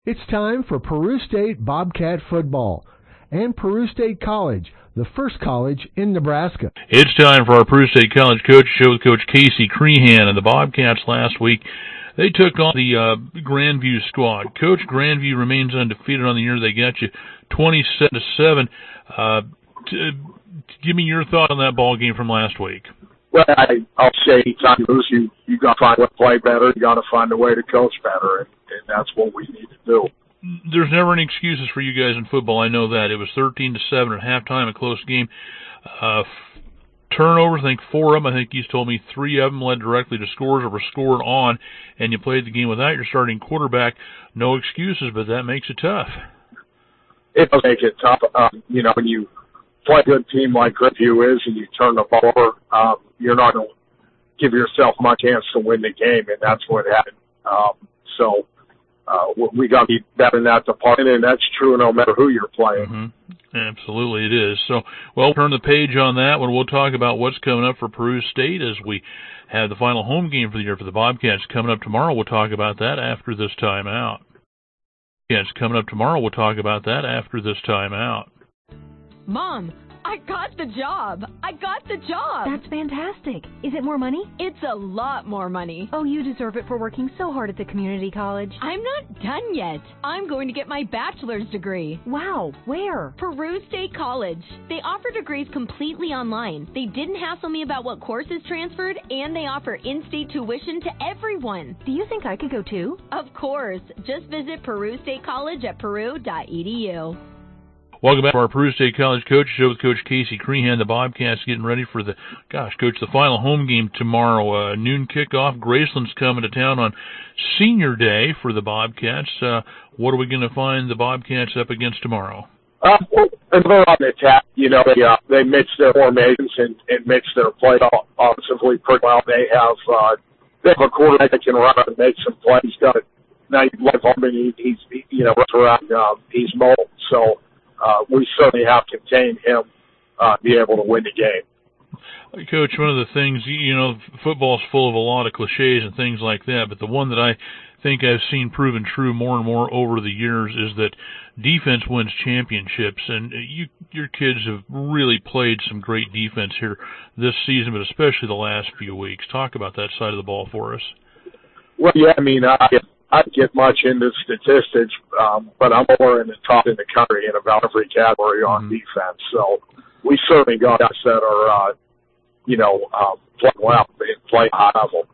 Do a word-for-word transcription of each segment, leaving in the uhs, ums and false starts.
It's time for Peru State Bobcat football and Peru State College, the first college in Nebraska. It's time for our Peru State College Coach Show with Coach Casey Crehan. And the Bobcats last week, they took on the uh, Grandview squad. Coach, Grandview remains undefeated on the year. They got you twenty-seven to seven. Uh, t- give me your thought on that ball game from last week. Well, I, I'll say anytime you lose, you, you got to find a way to play better. You got to find a way to coach better, and, and that's what we need to do. There's never any excuses for you guys in football. I know that. It was thirteen to seven at halftime, a close game. Uh, f- turnovers, I think four of them. I think he's told me three of them led directly to scores or were scored on, and you played the game without your starting quarterback. No excuses, but that makes it tough. It does make it tough. Um, you know, when you play a good team like Grandview is and you turn the ball over, um, you're not going to give yourself much chance to win the game, and that's what happened. Um, so uh, we got to be better in that department, and that's true no matter who you're playing. Mm-hmm. Absolutely, it is. So, well, turn the page on that one. We'll talk about what's coming up for Peru State as we have the final home game for the year for the Bobcats coming up tomorrow. We'll talk about that after this time out. Yes, coming up tomorrow. We'll talk about that after this time out. Mom, I got the job. I got the job. That's fantastic. Is it more money? It's a lot more money. Oh, you deserve it for working so hard at the community college. I'm not done yet. I'm going to get my bachelor's degree. Wow, where? Peru State College. They offer degrees completely online. They didn't hassle me about what courses transferred, and they offer in-state tuition to everyone. Do you think I could go too? Of course. Just visit Peru State College at peru dot e d u. Welcome back to our Peru State College Coach Show with Coach Casey Crehan. The Bobcats getting ready for the, gosh, Coach, the final home game tomorrow. Uh, noon kickoff. Graceland's coming to town on Senior Day for the Bobcats. Uh, what are we going to find the Bobcats up against tomorrow? Uh, well, they're on the attack. You know, they, uh, they mix their formations and, and mix their play offensively pretty well. They have, uh, they have a quarterback that can run and make some plays. He's got a nice left arm, and he, he's, he, you know, runs around. Uh, he's mobile. So, Uh, we certainly have contained him uh, to be able to win the game. Coach, one of the things, you know, football's full of a lot of cliches and things like that, but the one that I think I've seen proven true more and more over the years is that defense wins championships, and you, your kids have really played some great defense here this season, but especially the last few weeks. Talk about that side of the ball for us. Well, yeah, I mean, I get, I don't get much into statistics, um, but I'm more in the top in the country in about every category on mm-hmm. defense. So we certainly got guys that are, uh, you know, um, playing well and playing high level.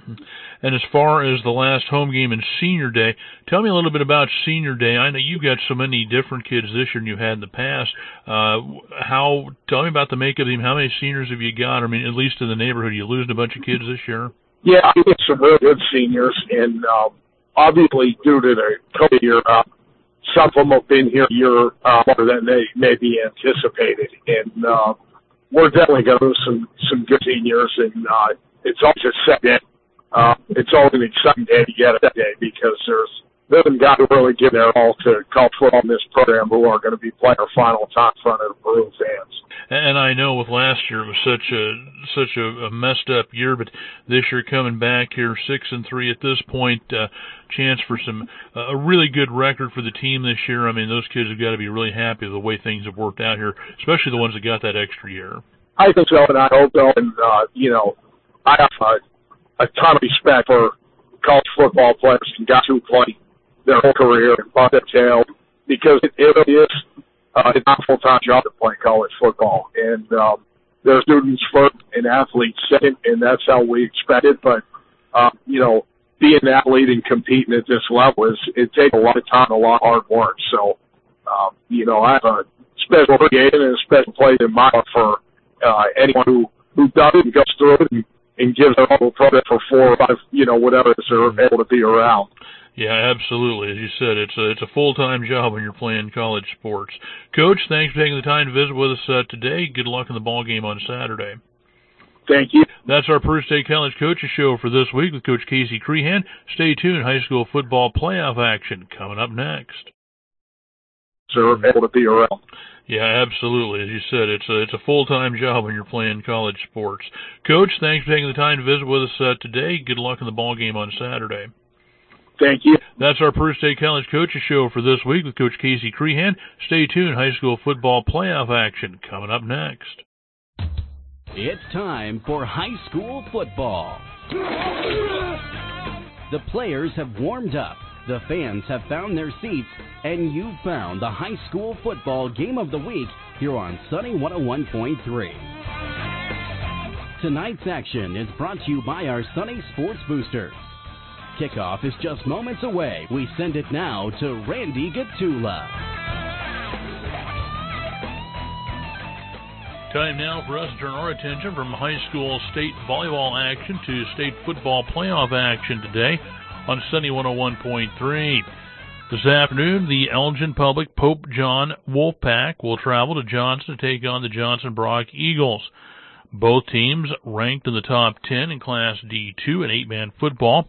And as far as the last home game in Senior Day, tell me a little bit about Senior Day. I know you've got so many different kids this year than you had in the past. Uh, how? Tell me about the makeup of the team. How many seniors have you got? I mean, at least in the neighborhood, are you losing a bunch of kids this year? Yeah, I get some really good seniors, and um, obviously due to the COVID year, uh, some of them have been here a year uh, more than they maybe anticipated, and uh, we're definitely going to lose some some good seniors, and uh, it's always a set day. Uh, it's always an exciting day to get that day because there's there's some guys who really give their all to college football in this program who are going to be playing their final time in front of the Peru fans. And I know with last year it was such a such a, a messed up year, but this year coming back here six and three at this point, uh, chance for some uh, a really good record for the team this year. I mean, those kids have got to be really happy with the way things have worked out here, especially the ones that got that extra year. I think so, and I hope so. And uh, you know, I have a, a ton of respect for college football players and guys who play their whole career and butt their tail because it, it is. Uh, it's not a full-time job to play college football. And um, there's students first and athletes second, and that's how we expect it. But, uh, you know, being an athlete and competing at this level, is it takes a lot of time and a lot of hard work. So, um, you know, I have a special appreciation and a special place in my heart for uh, anyone who, who does it and goes through it and, and gives their whole product for four or five, you know, whatever they're able to be around. Yeah, absolutely. As you said, it's a it's a full-time job when you're playing college sports. Coach, thanks for taking the time to visit with us uh, today. Good luck in the ball game on Saturday. Thank you. That's our Peru State College Coaches Show for this week with Coach Casey Crehan. Stay tuned. High school football playoff action coming up next. So able to be around. Yeah, absolutely. As you said, it's a it's a full-time job when you're playing college sports. Coach, thanks for taking the time to visit with us uh, today. Good luck in the ball game on Saturday. Thank you. That's our Peru State College Coaches Show for this week with Coach Casey Crehan. Stay tuned. High school football playoff action coming up next. It's time for high school football. The players have warmed up, the fans have found their seats, and you've found the high school football game of the week here on Sunny one oh one point three. Tonight's action is brought to you by our Sunny Sports Boosters. Kickoff is just moments away. We send it now to Randy Gatula. Time now for us to turn our attention from high school state volleyball action to state football playoff action today on Sunny one oh one point three. This afternoon, the Elgin Public Pope John Wolfpack will travel to Johnson to take on the Johnson Brock Eagles. Both teams ranked in the top ten in Class D two in eight-man football.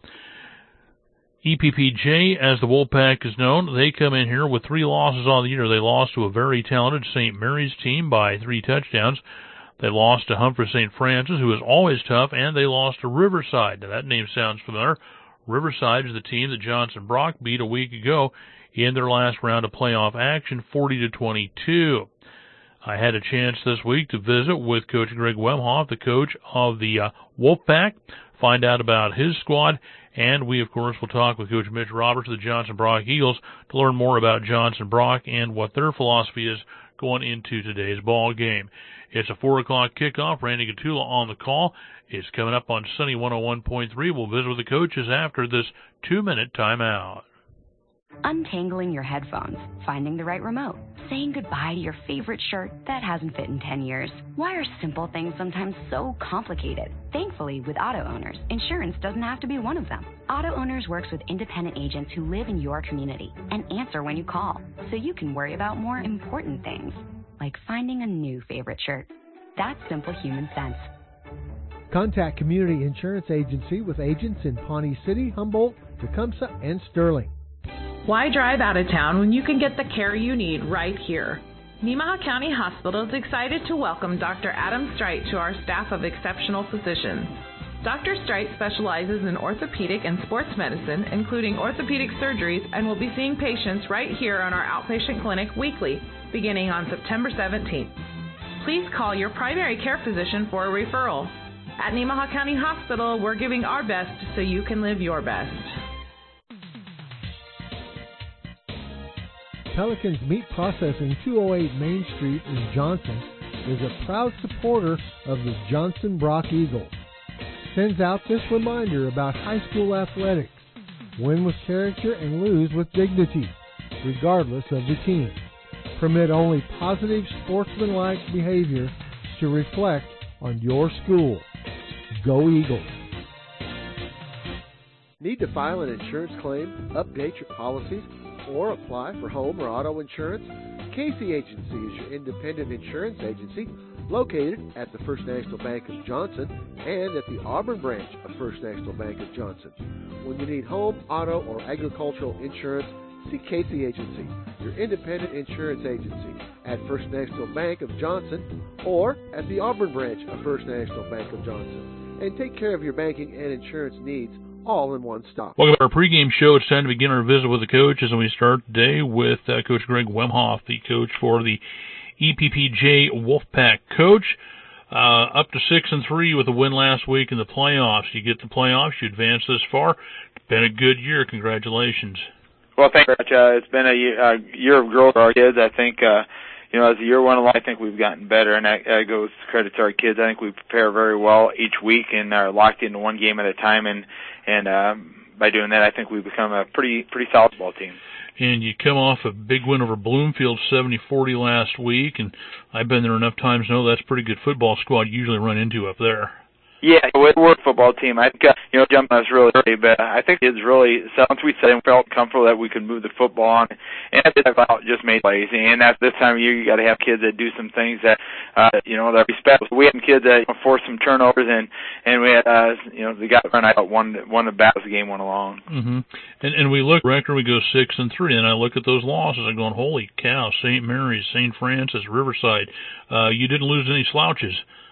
E P P J, as the Wolfpack is known, they come in here with three losses on the year. They lost to a very talented Saint Mary's team by three touchdowns. They lost to Humphrey Saint Francis, who is always tough, and they lost to Riverside. Now, that name sounds familiar. Riverside is the team that Johnson Brock beat a week ago in their last round of playoff action, forty to twenty-two. I had a chance this week to visit with Coach Greg Wemhoff, the coach of the uh, Wolfpack, find out about his squad, and we, of course, will talk with Coach Mitch Roberts of the Johnson Brock Eagles to learn more about Johnson Brock and what their philosophy is going into today's ball game. It's a four o'clock kickoff. Randy Gatula on the call. It's coming up on Sunny one oh one point three. We'll visit with the coaches after this two-minute timeout. Untangling your headphones, finding the right remote, saying goodbye to your favorite shirt that hasn't fit in ten years. Why are simple things sometimes so complicated? Thankfully, with Auto Owners, insurance doesn't have to be one of them. Auto Owners works with independent agents who live in your community and answer when you call, so you can worry about more important things, like finding a new favorite shirt. That's simple human sense. Contact Community Insurance Agency with agents in Pawnee City, Humboldt, Tecumseh, and Sterling. Why drive out of town when you can get the care you need right here? Nemaha County Hospital is excited to welcome Doctor Adam Streit to our staff of exceptional physicians. Doctor Streit specializes in orthopedic and sports medicine, including orthopedic surgeries, and will be seeing patients right here on our outpatient clinic weekly, beginning on September seventeenth. Please call your primary care physician for a referral. At Nemaha County Hospital, we're giving our best so you can live your best. Pelican's Meat Processing, two oh eight Main Street in Johnson, is a proud supporter of the Johnson Brock Eagles. Sends out this reminder about high school athletics. Win with character and lose with dignity, regardless of the team. Permit only positive sportsmanlike behavior to reflect on your school. Go Eagles! Need to file an insurance claim, update your policies, or apply for home or auto insurance? Casey Agency is your independent insurance agency located at the First National Bank of Johnson and at the Auburn branch of First National Bank of Johnson. When you need home, auto, or agricultural insurance, see Casey Agency, your independent insurance agency at First National Bank of Johnson or at the Auburn branch of First National Bank of Johnson. And take care of your banking and insurance needs all in one stop. Welcome to our pregame show. It's time to begin our visit with the coaches, and we start today with uh, Coach Greg Wemhoff, the coach for the E P P J Wolfpack. Coach, uh, up to six and three with a win last week in the playoffs. You get the playoffs, you advance this far. It's been a good year. Congratulations. Well, thank you, Coach. Uh, it's been a year, uh, year of growth for our kids. I think, uh, you know, as the year went along, I think we've gotten better, and that uh, goes credit to our kids. I think we prepare very well each week and are locked into one game at a time, and and uh, by doing that, I think we've become a pretty pretty solid ball team. And you come off a big win over Bloomfield, seventy forty last week, and I've been there enough times to know that's a pretty good football squad you usually run into up there. Yeah, we're a football team. I think, uh, you know, jumping us really early, but I think it's really, so once we said and felt comfortable that we could move the football on, and that's about just made plays. And that's this time of year, you got to have kids that do some things that, uh, you know, that respect. We had kids that, you know, forced some turnovers, and, and we had, uh, you know, the guy run out won, won the battle as the game went along. Mm-hmm. And, and we look, record, we go six and three, and I look at those losses, I'm going, holy cow, Saint Mary's, Saint Francis, Riverside, uh, you didn't lose any slouches.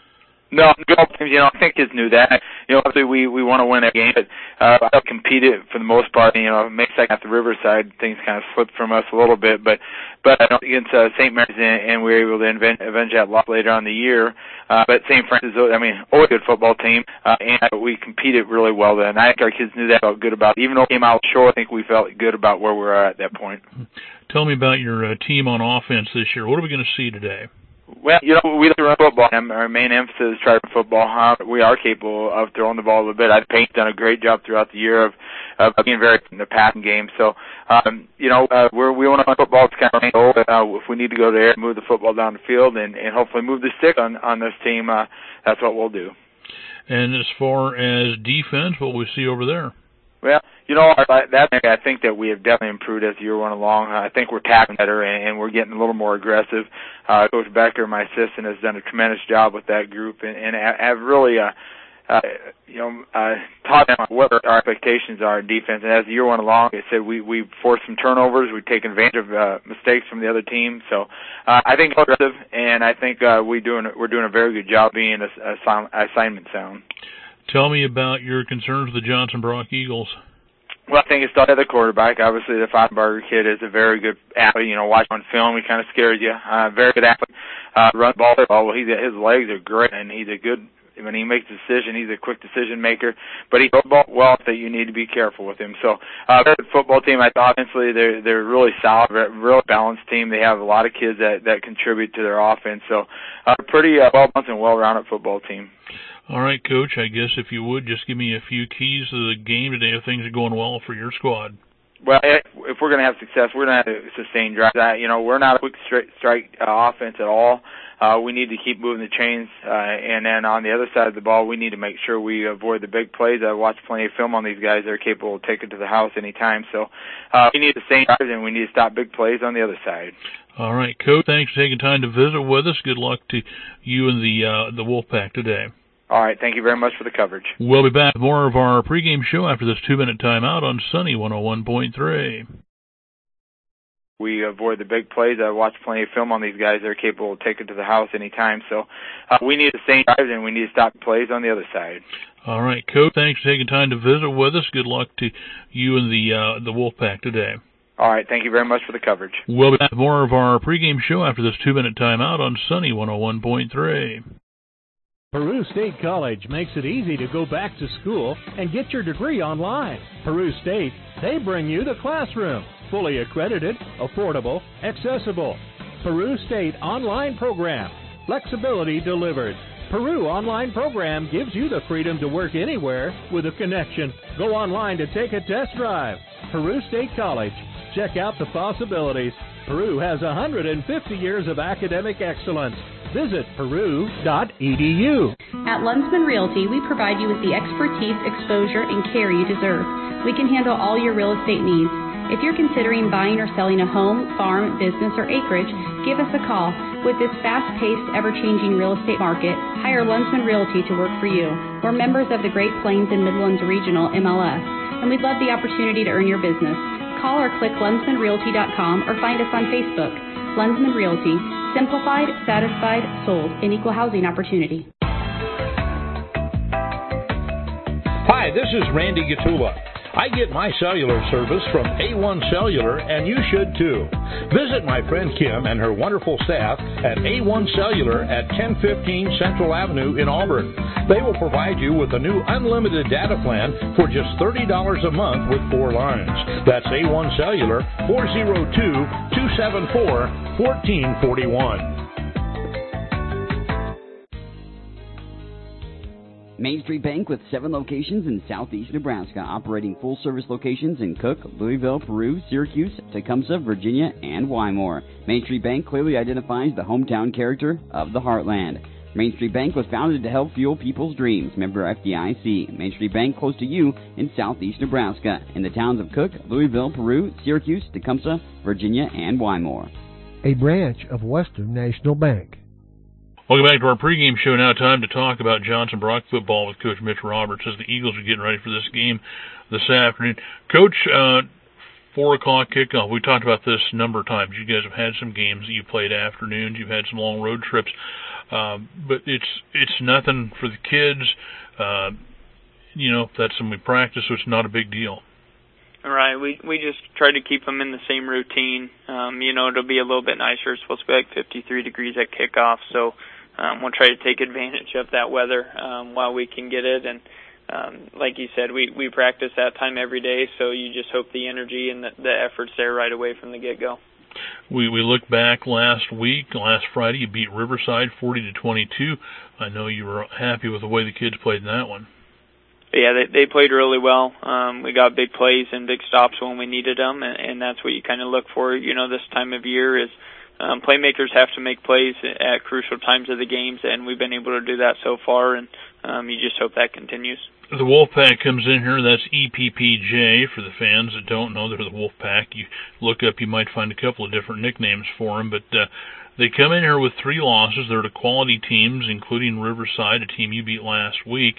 No, you know, I think kids knew that. You know, obviously we we want to win that game, but uh, I competed for the most part. You know, maybe second half the Riverside, things kind of slipped from us a little bit, but but I don't against uh, Saint Mary's, and, and we were able to invent, avenge that loss later on in the year. Uh, but Saint Francis, I mean, always a good football team, uh, and we competed really well then. I think our kids knew that, felt good about it. Even though we came out short, I think we felt good about where we were at that point. Tell me about your uh, team on offense this year. What are we going to see today? Well, you know, we like to run football. Our main emphasis is try to run football. Uh, we are capable of throwing the ball a little bit. I think Payne's done a great job throughout the year of, of being very in the passing game. So, um, you know, uh, we're, we want to run football. It's kind of our goal. Uh, if we need to go there, move the football down the field, and, and hopefully move the stick on, on this team, uh, that's what we'll do. And as far as defense, what we see over there? Well, you know, that I think that we have definitely improved as the year went along. I think we're tackling better, and, and we're getting a little more aggressive. Uh, Coach Becker, my assistant, has done a tremendous job with that group, and, and have really, uh, uh, you know, uh, taught them what our expectations are in defense. And as the year went along, I said we we forced some turnovers, we've taken advantage of uh, mistakes from the other team. So uh, I think we're aggressive, and I think uh, we doing we're doing a very good job being a, a assignment sound. Tell me about your concerns with the Johnson Brock Eagles. Well, I think it started at the quarterback. Obviously, the Fottenberger kid is a very good athlete. You know, watch on film, he kind of scares you. Uh, very good athlete. Uh, run ball. Well, he's, his legs are great, and he's a good, when he makes a decision, he's a quick decision maker. But he throws the ball well, so you need to be careful with him. So, uh, the football team, I thought, offensively, they're, they're really solid, really balanced team. They have a lot of kids that, that contribute to their offense. So, a uh, pretty uh, well-balanced and well-rounded football team. All right, Coach, I guess if you would, just give me a few keys to the game today if things are going well for your squad. Well, if we're going to have success, we're going to have to sustain drives. You know, we're not a quick straight strike uh, offense at all. Uh, we need to keep moving the chains. Uh, and then on the other side of the ball, we need to make sure we avoid the big plays. I watched plenty of film on these guys. They're capable of taking it to the house anytime. So uh, we need to sustain drives, and we need to stop big plays on the other side. All right, Coach, thanks for taking time to visit with us. Good luck to you and the uh, the Wolfpack today. All right, thank you very much for the coverage. We'll be back with more of our pregame show after this two-minute timeout on Sunny one oh one point three. We avoid the big plays. I watched plenty of film on these guys. They're capable of taking it to the house anytime. So uh, we need to sustain drives, and we need to stop plays on the other side. All right, Coach, thanks for taking time to visit with us. Good luck to you and the uh, the Wolfpack today. All right, thank you very much for the coverage. We'll be back with more of our pregame show after this two-minute timeout on Sunny one oh one point three. Peru State College makes it easy to go back to school and get your degree online. Peru State, they bring you the classroom. Fully accredited, affordable, accessible. Peru State online program. Flexibility delivered. Peru online program gives you the freedom to work anywhere with a connection. Go online to take a test drive. Peru State College. Check out the possibilities. Peru has one hundred fifty years of academic excellence. Visit peru dot e d u. At Lunsman Realty, we provide you with the expertise, exposure, and care you deserve. We can handle all your real estate needs. If you're considering buying or selling a home, farm, business, or acreage, give us a call. With this fast-paced, ever-changing real estate market, hire Lunsman Realty to work for you. We're members of the Great Plains and Midlands Regional M L S, and we'd love the opportunity to earn your business. Call or click lunsman realty dot com or find us on Facebook. Lunsman Realty. Simplified, satisfied, sold, an equal housing opportunity. Hi, this is Randy Gatula. I get my cellular service from A one Cellular, and you should too. Visit my friend Kim and her wonderful staff at A one Cellular at ten fifteen Central Avenue in Auburn. They will provide you with a new unlimited data plan for just thirty dollars a month with four lines. That's A one Cellular, four oh two, two seven four, one four four one. Main Street Bank with seven locations in southeast Nebraska, operating full-service locations in Cook, Louisville, Peru, Syracuse, Tecumseh, Virginia, and Wymore. Main Street Bank clearly identifies the hometown character of the heartland. Main Street Bank was founded to help fuel people's dreams. Member F D I C. Main Street Bank close to you in southeast Nebraska, in the towns of Cook, Louisville, Peru, Syracuse, Tecumseh, Virginia, and Wymore. A branch of Western National Bank. Welcome back to our pregame show. Now time to talk about Johnson Brock football with Coach Mitch Roberts as the Eagles are getting ready for this game this afternoon. Coach, uh, four o'clock kickoff. We talked about this a number of times. You guys have had some games that you played afternoons. You've had some long road trips. Uh, but it's it's nothing for the kids. Uh, you know, that's when we practice, so it's not a big deal. Right. We we just try to keep them in the same routine. Um, you know, it'll be a little bit nicer. It's supposed to be like fifty-three degrees at kickoff, so um, we'll try to take advantage of that weather um, while we can get it. And um, like you said, we, we practice that time every day, so you just hope the energy and the, the effort's there right away from the get-go. We we look back last week, last Friday, you beat Riverside forty to twenty-two. I know you were happy with the way the kids played in that one. Yeah, they they played really well. Um, we got big plays and big stops when we needed them, and, and that's what you kind of look for. You know, this time of year is um, playmakers have to make plays at crucial times of the games, and we've been able to do that so far, and um, you just hope that continues. The Wolfpack comes in here. That's E P P J for the fans that don't know. They're the Wolfpack. You look up, you might find a couple of different nicknames for them, but uh, they come in here with three losses. They're to quality teams, including Riverside, a team you beat last week.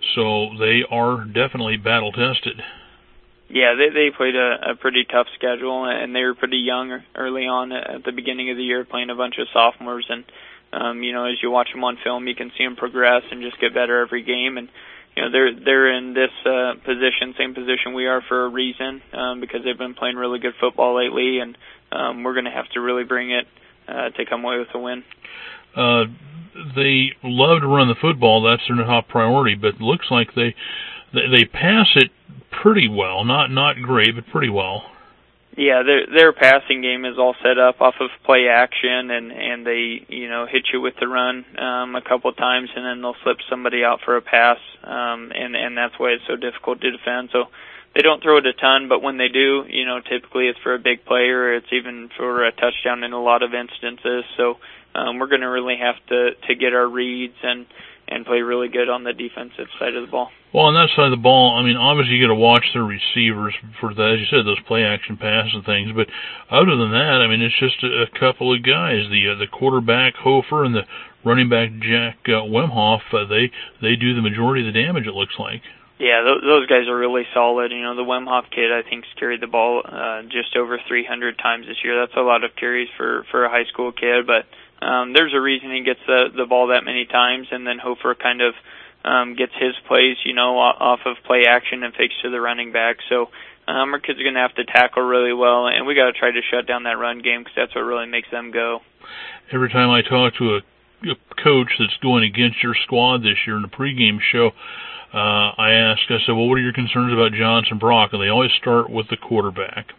So they are definitely battle-tested. Yeah, they they played a, a pretty tough schedule, and they were pretty young early on at the beginning of the year, playing a bunch of sophomores. And, um, you know, as you watch them on film, you can see them progress and just get better every game. And, you know, they're they're in this uh, position, same position we are for a reason, um, because they've been playing really good football lately, and um, we're going to have to really bring it uh, to come away with a win. Uh, they love to run the football. That's their top priority, but it looks like they they, they pass it pretty well. Not not great, but pretty well. Yeah, their their passing game is all set up off of play action, and and they you know hit you with the run um, a couple of times, and then they'll slip somebody out for a pass, um, and and that's why it's so difficult to defend. So they don't throw it a ton, but when they do, you know, typically it's for a big play, or it's even for a touchdown in a lot of instances. So um, we're going to really have to to get our reads and and play really good on the defensive side of the ball. Well, on that side of the ball, I mean, obviously you got to watch their receivers for that, as you said, those play-action passes and things. But other than that, I mean, it's just a, a couple of guys. The uh, the quarterback Hofer and the running back Jack uh, Wemhoff, uh, they they do the majority of the damage. It looks like. Yeah, th- those guys are really solid. You know, the Wemhoff kid, I think, has carried the ball uh, just over three hundred times this year. That's a lot of carries for for a high school kid, but um, there's a reason he gets the the ball that many times, and then Hofer kind of um, gets his plays, you know, off of play action and fakes to the running back. So um, our kids are going to have to tackle really well, and we got to try to shut down that run game because that's what really makes them go. Every time I talk to a, a coach that's going against your squad this year in the pregame show, uh, I ask, I said, well, what are your concerns about Johnson Brock? And they always start with the quarterback.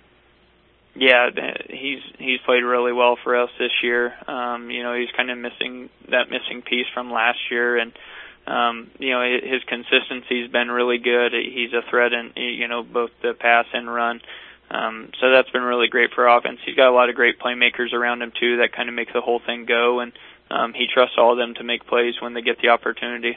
Yeah, he's he's played really well for us this year. Um, you know, he's kind of missing that missing piece from last year, and um, you know, his consistency's been really good. He's a threat in, you know, both the pass and run. Um, so that's been really great for offense. He's got a lot of great playmakers around him too that kind of makes the whole thing go, and um, he trusts all of them to make plays when they get the opportunity.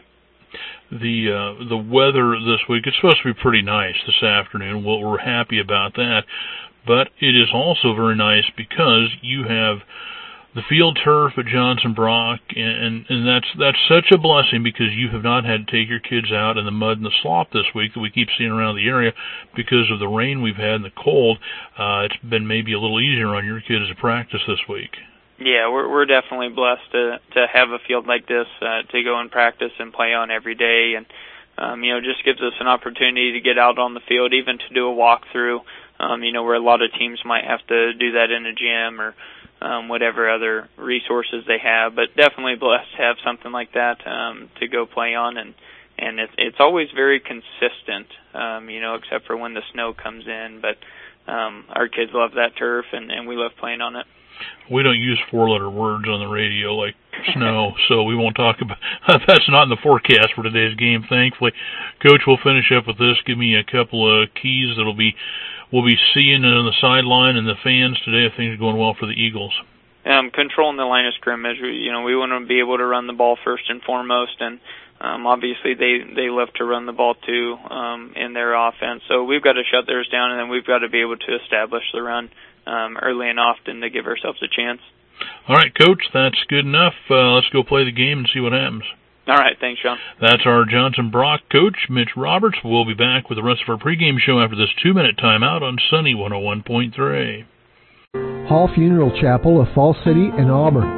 The uh, the weather this week, it's supposed to be pretty nice this afternoon. Well, we're happy about that. But it is also very nice because you have the field turf at Johnson Brock, and, and that's that's such a blessing because you have not had to take your kids out in the mud and the slop this week that we keep seeing around the area because of the rain we've had and the cold. Uh, it's been maybe a little easier on your kids to practice this week. Yeah, we're we're definitely blessed to to have a field like this uh, to go and practice and play on every day, and um, you know, just gives us an opportunity to get out on the field, even to do a walkthrough. Um, you know, where a lot of teams might have to do that in a gym or um, whatever other resources they have. But definitely blessed to have something like that um, to go play on, and and it's it's always very consistent. Um, you know, except for when the snow comes in. But um, our kids love that turf, and, and we love playing on it. We don't use four-letter words on the radio like snow, so we won't talk about that's not in the forecast for today's game, thankfully. Coach, we'll finish up with this. Give me a couple of keys that'll be we'll be seeing on the sideline and the fans today if things are going well for the Eagles. Um, controlling the line of scrimmage. We, you know, we want to be able to run the ball first and foremost, and um, obviously they, they love to run the ball too um, in their offense. So we've got to shut theirs down, and then we've got to be able to establish the run um, early and often to give ourselves a chance. All right, Coach, that's good enough. Uh, let's go play the game and see what happens. All right, thanks, Sean. That's our Johnson Brock coach, Mitch Roberts. We'll be back with the rest of our pregame show after this two-minute timeout on Sunny one oh one point three. Hall Funeral Chapel of Fall City and Auburn.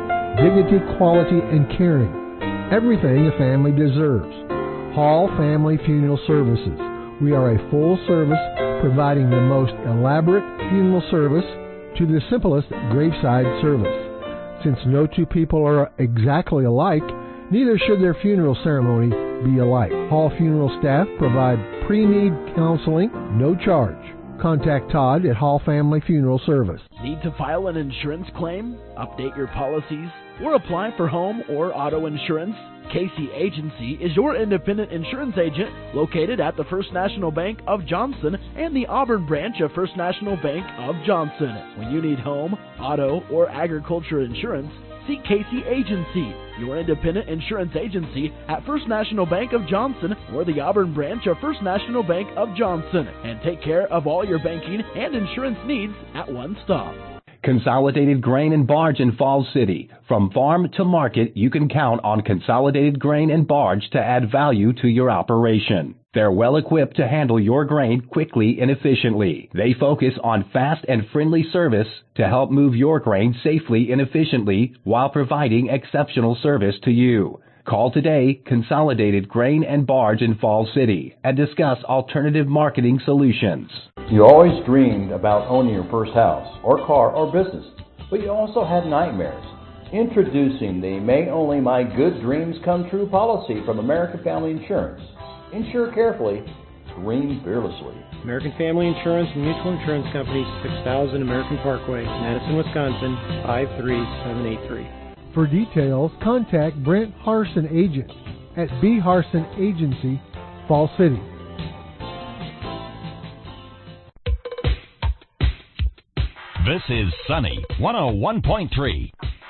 dignity, quality, and caring. Everything a family deserves. Hall Family Funeral Services. We are a full service providing the most elaborate funeral service to the simplest graveside service. Since no two people are exactly alike, neither should their funeral ceremony be alike. Hall Funeral staff provide pre-need counseling, no charge. Contact Todd at Hall Family Funeral Service. Need to file an insurance claim, update your policies, or apply for home or auto insurance? Casey Agency is your independent insurance agent located at the First National Bank of Johnson and the Auburn branch of First National Bank of Johnson. When you need home, auto, or agriculture insurance, see Casey Agency, your independent insurance agency at First National Bank of Johnson or the Auburn branch of First National Bank of Johnson, and take care of all your banking and insurance needs at one stop. Consolidated Grain and Barge in Falls City. From farm to market, you can count on Consolidated Grain and Barge to add value to your operation. They're well equipped to handle your grain quickly and efficiently. They focus on fast and friendly service to help move your grain safely and efficiently while providing exceptional service to you. Call today, Consolidated Grain and Barge in Falls City, and discuss alternative marketing solutions. You always dreamed about owning your first house, or car, or business, but you also had nightmares. Introducing the May Only My Good Dreams Come True policy from American Family Insurance. Insure carefully, dream fearlessly. American Family Insurance and Mutual Insurance Company, six thousand American Parkway, Madison, Wisconsin, five three seven eight three. For details, contact Brent Harson Agent at B. Harson Agency, Fall City. This is Sunny one oh one point three.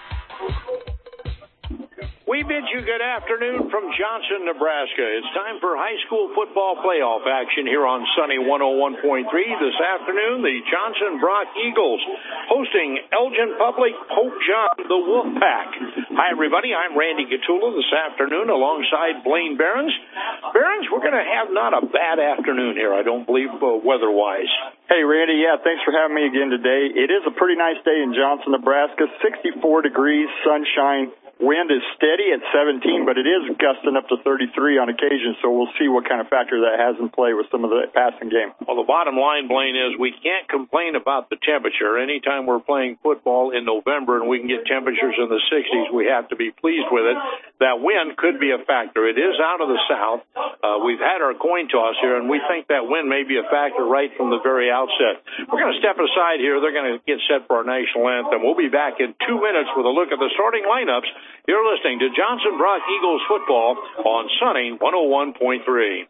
We bid you good afternoon from Johnson, Nebraska. It's time for high school football playoff action here on Sunny one oh one point three. This afternoon, the Johnson Brock Eagles hosting Elgin Public Pope John, the Wolfpack. Hi, everybody. I'm Randy Gatula this afternoon alongside Blaine Behrens. Behrens, we're going to have not a bad afternoon here, I don't believe, uh, weather-wise. Hey, Randy. Yeah, thanks for having me again today. It is a pretty nice day in Johnson, Nebraska. sixty-four degrees, sunshine. Wind is steady at seventeen, but it is gusting up to thirty-three on occasion, so we'll see what kind of factor that has in play with some of the passing game. Well, the bottom line, Blaine, is we can't complain about the temperature. Anytime we're playing football in November and we can get temperatures in the sixties, we have to be pleased with it. That wind could be a factor. It is out of the south. Uh, we've had our coin toss here, and we think that wind may be a factor right from the very outset. We're going to step aside here. They're going to get set for our national anthem. We'll be back in two minutes with a look at the starting lineups. You're listening to Johnson Brock Eagles football on Sunny one oh one point three.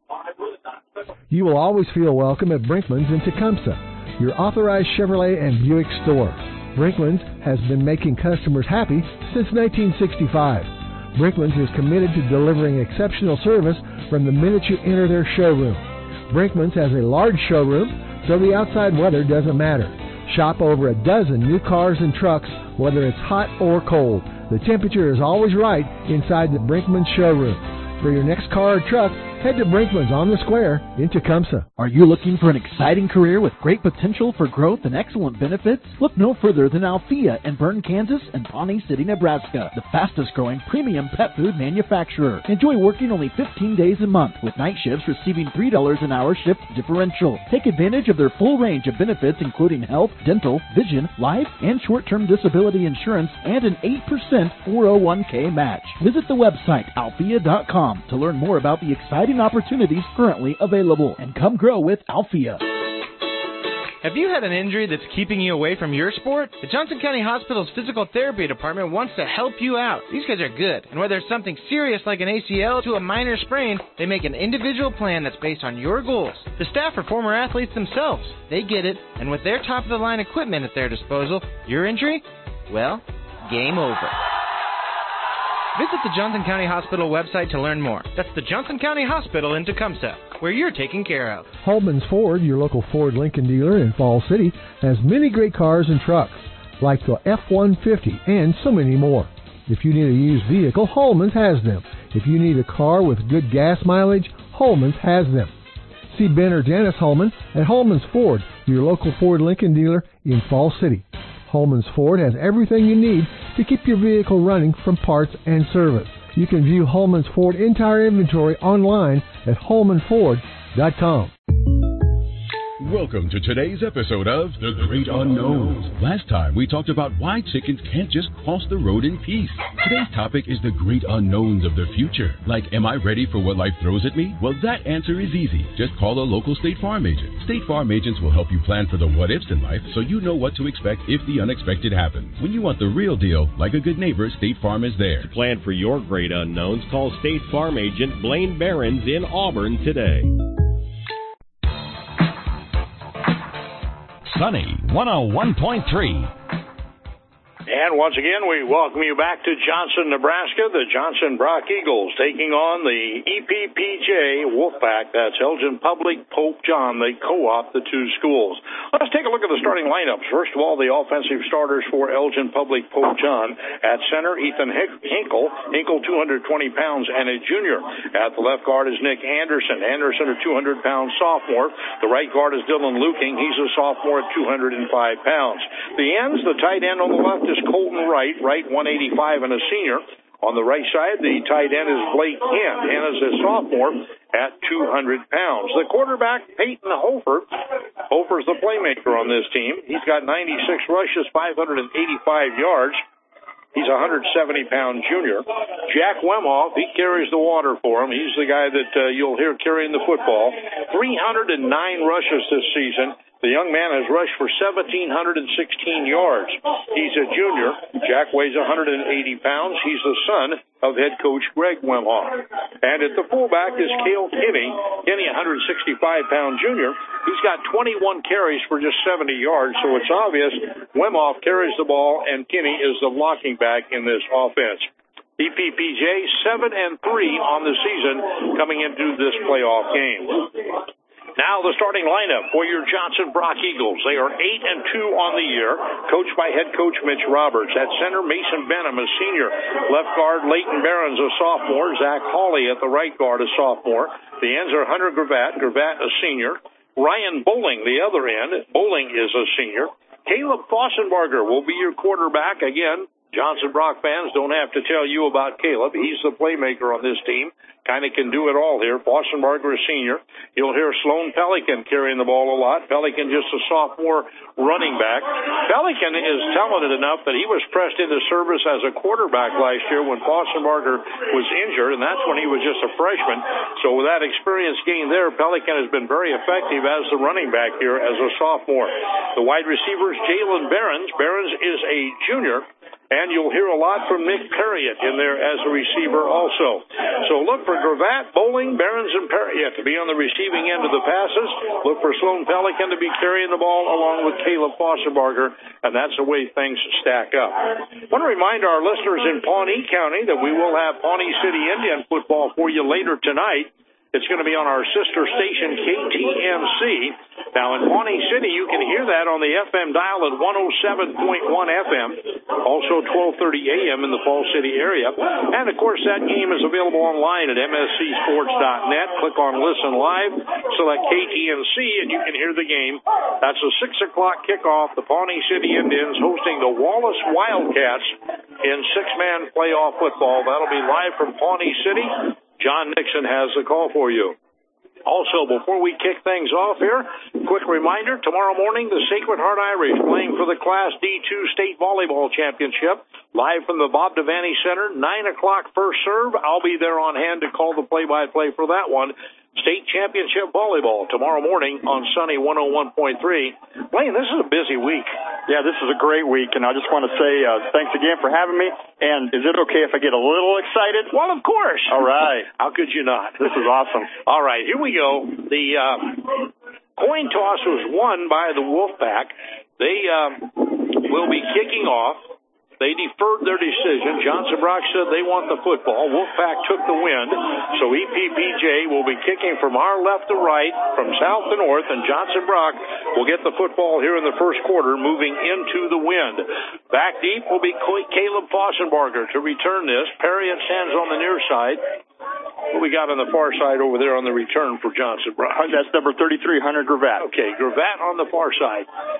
You will always feel welcome at Brinkman's in Tecumseh, your authorized Chevrolet and Buick store. Brinkman's has been making customers happy since nineteen sixty-five. Brinkman's is committed to delivering exceptional service from the minute you enter their showroom. Brinkman's has a large showroom, so the outside weather doesn't matter. Shop over a dozen new cars and trucks, whether it's hot or cold. The temperature is always right inside the Brinkman's showroom. For your next car or truck, head to Brinkman's on the Square in Tecumseh. Are you looking for an exciting career with great potential for growth and excellent benefits? Look no further than Althea in Bern, Kansas and Pawnee City, Nebraska, the fastest growing premium pet food manufacturer. Enjoy working only fifteen days a month with night shifts receiving three dollars an hour shift differential. Take advantage of their full range of benefits including health, dental, vision, life, and short-term disability insurance and an eight percent four oh one k match. Visit the website althea dot com to learn more about the exciting opportunities currently available, and come grow with Althea. Have you had an injury that's keeping you away from your sport? The Johnson County Hospital's physical therapy department wants to help you out. These guys are good, and whether it's something serious like an A C L to a minor sprain, they make an individual plan that's based on your goals. The staff are former athletes themselves. They get it, and with their top-of-the-line equipment at their disposal, your injury? Well, game over. Visit the Johnson County Hospital website to learn more. That's the Johnson County Hospital in Tecumseh, where you're taken care of. Holman's Ford, your local Ford Lincoln dealer in Falls City, has many great cars and trucks, like the F one fifty and so many more. If you need a used vehicle, Holman's has them. If you need a car with good gas mileage, Holman's has them. See Ben or Janice Holman at Holman's Ford, your local Ford Lincoln dealer in Falls City. Holman's Ford has everything you need to keep your vehicle running from parts and service. You can view Holman's Ford entire inventory online at holman ford dot com. Welcome to today's episode of The Great Unknowns. Last time we talked about why chickens can't just cross the road in peace. Today's topic is the great unknowns of the future. Like, am I ready for what life throws at me? Well, that answer is easy. Just call a local State Farm agent. State Farm agents will help you plan for the what-ifs in life so you know what to expect if the unexpected happens. When you want the real deal, like a good neighbor, State Farm is there. To plan for your great unknowns, call State Farm agent Blaine Behrens in Auburn today. Sunny one oh one point three. And once again, we welcome you back to Johnson, Nebraska. The Johnson Brock Eagles taking on the E P P J Wolfpack. That's Elgin Public, Pope John. They co-op the two schools. Let's take a look at the starting lineups. First of all, the offensive starters for Elgin Public, Pope John. At center, Ethan Hinkle. Hinkle, two hundred twenty pounds and a junior. At the left guard is Nick Anderson. Anderson, a two hundred pound sophomore. The right guard is Dylan Luking. He's a sophomore at two hundred five pounds. The ends, the tight end on the left is Colton Wright, Wright one eighty-five and a senior. On the right side, the tight end is Blake Kent. Hannah's a sophomore at two hundred pounds. The quarterback, Peyton Hofer. Hofer's the playmaker on this team. He's got ninety-six rushes, five hundred eighty-five yards. He's a one hundred seventy pound junior. Jack Wemhoff, he carries the water for him. He's the guy that uh, you'll hear carrying the football. three hundred nine rushes this season. The young man has rushed for one thousand seven hundred sixteen yards. He's a junior. Jack weighs one hundred eighty pounds. He's the son of head coach Greg Wemhoff. And at the fullback is Cale Kinney. Kinney, one hundred sixty-five pound junior. He's got twenty-one carries for just seventy yards, so it's obvious Wemhoff carries the ball and Kinney is the blocking back in this offense. E P P J seven and three on the season coming into this playoff game. Now the starting lineup for your Johnson Brock Eagles. They are eight and two on the year, coached by head coach Mitch Roberts. At center, Mason Benham, a senior. Left guard, Leighton Behrens, a sophomore. Zach Hawley at the right guard, a sophomore. The ends are Hunter Gravatt, Gravatt a senior. Ryan Bowling, the other end. Bowling is a senior. Caleb Fossenbarger will be your quarterback. Again, Johnson Brock fans don't have to tell you about Caleb. He's the playmaker on this team. Kind of can do it all here. Fossenbarger, a senior. You'll hear Sloan Pelican carrying the ball a lot. Pelican just a sophomore running back. Pelican is talented enough that he was pressed into service as a quarterback last year when Fossenbarger was injured, and that's when he was just a freshman. So with that experience gained there, Pelican has been very effective as the running back here as a sophomore. The wide receivers, Jalen Behrens. Behrens is a junior. And you'll hear a lot from Nick Perriott in there as a receiver also. So look for Gravatt, Bowling, Behrens, and Perriott to be on the receiving end of the passes. Look for Sloan Pelican to be carrying the ball along with Caleb Fossenbarger, and that's the way things stack up. I want to remind our listeners in Pawnee County that we will have Pawnee City Indian football for you later tonight. It's going to be on our sister station, K T M C. Now, in Pawnee City, you can hear that on the F M dial at one oh seven point one F M, also twelve thirty A M in the Falls City area. And, of course, that game is available online at M S C sports dot net. Click on Listen Live, select K T M C, and you can hear the game. That's a six o'clock kickoff. The Pawnee City Indians hosting the Wallace Wildcats in six-man playoff football. That'll be live from Pawnee City. John Nixon has the call for you. Also, before we kick things off here, quick reminder, tomorrow morning, the Sacred Heart Irish playing for the Class D two State Volleyball Championship, live from the Bob Devaney Center, nine o'clock first serve. I'll be there on hand to call the play-by-play for that one. State Championship Volleyball tomorrow morning on Sunny one oh one point three. Blaine, this is a busy week. Yeah, this is a great week, and I just want to say uh, thanks again for having me. And is it okay if I get a little excited? Well, of course. All right. How could you not? This is awesome. All right, here we go. The uh, coin toss was won by the Wolfpack. They um, will be kicking off. They deferred their decision. Johnson Brock said they want the football. Wolfpack took the win. So E P P J will be kicking from our left to right, from south to north, and Johnson Brock will get the football here in the first quarter, moving into the wind. Back deep will be Caleb Fossenbarger to return this. Perriott stands on the near side. What we got on the far side over there on the return for Johnson Brock? That's number thirty-three, Hunter Gravatt. Okay, Gravatt on the far side.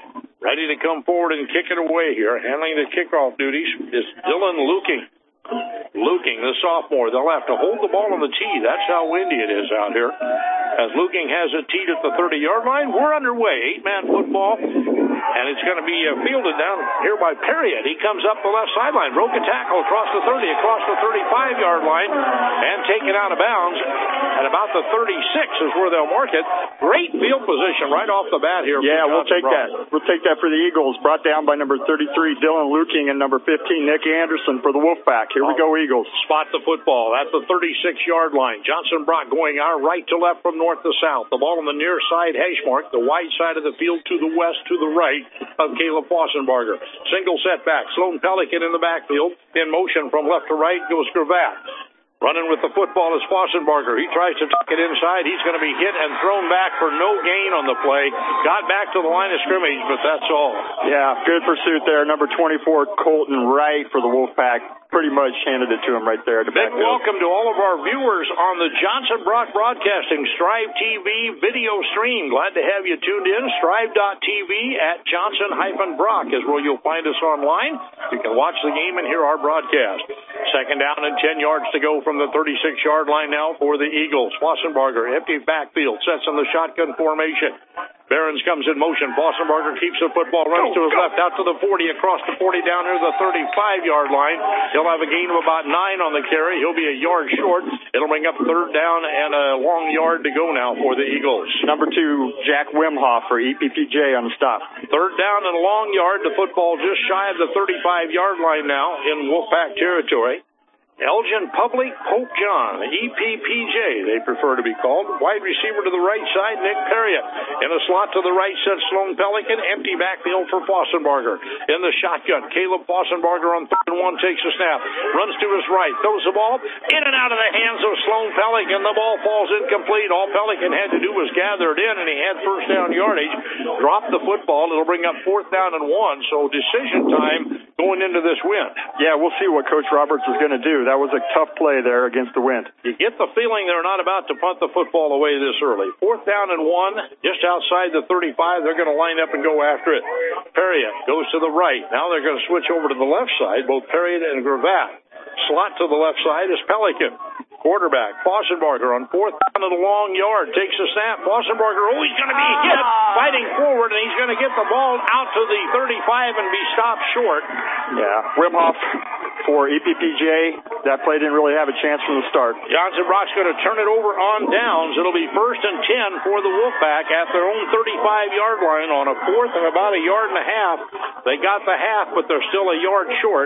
Ready to come forward and kick it away here. Handling the kickoff duties is Dylan Luking. Luking, the sophomore. They'll have to hold the ball on the tee. That's how windy it is out here. As Luking has it teed at the thirty-yard line, we're underway. Eight-man football, and it's going to be uh, fielded down here by Perriott. He comes up the left sideline, broke a tackle across the thirty, across the thirty-five-yard line, and taken out of bounds. At about the thirty-six is where they'll mark it. Great field position right off the bat here. Yeah, we'll take that. We'll take that for the Eagles. Brought down by number thirty-three, Dylan Luking, and number fifteen, Nick Anderson for the Wolfpack. Here we go, Eagles. Spot the football at the thirty-six-yard line. Johnson Brock going our right to left from north to south. The ball on the near side hash mark, the wide side of the field to the west to the right of Caleb Fossenbarger. Single setback. Sloan Pelican in the backfield. In motion from left to right goes Gravatt. Running with the football is Fossenbarger. He tries to tuck it inside. He's going to be hit and thrown back for no gain on the play. Got back to the line of scrimmage, but that's all. Yeah, good pursuit there. Number twenty-four, Colton Wright for the Wolfpack. Pretty much handed it to him right there. Big welcome to all of our viewers on the Johnson Brock Broadcasting Strive T V video stream. Glad to have you tuned in. Strive dot T V at Johnson Brock is where you'll find us online. You can watch the game and hear our broadcast. Second down and ten yards to go from the thirty-six-yard line now for the Eagles. Fossenbarger, empty backfield, sets in the shotgun formation. Behrens comes in motion. Fossenbarger keeps the football, runs go, to his go. left, out to the forty, across the forty, down near the thirty-five-yard line. He'll have a gain of about nine on the carry. He'll be a yard short. It'll bring up third down and a long yard to go now for the Eagles. Number two, Jack Wimhoff for E P P J on the stop. Third down and a long yard. The football just shy of the thirty-five-yard line now in Wolfpack territory. Elgin Public, Pope John, E P P J, they prefer to be called. Wide receiver to the right side, Nick Perriott. In a slot to the right side, Sloan Pelican. Empty backfield for Fossenbarger. In the shotgun, Caleb Fossenbarger on third and one takes a snap. Runs to his right, throws the ball in and out of the hands of Sloan Pelican. The ball falls incomplete. All Pelican had to do was gather it in, and he had first down yardage. Dropped the football. It'll bring up fourth down and one, so decision time going into this win. Yeah, we'll see what Coach Roberts is going to do. That was a tough play there against the wind. You get the feeling they're not about to punt the football away this early. Fourth down and one, just outside the thirty-five. They're going to line up and go after it. Perriott goes to the right. Now they're going to switch over to the left side, both Perriott and Gravatt. Slot to the left side is Pelican. Quarterback, Fossenbarger on fourth down and a long yard. Takes a snap. Fossenbarger, oh, he's going to be hit. Fighting forward, and he's going to get the ball out to the thirty-five and be stopped short. Yeah, Wimhoff for E P P J. That play didn't really have a chance from the start. Johnson Brock's going to turn it over on downs. It'll be first and ten for the Wolfpack at their own thirty-five-yard line on a fourth and about a yard and a half. They got the half, but they're still a yard short.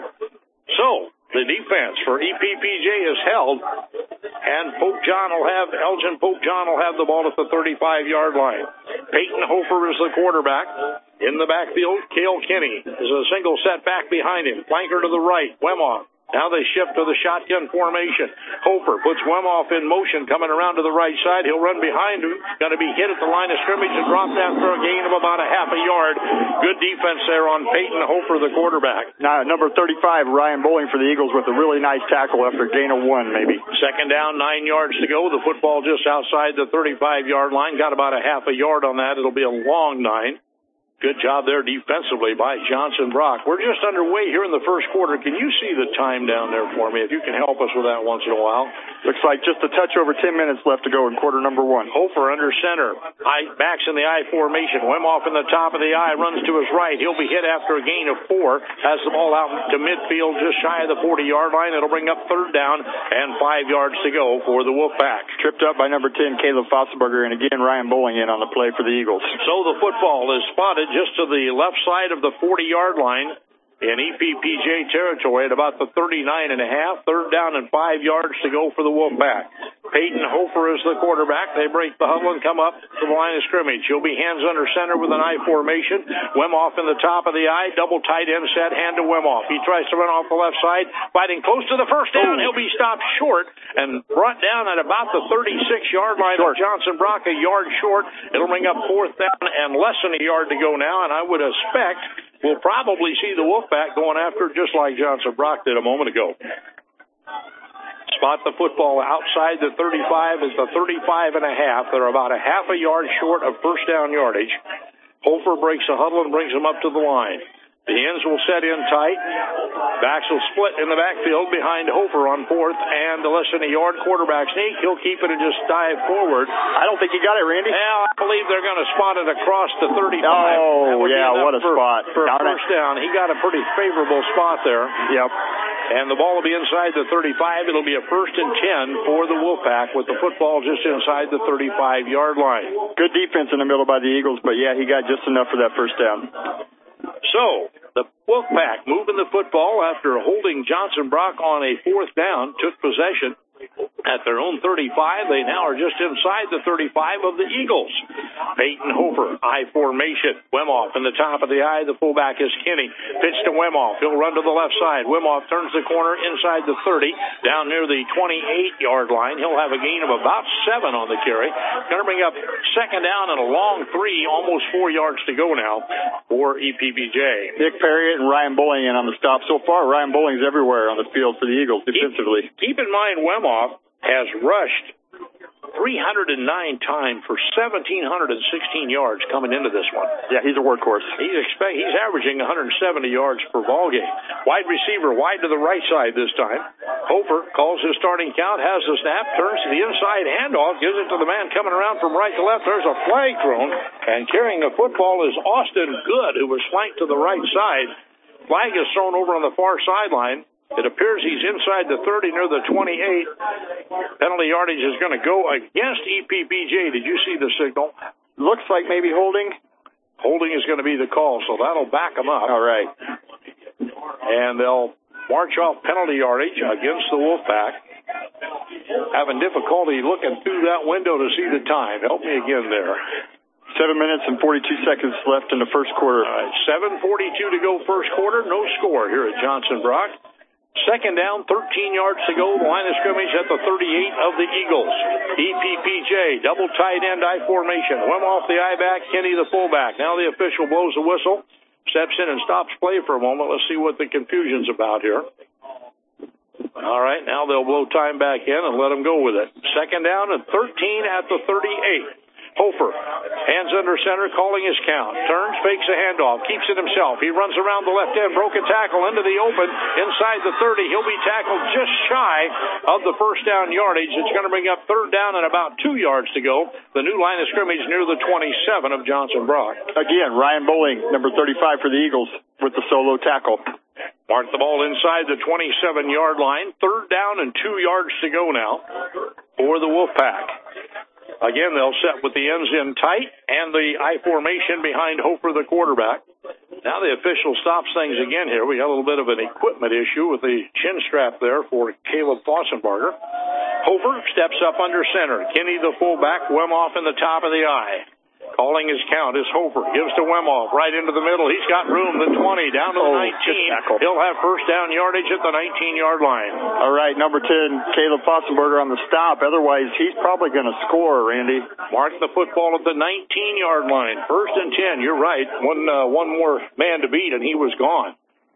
So the defense for E P P J is held, and Pope John will have, Elgin Pope John will have the ball at the thirty-five-yard line. Peyton Hofer is the quarterback. In the backfield, Cale Kenny is a single set back behind him. Flanker to the right, Wimhoff. Now they shift to the shotgun formation. Hofer puts Wimhoff in motion, coming around to the right side. He'll run behind him. Going to be hit at the line of scrimmage and dropped after a gain of about a half a yard. Good defense there on Peyton Hofer, the quarterback. Now, number thirty-five, Ryan Bowling for the Eagles with a really nice tackle after a gain of one, maybe. Second down, nine yards to go. The football just outside the thirty-five-yard line. Got about a half a yard on that. It'll be a long nine. Good job there defensively by Johnson Brock. We're just underway here in the first quarter. Can you see the time down there for me? If you can help us with that once in a while. Looks like just a touch over ten minutes left to go in quarter number one. Hofer under center. I, backs in the I formation. Wimhoff in the top of the I, runs to his right. He'll be hit after a gain of four. Has the ball out to midfield just shy of the forty-yard line. It'll bring up third down and five yards to go for the Wolfpack. Tripped up by number ten, Caleb Fossenbarger, and again Ryan Bowling in on the play for the Eagles. So the football is spotted just to the left side of the forty-yard line in E P P J territory at about the thirty-nine and a half. Third down and five yards to go for the Wolfpack. Peyton Hofer is the quarterback. They break the huddle and come up to the line of scrimmage. He'll be hands under center with an I formation. Wimhoff in the top of the I. Double tight end set, hand to Wimhoff. He tries to run off the left side. Fighting close to the first down. He'll be stopped short and brought down at about the thirty-six-yard line of Johnson Brock, a yard short. It'll bring up fourth down and less than a yard to go now, and I would expect we'll probably see the Wolfpack going after it just like Johnson Brock did a moment ago. Spot the football outside the thirty-five is the thirty-five and a half. They're about a half a yard short of first down yardage. Hofer breaks the huddle and brings him up to the line. The ends will set in tight. Backs will split in the backfield behind Hofer on fourth and less than a yard. Quarterback sneak. He'll keep it and just dive forward. I don't think he got it, Randy. Well, I believe they're going to spot it across the thirty-five. Oh, yeah, what a for, spot. For a Darn first it. down. He got a pretty favorable spot there. Yep. And the ball will be inside the thirty-five. It'll be a first and ten for the Wolfpack with the football just inside the thirty-five-yard line. Good defense in the middle by the Eagles, but, yeah, he got just enough for that first down. So, the Wolfpack moving the football after holding Johnson Brock on a fourth down, took possession at their own thirty-five. They now are just inside the thirty-five of the Eagles. Peyton Hofer, I formation. Wemoff in the top of the I. The fullback is Kenny. Pitch to Wemoff. He'll run to the left side. Wemoff turns the corner inside the thirty, down near the twenty-eight-yard line. He'll have a gain of about seven on the carry. Going to bring up second down and a long three, almost four yards to go now for E P B J. Dick Perriott and Ryan Bowling in on the stop. So far, Ryan Bowling's everywhere on the field for the Eagles defensively. Keep, keep in mind, Wemoff has rushed three hundred nine times for one thousand seven hundred sixteen yards coming into this one. Yeah, he's a workhorse. He's expect he's averaging one hundred seventy yards per ball game. Wide receiver wide to the right side this time. Hofer calls his starting count, has the snap, turns to the inside handoff, gives it to the man coming around from right to left. There's a flag thrown, and carrying the football is Austin Good, who was flanked to the right side. Flag is thrown over on the far sideline. It appears he's inside the thirty near the twenty-eight. Penalty yardage is going to go against E P B J. Did you see the signal? Looks like maybe holding. Holding is going to be the call, so that'll back them up. All right. And they'll march off penalty yardage against the Wolfpack. Having difficulty looking through that window to see the time. Help me again there. Seven minutes and forty-two seconds left in the first quarter. All right, seven forty-two to go first quarter. No score here at Johnson Brock. Second down, thirteen yards to go. The line of scrimmage at the thirty-eight of the Eagles. E P P J, double tight end I formation. Wemoff the I back, Kenny the fullback. Now the official blows the whistle, steps in and stops play for a moment. Let's see what the confusion's about here. All right, now they'll blow time back in and let them go with it. Second down and thirteen at the thirty-eight. Hofer, hands under center, calling his count. Turns, fakes a handoff, keeps it himself. He runs around the left end, broken tackle into the open, inside the thirty. He'll be tackled just shy of the first down yardage. It's going to bring up third down and about two yards to go. The new line of scrimmage near the twenty-seven of Johnson Brock. Again, Ryan Bowling, number thirty-five for the Eagles, with the solo tackle. Mark the ball inside the twenty-seven-yard line. Third down and two yards to go now for the Wolfpack. Again, they'll set with the ends in tight and the I formation behind Hofer, the quarterback. Now the official stops things again here. We got a little bit of an equipment issue with the chin strap there for Caleb Fossenbarger. Hofer steps up under center. Kenny, the fullback, Wemoff in the top of the I. Calling his count is Hofer. Gives to Wemoff right into the middle. He's got room, the twenty, down to the oh, nineteen. He'll have first down yardage at the nineteen-yard line. All right, number ten, Caleb Fossenberger on the stop. Otherwise, he's probably going to score, Randy. Mark the football at the nineteen-yard line. First and ten, you're right. One, uh, one more man to beat, and he was gone.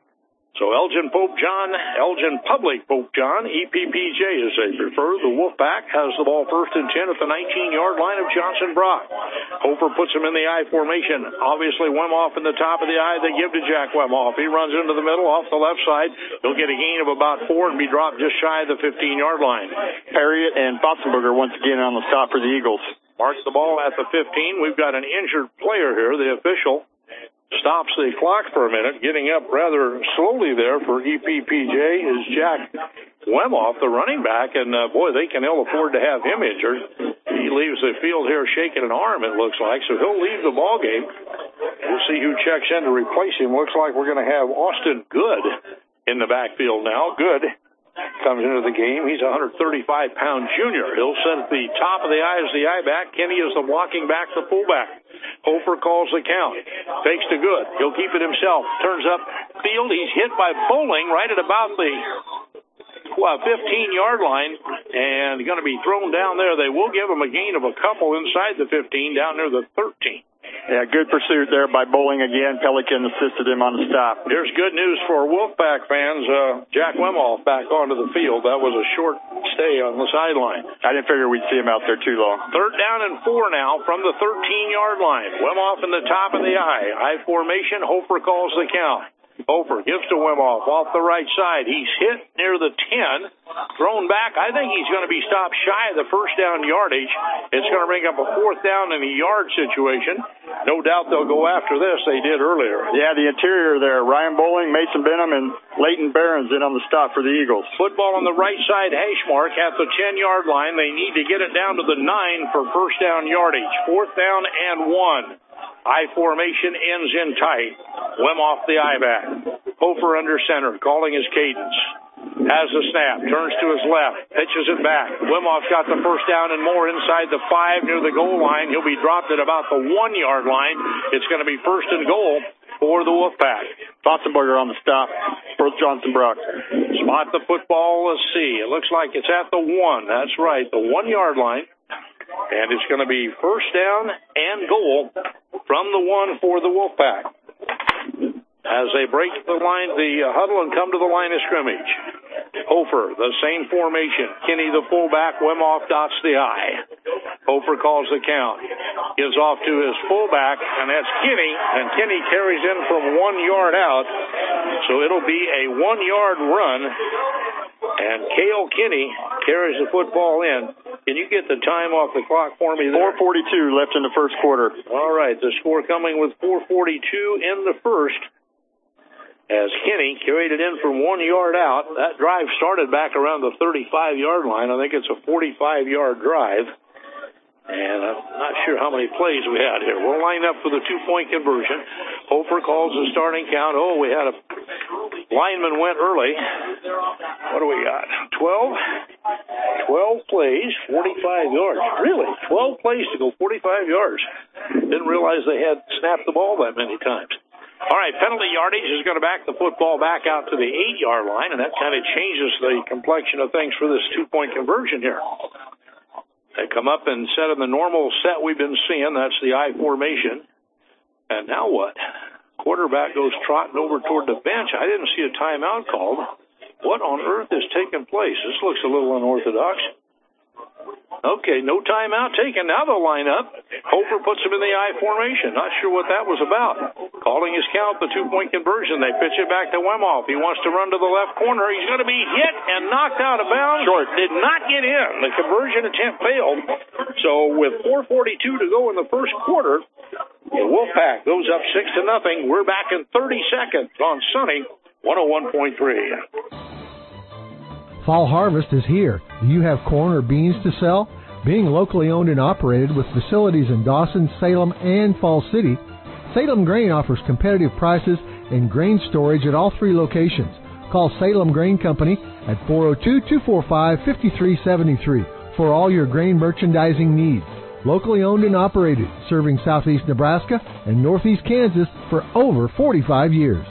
So Elgin Pope John, Elgin Public Pope John, E P P J as they prefer. The Wolfpack has the ball first and ten at the nineteen-yard line of Johnson Brock. Hofer puts him in the I formation. Obviously, Wemoff in the top of the I. They give to Jack Wemoff. He runs into the middle off the left side. He'll get a gain of about four and be dropped just shy of the fifteen-yard line. Perriott and Fossenberger once again on the stop for the Eagles. Marks the ball at the fifteen. We've got an injured player here. The official stops the clock for a minute. Getting up rather slowly there for E P P J is Jack Wemoff, the running back, and uh, boy, they can ill afford to have him injured. He leaves the field here shaking an arm, it looks like, so he'll leave the ball game. We'll see who checks in to replace him. Looks like we're going to have Austin Good in the backfield now. Good comes into the game. He's a one hundred thirty-five pound junior. He'll sit at the top of the I as the I back. Kenny is the blocking back, the fullback. Hofer calls the count. Fakes to Good. He'll keep it himself. Turns up field. He's hit by Bowling right at about the fifteen-yard line and going to be thrown down there. They will give him a gain of a couple inside the fifteen, down near the thirteen. Yeah, good pursuit there by Bowling again. Pelican assisted him on the stop. Here's good news for Wolfpack fans. Uh, Jack Wimoff back onto the field. That was a short stay on the sideline. I didn't figure we'd see him out there too long. Third down and four now from the thirteen-yard line. Wimoff in the top of the I. I formation. Hofer calls the count. Hofer gives to Wimoff off the right side. He's hit near the ten. Thrown back. I think he's going to be stopped shy of the first down yardage. It's going to bring up a fourth down and a yard situation. No doubt they'll go after this. They did earlier. Yeah, the interior there. Ryan Bowling, Mason Benham, and Leighton Barons in on the stop for the Eagles. Football on the right side hash mark at the ten-yard line. They need to get it down to the nine for first down yardage. Fourth down and one. I formation ends in tight. Wimoff the I back. Hofer under center, calling his cadence. Has the snap, turns to his left, pitches it back. Wimoff's got the first down and more inside the five near the goal line. He'll be dropped at about the one-yard line. It's going to be first and goal for the Wolfpack. Fotzenberger on the stop for Johnson Brock. Spot the football. Let's see. It looks like it's at the one. That's right, the one-yard line. And it's going to be first down and goal from the one for the Wolfpack. As they break the line, the uh, huddle and come to the line of scrimmage. Hofer, the same formation. Kinney, the fullback. Wimoff dots the I. Hofer calls the count. Gives off to his fullback, and that's Kinney. And Kinney carries in from one yard out. So it'll be a one-yard run. And Cale Kinney carries the football in. Can you get the time off the clock for me there? four forty-two left in the first quarter. All right, the score coming with four forty-two in the first. As Kinney carried it in from one yard out. That drive started back around the thirty-five-yard line. I think it's a forty-five-yard drive. And I'm not sure how many plays we had here. We'll line up for the two-point conversion. Hofer calls the starting count. Oh, we had a lineman went early. What do we got? twelve? twelve plays, forty-five yards. Really? twelve plays to go forty-five yards. Didn't realize they had snapped the ball that many times. All right, penalty yardage is going to back the football back out to the eight-yard line, and that kind of changes the complexion of things for this two-point conversion here. They come up and set in the normal set we've been seeing. That's the I formation. And now what? Quarterback goes trotting over toward the bench. I didn't see a timeout called. What on earth is taking place? This looks a little unorthodox. Okay, no timeout taken. Now they'll line up. Hofer puts him in the I formation. Not sure what that was about. Calling his count, the two-point conversion. They pitch it back to Wimoff. He wants to run to the left corner. He's going to be hit and knocked out of bounds. Short. Did not get in. The conversion attempt failed. So with four forty-two to go in the first quarter, the Wolfpack goes up six to nothing. We're back in thirty seconds on Sunny one oh one point three. Fall harvest is here. Do you have corn or beans to sell? Being locally owned and operated with facilities in Dawson, Salem, and Fall City, Salem Grain offers competitive prices and grain storage at all three locations. Call Salem Grain Company at four oh two, two four five, five three seven three for all your grain merchandising needs. Locally owned and operated, serving southeast Nebraska and northeast Kansas for over forty-five years.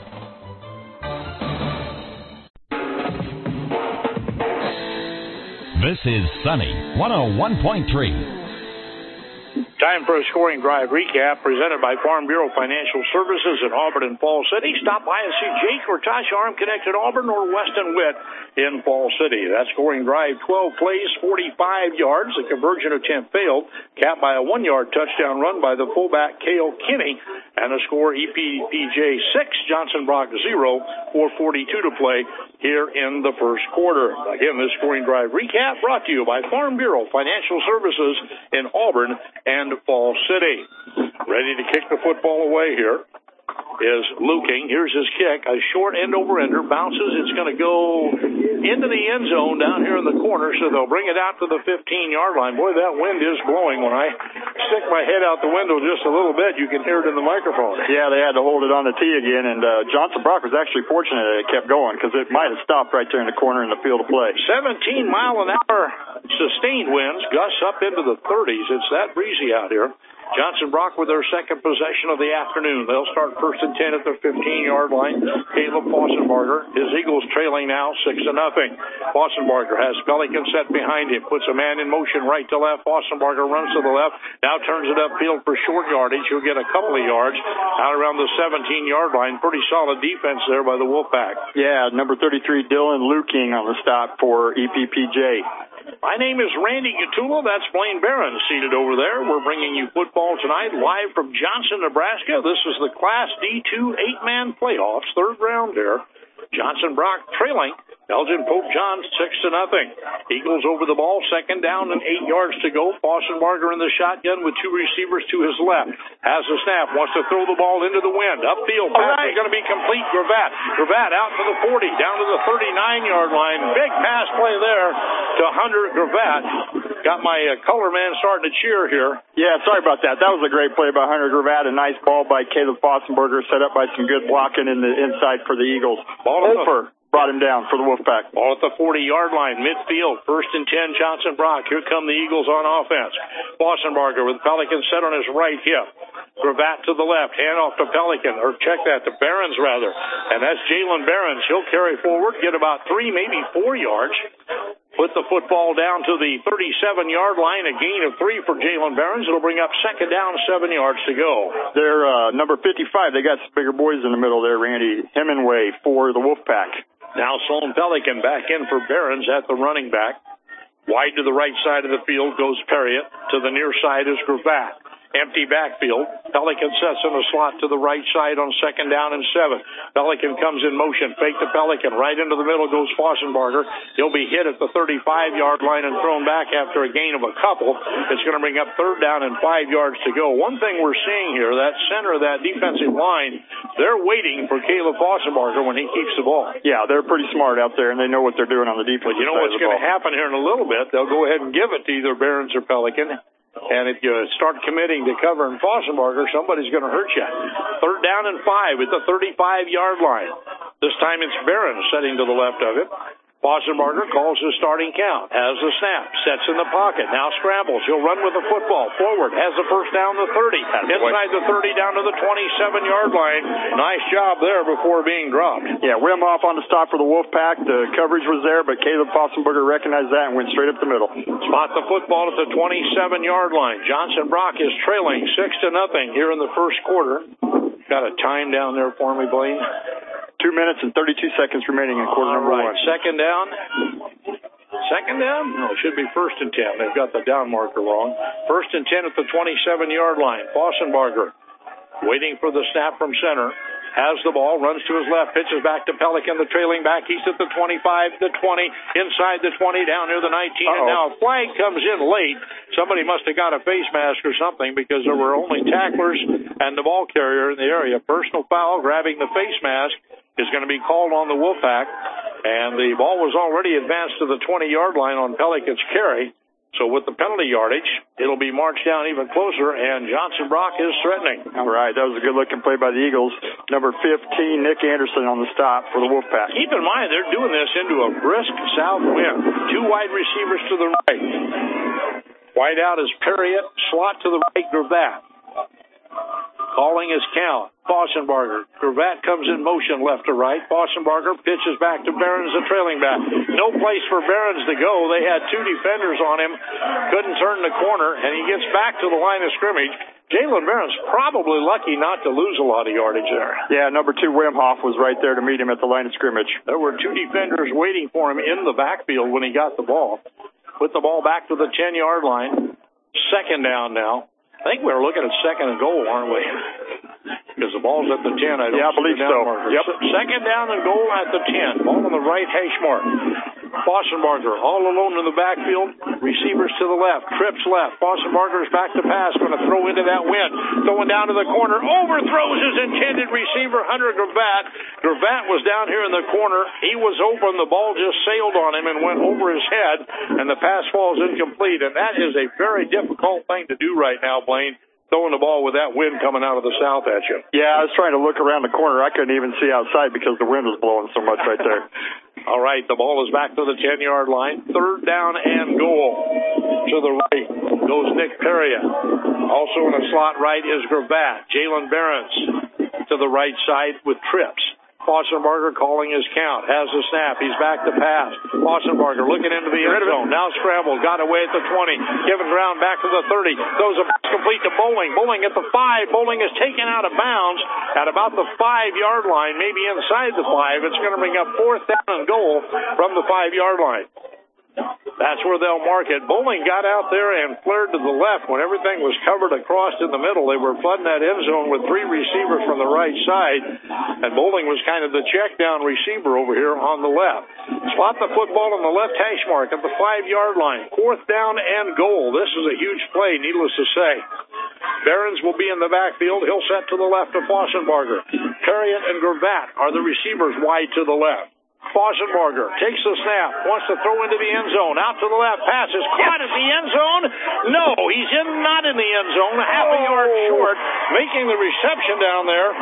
This is Sunny one oh one point three. Time for a scoring drive recap presented by Farm Bureau Financial Services in Auburn and Fall City. Stop by and see Jake or Tasha Arm-Connect at Auburn or Weston Witt in Fall City. That scoring drive, twelve plays, forty-five yards. The conversion attempt failed, capped by a one-yard touchdown run by the fullback Cale Kinney. And the score, E P P J six, Johnson Brock zero, four forty-two to play here in the first quarter. Again, this scoring drive recap brought to you by Farm Bureau Financial Services in Auburn and Fall City. Ready to kick the football away here is Luking. Here's his kick. A short end-over-ender. Bounces. It's going to go into the end zone down here in the corner, so they'll bring it out to the fifteen-yard line. Boy, that wind is blowing. When I stick my head out the window just a little bit, you can hear it in the microphone. Yeah, they had to hold it on the tee again, and uh, Johnson Brock was actually fortunate that it kept going because it might have stopped right there in the corner in the field of play. seventeen mile an hour sustained winds, gusts up into the thirties. It's that breezy out here. Johnson Brock with their second possession of the afternoon. They'll start first and ten at their fifteen-yard line. Caleb Fossenbarger, his Eagles trailing now six to nothing. Fossenbarger has Pelican set behind him, puts a man in motion right to left. Fossenbarger runs to the left, now turns it upfield for short yardage. He'll get a couple of yards out around the seventeen-yard line. Pretty solid defense there by the Wolfpack. Yeah, number thirty-three, Dylan Luking on the stop for E P P J. My name is Randy Gatula. That's Blaine Barron seated over there. We're bringing you football tonight live from Johnson, Nebraska. This is the Class D two eight-man playoffs, third round there. Johnson Brock trailing Elgin Pope John six to nothing. Eagles over the ball, second down and eight yards to go. Fossenbarger in the shotgun with two receivers to his left. Has the snap, wants to throw the ball into the wind. Upfield, pass right. is going to be complete. Gravatt. Gravatt out to the forty, down to the thirty-nine-yard line. Big pass play there to Hunter Gravatt. Got my uh, color man starting to cheer here. Yeah, sorry about that. That was a great play by Hunter Gravatt. A nice ball by Caleb Fossenbarger, set up by some good blocking in the inside for the Eagles. Ball Ofer brought him down for the Wolfpack. Ball at the forty-yard line, midfield, first and ten, Johnson Brock. Here come the Eagles on offense. Fossenbarger with Pelican set on his right hip. Gravatt to the left, handoff to Pelican, or check that, to Barons rather. And that's Jalen Barons. He'll carry forward, get about three, maybe four yards. Put the football down to the thirty-seven-yard line, a gain of three for Jalen Barons. It'll bring up second down, seven yards to go. They're uh, number fifty-five. They got some bigger boys in the middle there, Randy. Hemingway for the Wolfpack. Now Sloan Pelican back in for Barons at the running back. Wide to the right side of the field goes Perriott. To the near side is Gravatt. Empty backfield. Pelican sets in a slot to the right side on second down and seven. Pelican comes in motion. Fake to Pelican. Right into the middle goes Fossenbarger. He'll be hit at the thirty-five-yard line and thrown back after a gain of a couple. It's going to bring up third down and five yards to go. One thing we're seeing here, that center of that defensive line, they're waiting for Caleb Fossenbarger when he keeps the ball. Yeah, they're pretty smart out there, and they know what they're doing on the defense. But you know what's going to happen here in a little bit? They'll go ahead and give it to either Barons or Pelican. And if you start committing to covering Fossenbarger, somebody's going to hurt you. Third down and five at the thirty-five-yard line. This time it's Barron setting to the left of it. Fossenbarger calls his starting count, has the snap, sets in the pocket, now scrambles. He'll run with the football forward, has the first down to thirty. Inside the thirty, down to the twenty-seven-yard line. Nice job there before being dropped. Yeah, Wimhoff on the stop for the Wolfpack. The coverage was there, but Caleb Fossenbarger recognized that and went straight up the middle. Spot the football at the twenty-seven-yard line. Johnson Brock is trailing six to nothing here in the first quarter. Got a time down there for me, Blaine. Two minutes and thirty-two seconds remaining in quarter number right. one. Second down. Second down? No, it should be first and ten. They've got the down marker wrong. First and ten at the twenty-seven-yard line. Fossenbarger waiting for the snap from center. Has the ball, runs to his left, pitches back to Pelican, the trailing back. He's at the twenty-five, the twenty, inside the twenty, down near the nineteen. Uh-oh. And now a flag comes in late. Somebody must have got a face mask or something because there were only tacklers and the ball carrier in the area. Personal foul, grabbing the face mask, is going to be called on the Wolfpack. And the ball was already advanced to the twenty-yard line on Pelican's carry. So with the penalty yardage, it'll be marched down even closer, and Johnson Brock is threatening. All right, that was a good-looking play by the Eagles. Number fifteen, Nick Anderson on the stop for the Wolfpack. Keep in mind, they're doing this into a brisk south wind. Two wide receivers to the right. Wide out is Perriott, slot to the right, Gravatt. Calling his count. Fossenbarger. Gravatt comes in motion left to right. Fossenbarger pitches back to Barons, the trailing back. No place for Barons to go. They had two defenders on him. Couldn't turn the corner, and he gets back to the line of scrimmage. Jalen Barons probably lucky not to lose a lot of yardage there. Yeah, number two, Wimhoff, was right there to meet him at the line of scrimmage. There were two defenders waiting for him in the backfield when he got the ball. Put the ball back to the ten-yard line. Second down now. I think we were looking at second and goal, aren't we? Because the ball's at the ten. I don't yeah, I believe so. Marker. Yep. Second down and goal at the ten. Ball on the right hash mark. Fossenbarger all alone in the backfield. Receivers to the left. Trips left. Fossenbarger's back to pass. Going to throw into that wind. Throwing down to the corner. Overthrows his intended receiver, Hunter Gravatt. Gravatt was down here in the corner. He was open. The ball just sailed on him and went over his head. And the pass falls incomplete. And that is a very difficult thing to do right now, Blaine. throwing the ball with that wind coming out of the south at you. Yeah, I was trying to look around the corner. I couldn't even see outside because the wind was blowing so much right there. All right, the ball is back to the ten-yard line. Third down and goal. To the right goes Nick Perriott. Also in the slot right is Gravatt. Jalen Behrens to the right side with trips. Fossenbarger calling his count. Has the snap. He's back to pass. Fossenbarger looking into the end zone. Now scrambled. Got away at the twenty. Given ground back to the thirty. Goes a pass complete to Bowling. Bowling at the five. Bowling is taken out of bounds at about the five-yard line. Maybe inside the five. It's going to bring up fourth down and goal from the five-yard line. That's where they'll mark it. Bowling got out there and flared to the left when everything was covered across in the middle. They were flooding that end zone with three receivers from the right side, and Bowling was kind of the check down receiver over here on the left. Slot the football on the left hash mark at the five-yard line. Fourth down and goal. This is a huge play, needless to say. Behrens will be in the backfield. He'll set to the left of Fossenbarger. Perriott and Gravatt are the receivers wide to the left. Fossenbarger takes the snap, wants to throw into the end zone, out to the left, pass is caught at the end zone. No, he's in, not in the end zone, half a yard short. Making the reception down there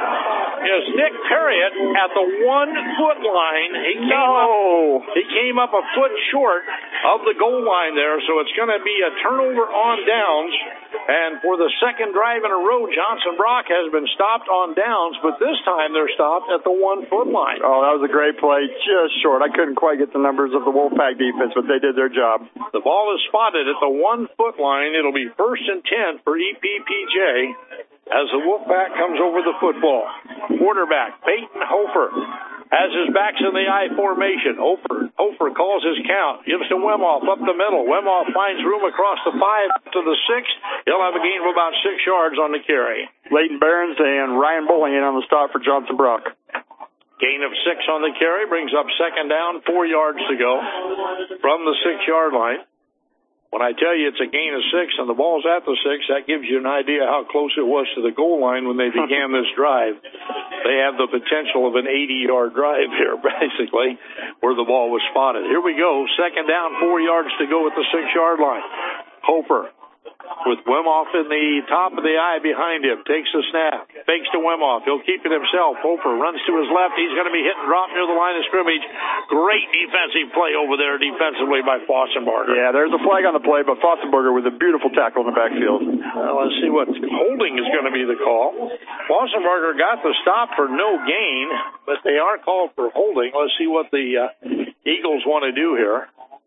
is Nick Perriott at the one-foot line. He came, no. up, he came up a foot short of the goal line there, so it's going to be a turnover on downs. And for the second drive in a row, Johnson Brock has been stopped on downs, but this time they're stopped at the one-foot line. Oh, that was a great play, just short. I couldn't quite get the numbers of the Wolfpack defense, but they did their job. The ball is spotted at the one-foot line. It'll be first and ten for E P P J as the Wolfpack comes over the football. Quarterback, Peyton Hofer, has his backs in the I formation. Hofer, Hofer calls his count, gives to Wemoff up the middle. Wemoff finds room across the five to the six. He'll have a gain of about six yards on the carry. Leighton Behrens and Ryan Bowling in on the stop for Johnson Brock. Gain of six on the carry brings up second down, four yards to go from the six-yard line. When I tell you it's a gain of six and the ball's at the six, that gives you an idea how close it was to the goal line when they began this drive. They have the potential of an eighty-yard drive here, basically, where the ball was spotted. Here we go. Second down, four yards to go at the six-yard line. Hofer with Wemoff in the top of the eye behind him. Takes the snap. Fakes to Wemoff. He'll keep it himself. Hofer runs to his left. He's going to be hit and dropped near the line of scrimmage. Great defensive play over there defensively by Fossenbarger. Yeah, there's a flag on the play, but Fossenbarger with a beautiful tackle in the backfield. Well, let's see what holding is going to be the call. Fossenbarger got the stop for no gain, but they are called for holding. Let's see what the uh, Eagles want to do here.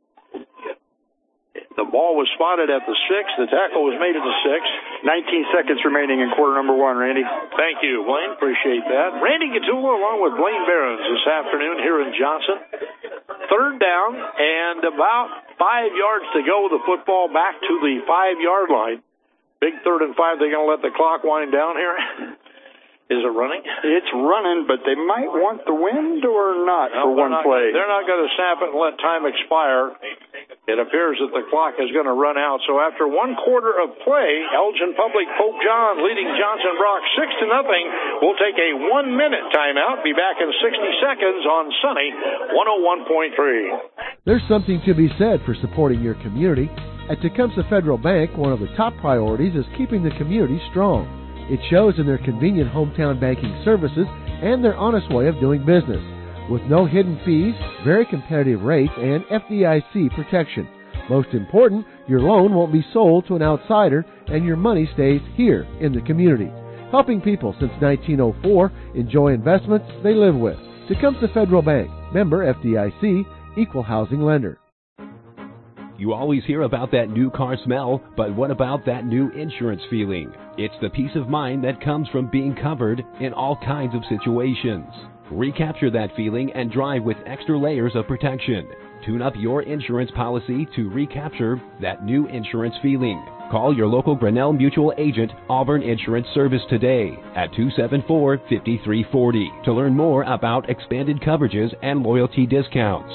The ball was spotted at the six. The tackle was made at the six. nineteen seconds remaining in quarter number one, Randy. Thank you, Blaine. Appreciate that. Randy Gatula along with Blaine Behrens this afternoon here in Johnson. Third down and about five yards to go. The football back to the five-yard line. Big third and five. They're going to let the clock wind down here. Is it running? It's running, but they might want the wind or not no, for one not, play. They're not going to snap it and let time expire. It appears that the clock is going to run out. So after one quarter of play, Elgin Public Pope John leading Johnson Brock six to nothing. We'll take a one-minute timeout. Be back in sixty seconds on Sunny one oh one point three. There's something to be said for supporting your community. At Tecumseh Federal Bank, one of the top priorities is keeping the community strong. It shows in their convenient hometown banking services and their honest way of doing business. With no hidden fees, very competitive rates, and F D I C protection. Most important, your loan won't be sold to an outsider and your money stays here in the community. Helping people since nineteen oh four enjoy investments they live with. Tecumseh Federal Bank, member F D I C, equal housing lender. You always hear about that new car smell, but what about that new insurance feeling? It's the peace of mind that comes from being covered in all kinds of situations. Recapture that feeling and drive with extra layers of protection. Tune up your insurance policy to recapture that new insurance feeling. Call your local Grinnell Mutual agent, Auburn Insurance Service, today at two seven four, five three four zero to learn more about expanded coverages and loyalty discounts.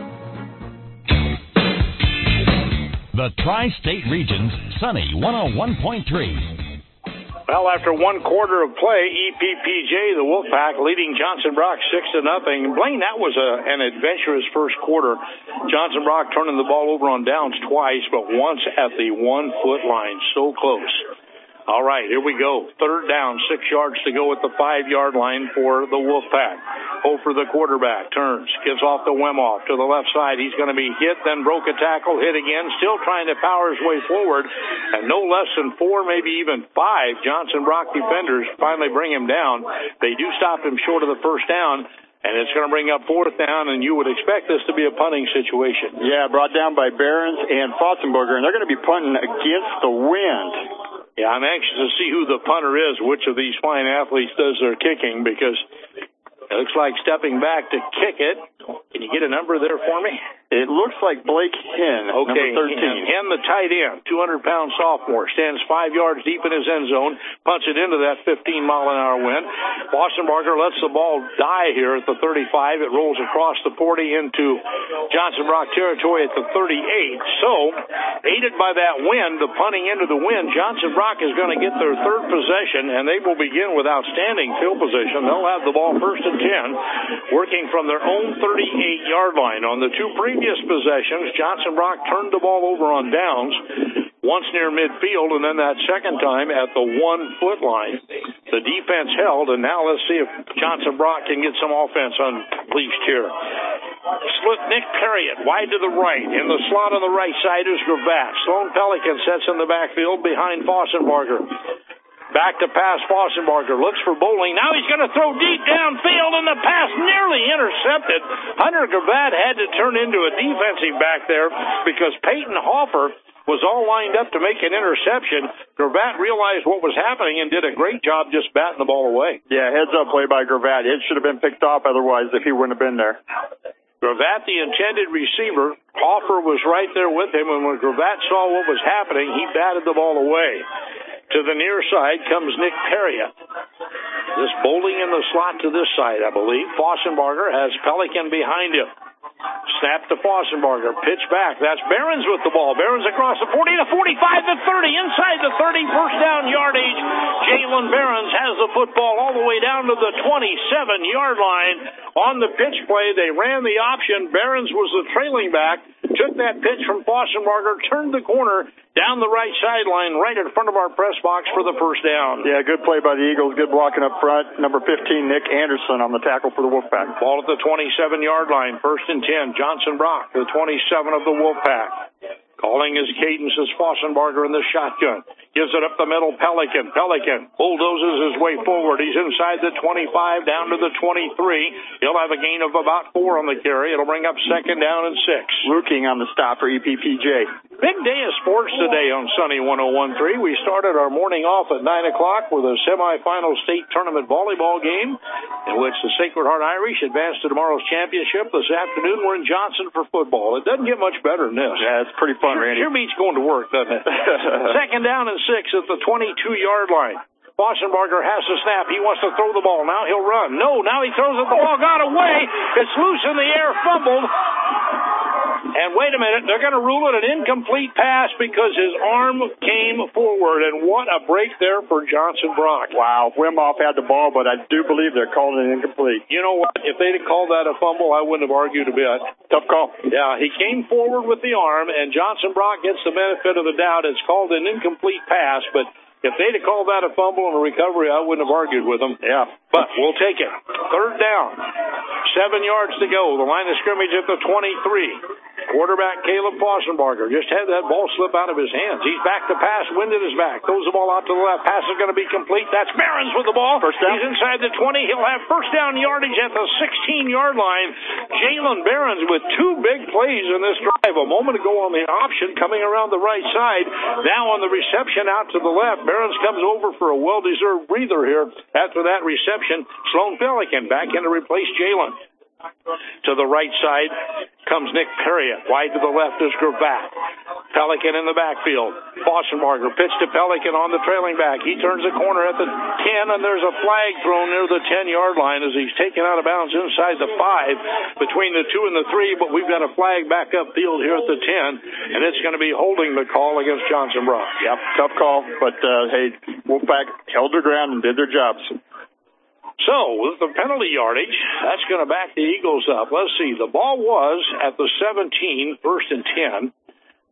The Tri-State Region's Sunny one oh one point three. Well, after one quarter of play, E P P J, the Wolfpack, leading Johnson Brock six to nothing. Blaine, that was a, an adventurous first quarter. Johnson Brock turning the ball over on downs twice, but once at the one-foot line. So close. All right, here we go. Third down, six yards to go at the five-yard line for the Wolfpack. Hofer, the quarterback, turns, gives off to Wemoff to the left side. He's going to be hit, then broke a tackle, hit again, still trying to power his way forward. And no less than four, maybe even five Johnson Brock defenders finally bring him down. They do stop him short of the first down. And it's going to bring up fourth down, and you would expect this to be a punting situation. Yeah, brought down by Behrens and Fossenberger, and they're going to be punting against the wind. Yeah, I'm anxious to see who the punter is, which of these fine athletes does their kicking, because it looks like stepping back to kick it. Can you get a number there for me? It looks like Blake Henn, okay, number thirteen. Henn, the tight end, two hundred pound sophomore, stands five yards deep in his end zone, punts it into that fifteen mile an hour wind. Fossenbarger lets the ball die here at the thirty-five. It rolls across the forty into Johnson Brock territory at the thirty-eight. So, aided by that wind, the punting into the wind, Johnson Brock is going to get their third possession, and they will begin with outstanding field position. They'll have the ball first and ten, working from their own thirty-eight yard line. On the two previous possessions, Johnson Brock turned the ball over on downs, once near midfield, and then that second time at the one-foot line. The defense held, and now let's see if Johnson Brock can get some offense unleashed here. Split Nick Perriott wide to the right. In the slot on the right side is Gravatt. Sloan Pelican sets in the backfield behind Fossenbarger. Back to pass, Fossenbarger looks for Bowling. Now he's going to throw deep downfield, and the pass nearly intercepted. Hunter Gravatt had to turn into a defensive back there because Peyton Hofer was all lined up to make an interception. Gravatt realized what was happening and did a great job just batting the ball away. Yeah, heads up play by Gravatt. It should have been picked off otherwise if he wouldn't have been there. Gravatt, the intended receiver, Hofer was right there with him, and when Gravatt saw what was happening, he batted the ball away. To the near side comes Nick Perriott. This Bowling in the slot to this side, I believe. Fossenbarger has Pelican behind him. Snap to Fossenbarger. Pitch back. That's Behrens with the ball. Behrens across the forty to forty-five to thirty. Inside the thirty. First down yardage. Jalen Behrens has the football all the way down to the twenty-seven yard line. On the pitch play, they ran the option. Behrens was the trailing back. Took that pitch from Fossenbarger. Turned the corner down the right sideline right in front of our press box for the first down. Yeah, good play by the Eagles. Good blocking up front. Number fifteen, Nick Anderson on the tackle for the Wolfpack. Ball at the twenty-seven yard line. First and ten. Johnson Brock, the twenty-seven of the Wolfpack. Calling his cadence is Fossenbarger in the shotgun. Gives it up the middle, Pelican. Pelican bulldozes his way forward. He's inside the twenty-five, down to the twenty-three. He'll have a gain of about four on the carry. It'll bring up second down and six. Luking on the stop for E P P J. Big day of sports today on Sunny one oh one point three. We started our morning off at nine o'clock with a semifinal state tournament volleyball game in which the Sacred Heart Irish advanced to tomorrow's championship. This afternoon we're in Johnson for football. It doesn't get much better than this. Yeah, it's pretty fun, Randy. Sure beats going to work, doesn't it? Second down and six at the twenty-two yard line. Fossenbarger has to snap. He wants to throw the ball. Now he'll run. No, now he throws it. The ball got away. It's loose in the air, fumbled. And wait a minute, they're going to rule it an incomplete pass because his arm came forward. And what a break there for Johnson Brock. Wow, Wimoff had the ball, but I do believe they're calling it incomplete. You know what? If they'd have called that a fumble, I wouldn't have argued a bit. Tough call. Yeah, he came forward with the arm, and Johnson Brock gets the benefit of the doubt. It's called an incomplete pass, but if they'd have called that a fumble and a recovery, I wouldn't have argued with them. Yeah. But we'll take it. Third down. Seven yards to go. The line of scrimmage at the twenty-three. Quarterback Caleb Fossenbarger just had that ball slip out of his hands. He's back to pass. Wind at his back. Throws the ball out to the left. Pass is going to be complete. That's Behrens with the ball. First down. He's inside the twenty. He'll have first down yardage at the sixteen yard line. Jalen Behrens with two big plays in this drive. A moment ago on the option coming around the right side. Now on the reception out to the left. Behrens comes over for a well-deserved breather here after that reception. Sloan Pelican back in to replace Jalen. To the right side comes Nick Perriott. Wide to the left is Gravatt. Pelican in the backfield. Fossenbarger pitch to Pelican on the trailing back. He turns the corner at the ten, and there's a flag thrown near the ten yard line as he's taken out of bounds inside the five between the two and the three, but we've got a flag back up field here at the ten, and it's going to be holding the call against Johnson Brock. Yep, tough call, but uh, hey, Wolfpack held their ground and did their jobs. So, with the penalty yardage, that's going to back the Eagles up. Let's see. The ball was at the seventeen, first and ten.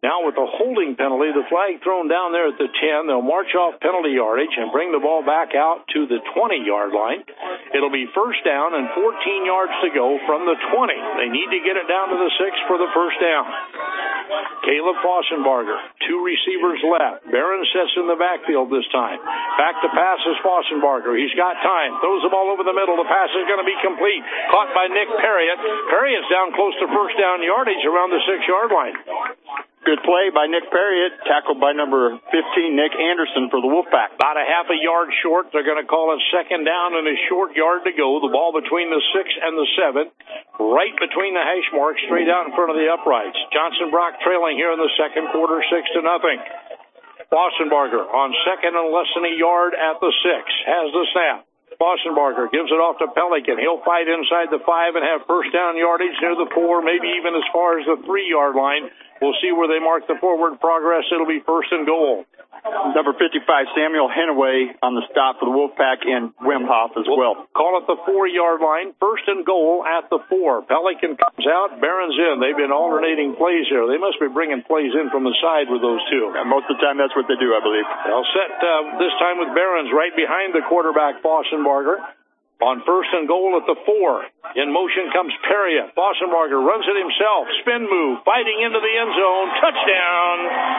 Now with the holding penalty, the flag thrown down there at the ten, they'll march off penalty yardage and bring the ball back out to the twenty-yard line. It'll be first down and fourteen yards to go from the twenty. They need to get it down to the six for the first down. Caleb Fossenbarger, two receivers left. Barron sets in the backfield this time. Back to pass is Fossenbarger. He's got time. Throws the ball over the middle. The pass is going to be complete. Caught by Nick Perriott. Perriott's down close to first down yardage around the six-yard line. Good play by Nick Perriott, tackled by number fifteen, Nick Anderson, for the Wolfpack. About a half a yard short. They're going to call it second down and a short yard to go. The ball between the six and the seven, right between the hash marks, straight out in front of the uprights. Johnson Brock trailing here in the second quarter, six to nothing. Fossenbarger on second and less than a yard at the six. Has the snap. Fossenbarger gives it off to Pelican. He'll fight inside the five and have first down yardage near the four, maybe even as far as the three-yard line. We'll see where they mark the forward progress. It'll be first and goal. Number fifty-five, Samuel Henaway, on the stop for the Wolfpack, and Wimhoff as well. We'll call it the four-yard line. First and goal at the four. Pelican comes out. Barron's in. They've been alternating plays here. They must be bringing plays in from the side with those two. Yeah, most of the time, that's what they do, I believe. They'll set uh, this time with Barron's right behind the quarterback, Fossenbarger. On first and goal at the four. In motion comes Perriott. Fossenbarger runs it himself. Spin move. Fighting into the end zone. Touchdown.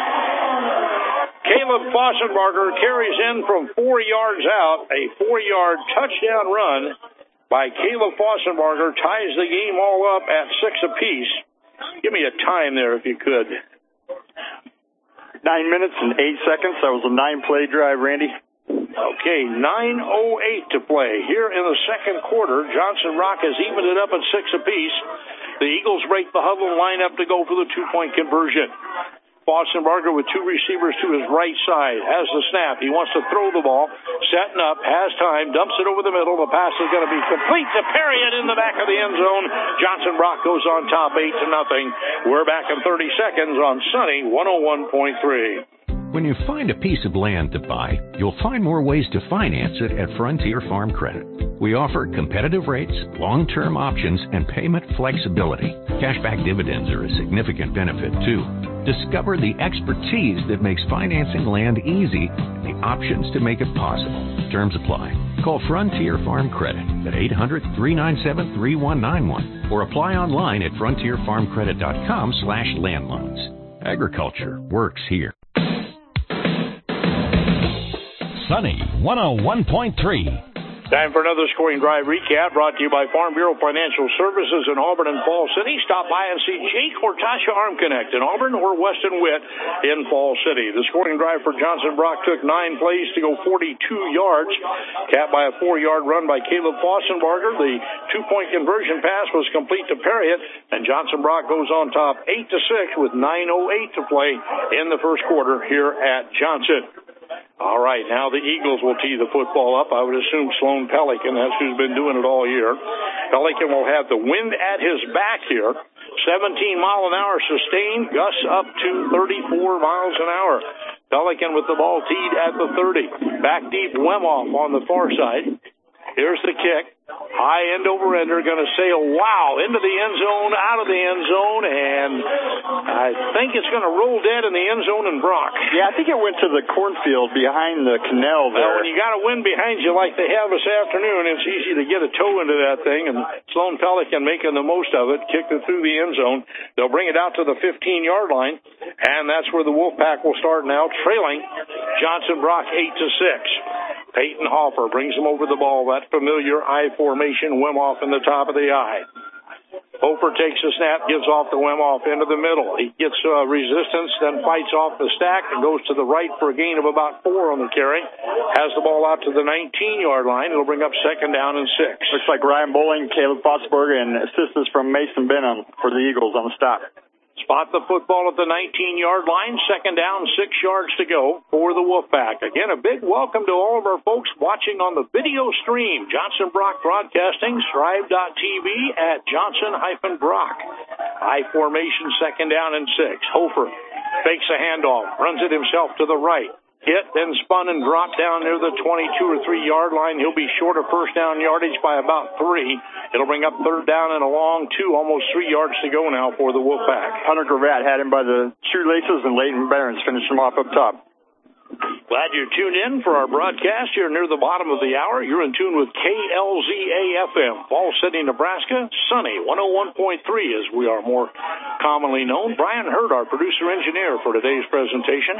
Caleb Fossenbarger carries in from four yards out. A four-yard touchdown run by Caleb Fossenbarger ties the game all up at six apiece. Give me a time there if you could. Nine minutes and eight seconds. That was a nine-play drive, Randy. Okay, nine oh eight to play. Here in the second quarter, Johnson Rock has evened it up at six apiece. The Eagles break the huddle and line up to go for the two-point conversion. Fossenbarger with two receivers to his right side. Has the snap. He wants to throw the ball. Setting up. Has time. Dumps it over the middle. The pass is going to be complete to Perriott in the back of the end zone. Johnson Brock goes on top eight to nothing. We're back in thirty seconds on Sunny one oh one point three. When you find a piece of land to buy, you'll find more ways to finance it at Frontier Farm Credit. We offer competitive rates, long-term options, and payment flexibility. Cashback dividends are a significant benefit, too. Discover the expertise that makes financing land easy and the options to make it possible. Terms apply. Call Frontier Farm Credit at eight hundred, three nine seven, three one nine one or apply online at frontier farm credit dot com slash land loans. Agriculture works here. Sunny one oh one point three. Time for another scoring drive recap brought to you by Farm Bureau Financial Services in Auburn and Fall City. Stop by and see Jake or Tasha Arm Connect in Auburn or Weston Witt in Fall City. The scoring drive for Johnson Brock took nine plays to go forty-two yards, capped by a four-yard run by Caleb Fossenbarger. The two-point conversion pass was complete to Perriott, and Johnson Brock goes on top eight to six with nine oh eight to play in the first quarter here at Johnson. All right, now the Eagles will tee the football up. I would assume Sloan Pelican, that's who's been doing it all year. Pelican will have the wind at his back here. seventeen mile an hour sustained, gusts up to thirty-four miles an hour. Pelican with the ball teed at the thirty. Back deep, Wimoff on the far side. Here's the kick. High end over ender, going to sail, wow, into the end zone, out of the end zone, and I think it's going to roll dead in the end zone in Brock. Yeah, I think it went to the cornfield behind the canal there. Well, when you got a wind behind you like they have this afternoon, it's easy to get a toe into that thing, and Sloan Pelican making the most of it, kicked it through the end zone. They'll bring it out to the fifteen-yard line, and that's where the Wolfpack will start now, trailing Johnson Brock eight to six. Peyton Hoffer brings him over the ball. That familiar I formation, Wimoff in the top of the I. Hofer takes the snap, gives off to Wimoff into the middle. He gets uh, resistance, then fights off the stack and goes to the right for a gain of about four on the carry. Has the ball out to the nineteen-yard line. It'll bring up second down and six. Looks like Ryan Bowling, Caleb Fossenbarger, and assistance from Mason Benham for the Eagles on the stop. Spot the football at the nineteen-yard line. Second down, six yards to go for the Wolfpack. Again, a big welcome to all of our folks watching on the video stream. Johnson Brock Broadcasting, strive dot t v at Johnson-Brock. I formation, second down and six. Hofer fakes a handoff, runs it himself to the right. hit, then spun and dropped down near the twenty-two or three yard line. He'll be short of first down yardage by about three. It'll bring up third down and a long two, almost three yards to go now for the Wolfpack. Hunter Gravatt had him by the shoelaces, and Leighton Barons finished him off up top. Glad you're tuned in for our broadcast here near the bottom of the hour. You're in tune with K L Z A F M, Falls City, Nebraska, Sunny one oh one point three as we are more commonly known. Brian Hurd, our producer-engineer for today's presentation.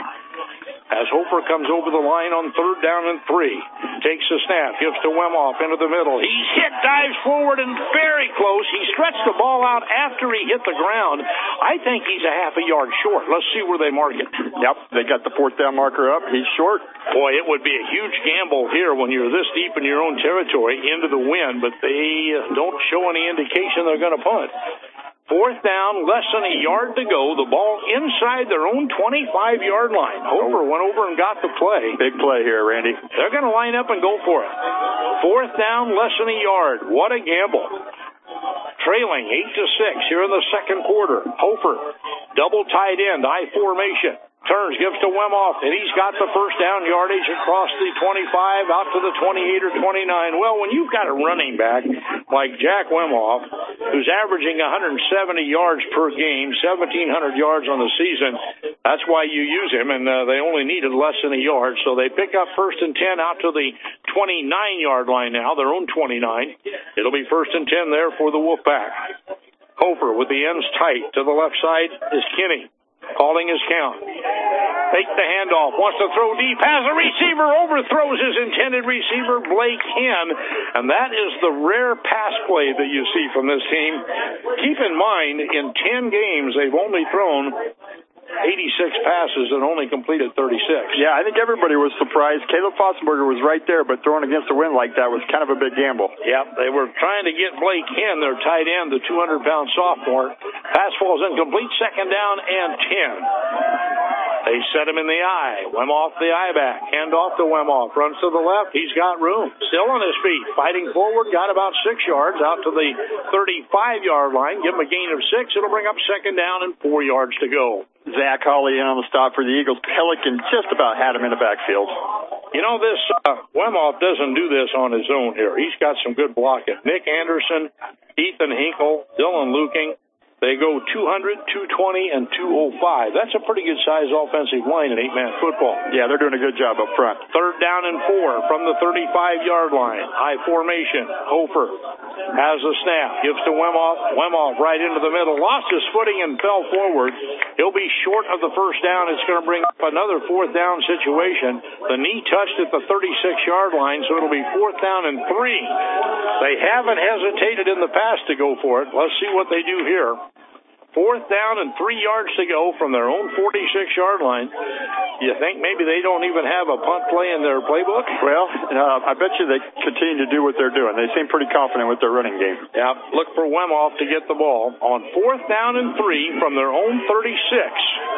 As Hofer comes over the line on third down and three. Takes the snap, gives to Wemoff into the middle. He's hit, dives forward, and very close. He stretched the ball out after he hit the ground. I think he's a half a yard short. Let's see where they mark it. Yep, they got the fourth down marker up. He's short. Boy, it would be a huge gamble here when you're this deep in your own territory into the wind, but they don't show any indication they're going to punt. Fourth down, less than a yard to go. The ball inside their own twenty-five yard line. Hofer went over and got the play. Big play here, Randy. They're going to line up and go for it. Fourth down, less than a yard. What a gamble. Trailing eight to six here in the second quarter. Hofer, double tight end, I formation. Turns, gives to Wemoff, and he's got the first down yardage across the twenty-five out to the twenty-eight or twenty-nine. Well, when you've got a running back like Jack Wemoff, who's averaging one hundred seventy yards per game, seventeen hundred yards on the season, that's why you use him, and uh, they only needed less than a yard. So they pick up first and ten out to the twenty-nine yard line now, their own twenty-nine. It'll be first and ten there for the Wolfpack. Hofer with the ends tight. To the left side is Kinney. Calling his count. Take the handoff. Wants to throw deep. Has a receiver. Overthrows his intended receiver, Blake Henn. And that is the rare pass play that you see from this team. Keep in mind, in ten games, they've only thrown eighty-six passes and only completed thirty-six. Yeah, I think everybody was surprised. Caleb Fossenberger was right there, but throwing against the wind like that was kind of a big gamble. Yeah, they were trying to get Blake Henn, their tight end, the two hundred pound sophomore. Pass falls incomplete, second down and ten. They set him in the eye. Wemoff the eye back. Hand off to Wemoff. Runs to the left. He's got room. Still on his feet. Fighting forward. Got about six yards out to the thirty-five yard line. Give him a gain of six. It'll bring up second down and four yards to go. Zach Hawley in on the stop for the Eagles. Pelican just about had him in the backfield. You know, this uh, Wemoff doesn't do this on his own here. He's got some good blocking. Nick Anderson, Ethan Hinkle, Dylan Luking. They go two hundred, two twenty, and two oh five. That's a pretty good-sized offensive line in eight-man football. Yeah, they're doing a good job up front. Third down and four from the thirty-five yard line. High formation. Hofer has the snap. Gives to Wemoff. Wemoff right into the middle. Lost his footing and fell forward. He'll be short of the first down. It's going to bring up another fourth down situation. The knee touched at the thirty-six yard line, so it'll be fourth down and three. They haven't hesitated in the past to go for it. Let's see what they do here. Fourth down and three yards to go from their own forty-six yard line. You think maybe they don't even have a punt play in their playbook? Well, uh, I bet you they continue to do what they're doing. They seem pretty confident with their running game. Yeah, look for Wemoff to get the ball on fourth down and three from their own thirty-six.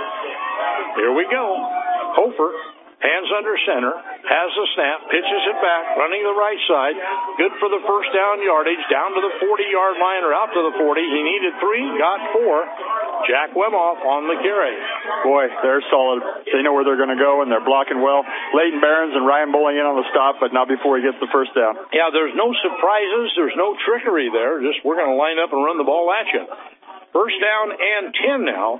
Here we go. Hofer. Hands under center, has the snap, pitches it back, running the right side. Good for the first down yardage, down to the forty yard line or out to the forty. He needed three, got four. Jack Wemoff on the carry. Boy, they're solid. They know where they're going to go, and they're blocking well. Leighton Barons and Ryan Bowling in on the stop, but not before he gets the first down. Yeah, there's no surprises. There's no trickery there. Just we're going to line up and run the ball at you. First down and ten now.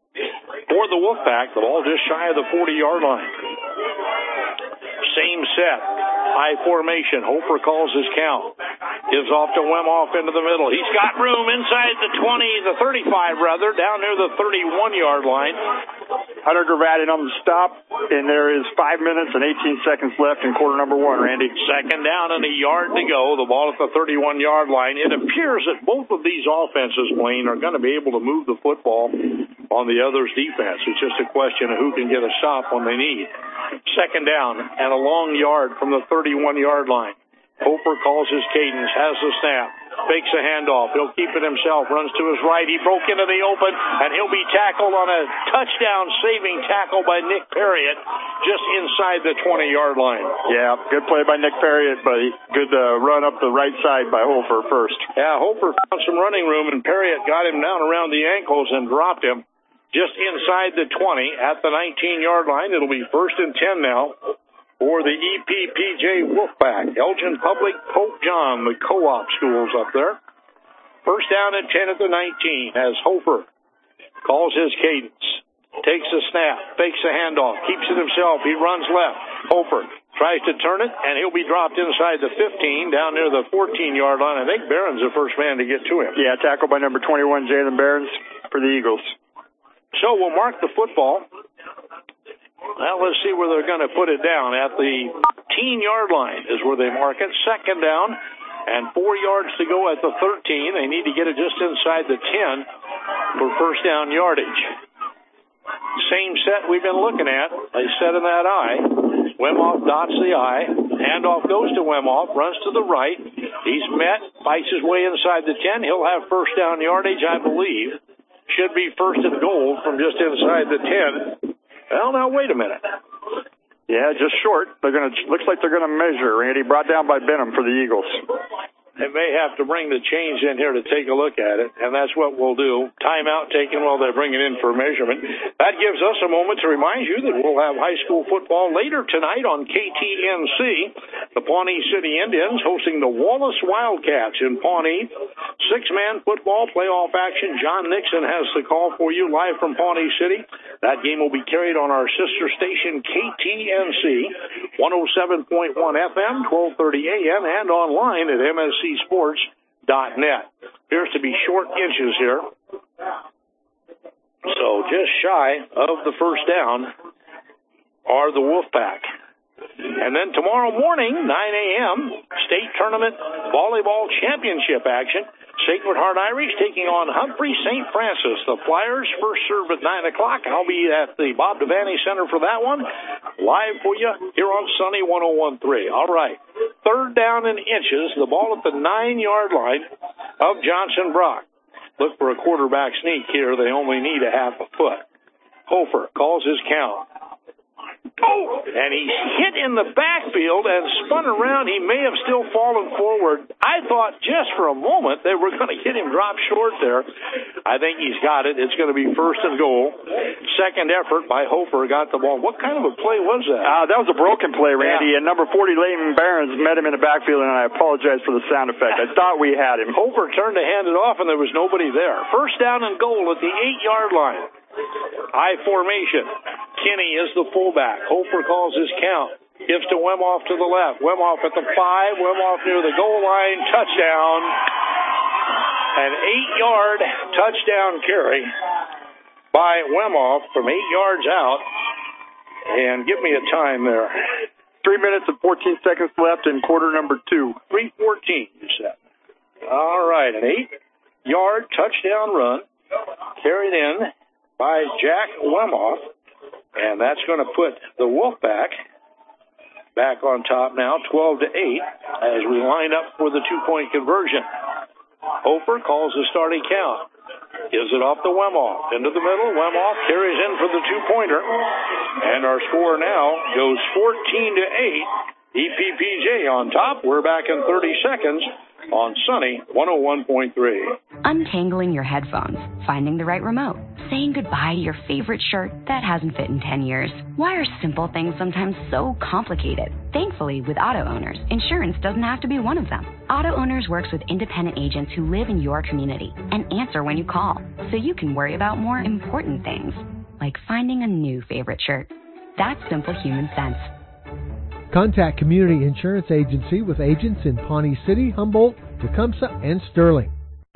For the Wolfpack, the ball just shy of the forty yard line. Same set. High formation. Hofer calls his count. Gives off to Wemoff into the middle. He's got room inside the twenty, the thirty-five rather, down near the thirty-one yard line. Hunter Gravatt on the stop, and there is five minutes and eighteen seconds left in quarter number one, Randy. Second down and a yard to go. The ball at the thirty-one yard line. It appears that both of these offenses, Blaine, are going to be able to move the football on the other's defense. It's just a question of who can get a stop when they need. Second down and a long yard from the thirty-one yard line. Hofer calls his cadence, has the snap, fakes a handoff. He'll keep it himself, runs to his right. He broke into the open, and he'll be tackled on a touchdown-saving tackle by Nick Perriott just inside the twenty yard line. Yeah, good play by Nick Perriott, but good uh, run up the right side by Hofer first. Yeah, Hofer found some running room, and Perriott got him down around the ankles and dropped him. just inside the twenty at the nineteen-yard line. It'll be first and ten now for the E P P J Wolfpack. Elgin Public, Pope John, the co-op schools up there. First down and ten at the nineteen as Hofer calls his cadence. Takes a snap, fakes a handoff, keeps it himself. He runs left. Hofer tries to turn it, and he'll be dropped inside the fifteen, down near the fourteen-yard line. I think Barron's the first man to get to him. Yeah, tackled by number twenty-one, Jalen Barron's for the Eagles. So we'll mark the football. Now let's see where they're going to put it down. At the fifteen-yard line is where they mark it. Second down and four yards to go at the thirteen. They need to get it just inside the ten for first down yardage. Same set we've been looking at. They set in that I. Wemoff dots the I. Handoff goes to Wemoff, runs to the right. He's met, fights his way inside the ten. He'll have first down yardage, I believe. Should be first and goal from just inside the ten. Well, now wait a minute. Yeah, just short. They're gonna. Looks like they're gonna measure. Randy, brought down by Benham for the Eagles. They may have to bring the chains in here to take a look at it, and that's what we'll do. Timeout taken while they're bringing in for measurement. That gives us a moment to remind you that we'll have high school football later tonight on K T N C. The Pawnee City Indians hosting the Wallace Wildcats in Pawnee. Six-man football playoff action. John Nixon has the call for you live from Pawnee City. That game will be carried on our sister station K T N C, one oh seven point one F M, twelve thirty A M, and online at M S C sports dot net. Appears to be short inches here. So just shy of the first down are the Wolfpack. And then tomorrow morning, nine A M, state tournament volleyball championship action. Sacred Heart Irish taking on Humphrey Saint Francis. The Flyers first serve at nine o'clock. I'll be at the Bob Devaney Center for that one. Live for you here on Sunny one oh one point three. All right. Third down in inches. The ball at the nine-yard line of Johnson Brock. Look for a quarterback sneak here. They only need a half a foot. Hofer calls his count. Oh, and he hit in the backfield and spun around. He may have still fallen forward. I thought just for a moment they were going to hit him drop short there. I think he's got it. It's going to be first and goal. Second effort by Hofer got the ball. What kind of a play was that? Uh, that was a broken play, Randy. Yeah. And number forty, Leighton Barons, met him in the backfield, and I apologize for the sound effect. I thought we had him. Hofer turned to hand it off, and there was nobody there. First down and goal at the eight-yard line. I formation. Kinney is the fullback. Hofer calls his count. Gives to Wemoff to the left. Wemoff at the five. Wemoff near the goal line. Touchdown. An eight-yard touchdown carry by Wemoff from eight yards out. And give me a time there. Three minutes and fourteen seconds left in quarter number two. three fourteen, you said. All right, an eight-yard touchdown run. Carried in by Jack Wemoff, and that's going to put the Wolfpack back on top now, twelve to eight, as we line up for the two-point conversion. Hofer calls the starting count, gives it off to Wemoff, into the middle. Wemoff carries in for the two-pointer, and our score now goes fourteen to eight. E P P J on top. We're back in thirty seconds on Sunny one oh one point three. Untangling your headphones, finding the right remote, saying goodbye to your favorite shirt that hasn't fit in ten years. Why are simple things sometimes so complicated? Thankfully, with Auto Owners, insurance doesn't have to be one of them. Auto Owners works with independent agents who live in your community and answer when you call, so you can worry about more important things, like finding a new favorite shirt. That's simple human sense. Contact Community Insurance Agency with agents in Pawnee City, Humboldt, Tecumseh, and Sterling.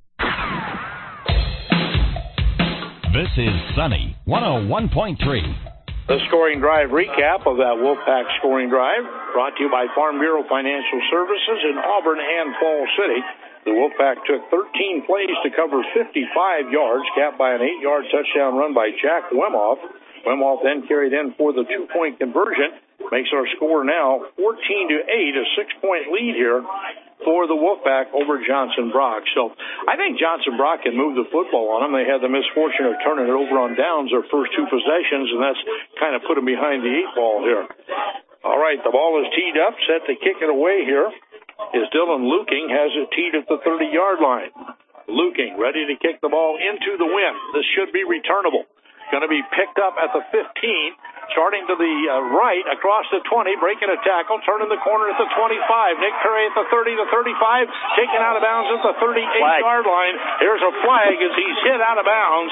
This is Sunny one oh one point three. The scoring drive recap of that Wolfpack scoring drive brought to you by Farm Bureau Financial Services in Auburn and Falls City. The Wolfpack took thirteen plays to cover fifty-five yards, capped by an eight-yard touchdown run by Jack Wemoff. Wemoff then carried in for the two-point conversion. Makes our score now fourteen to eight, a six-point lead here for the Wolfpack over Johnson Brock. So I think Johnson Brock can move the football on them. They had the misfortune of turning it over on downs their first two possessions, and that's kind of put them behind the eight ball here. All right, the ball is teed up, set to kick it away here. Is Dylan Luking, has it teed at the thirty-yard line. Luking ready to kick the ball into the wind. This should be returnable. going to be picked up at the fifteen. Starting to the uh, right, across the twenty, breaking a tackle, turning the corner at the twenty-five. Nick Perry at the thirty to thirty-five, taken out of bounds at the thirty-eight-yard line. Here's a flag as he's hit out of bounds.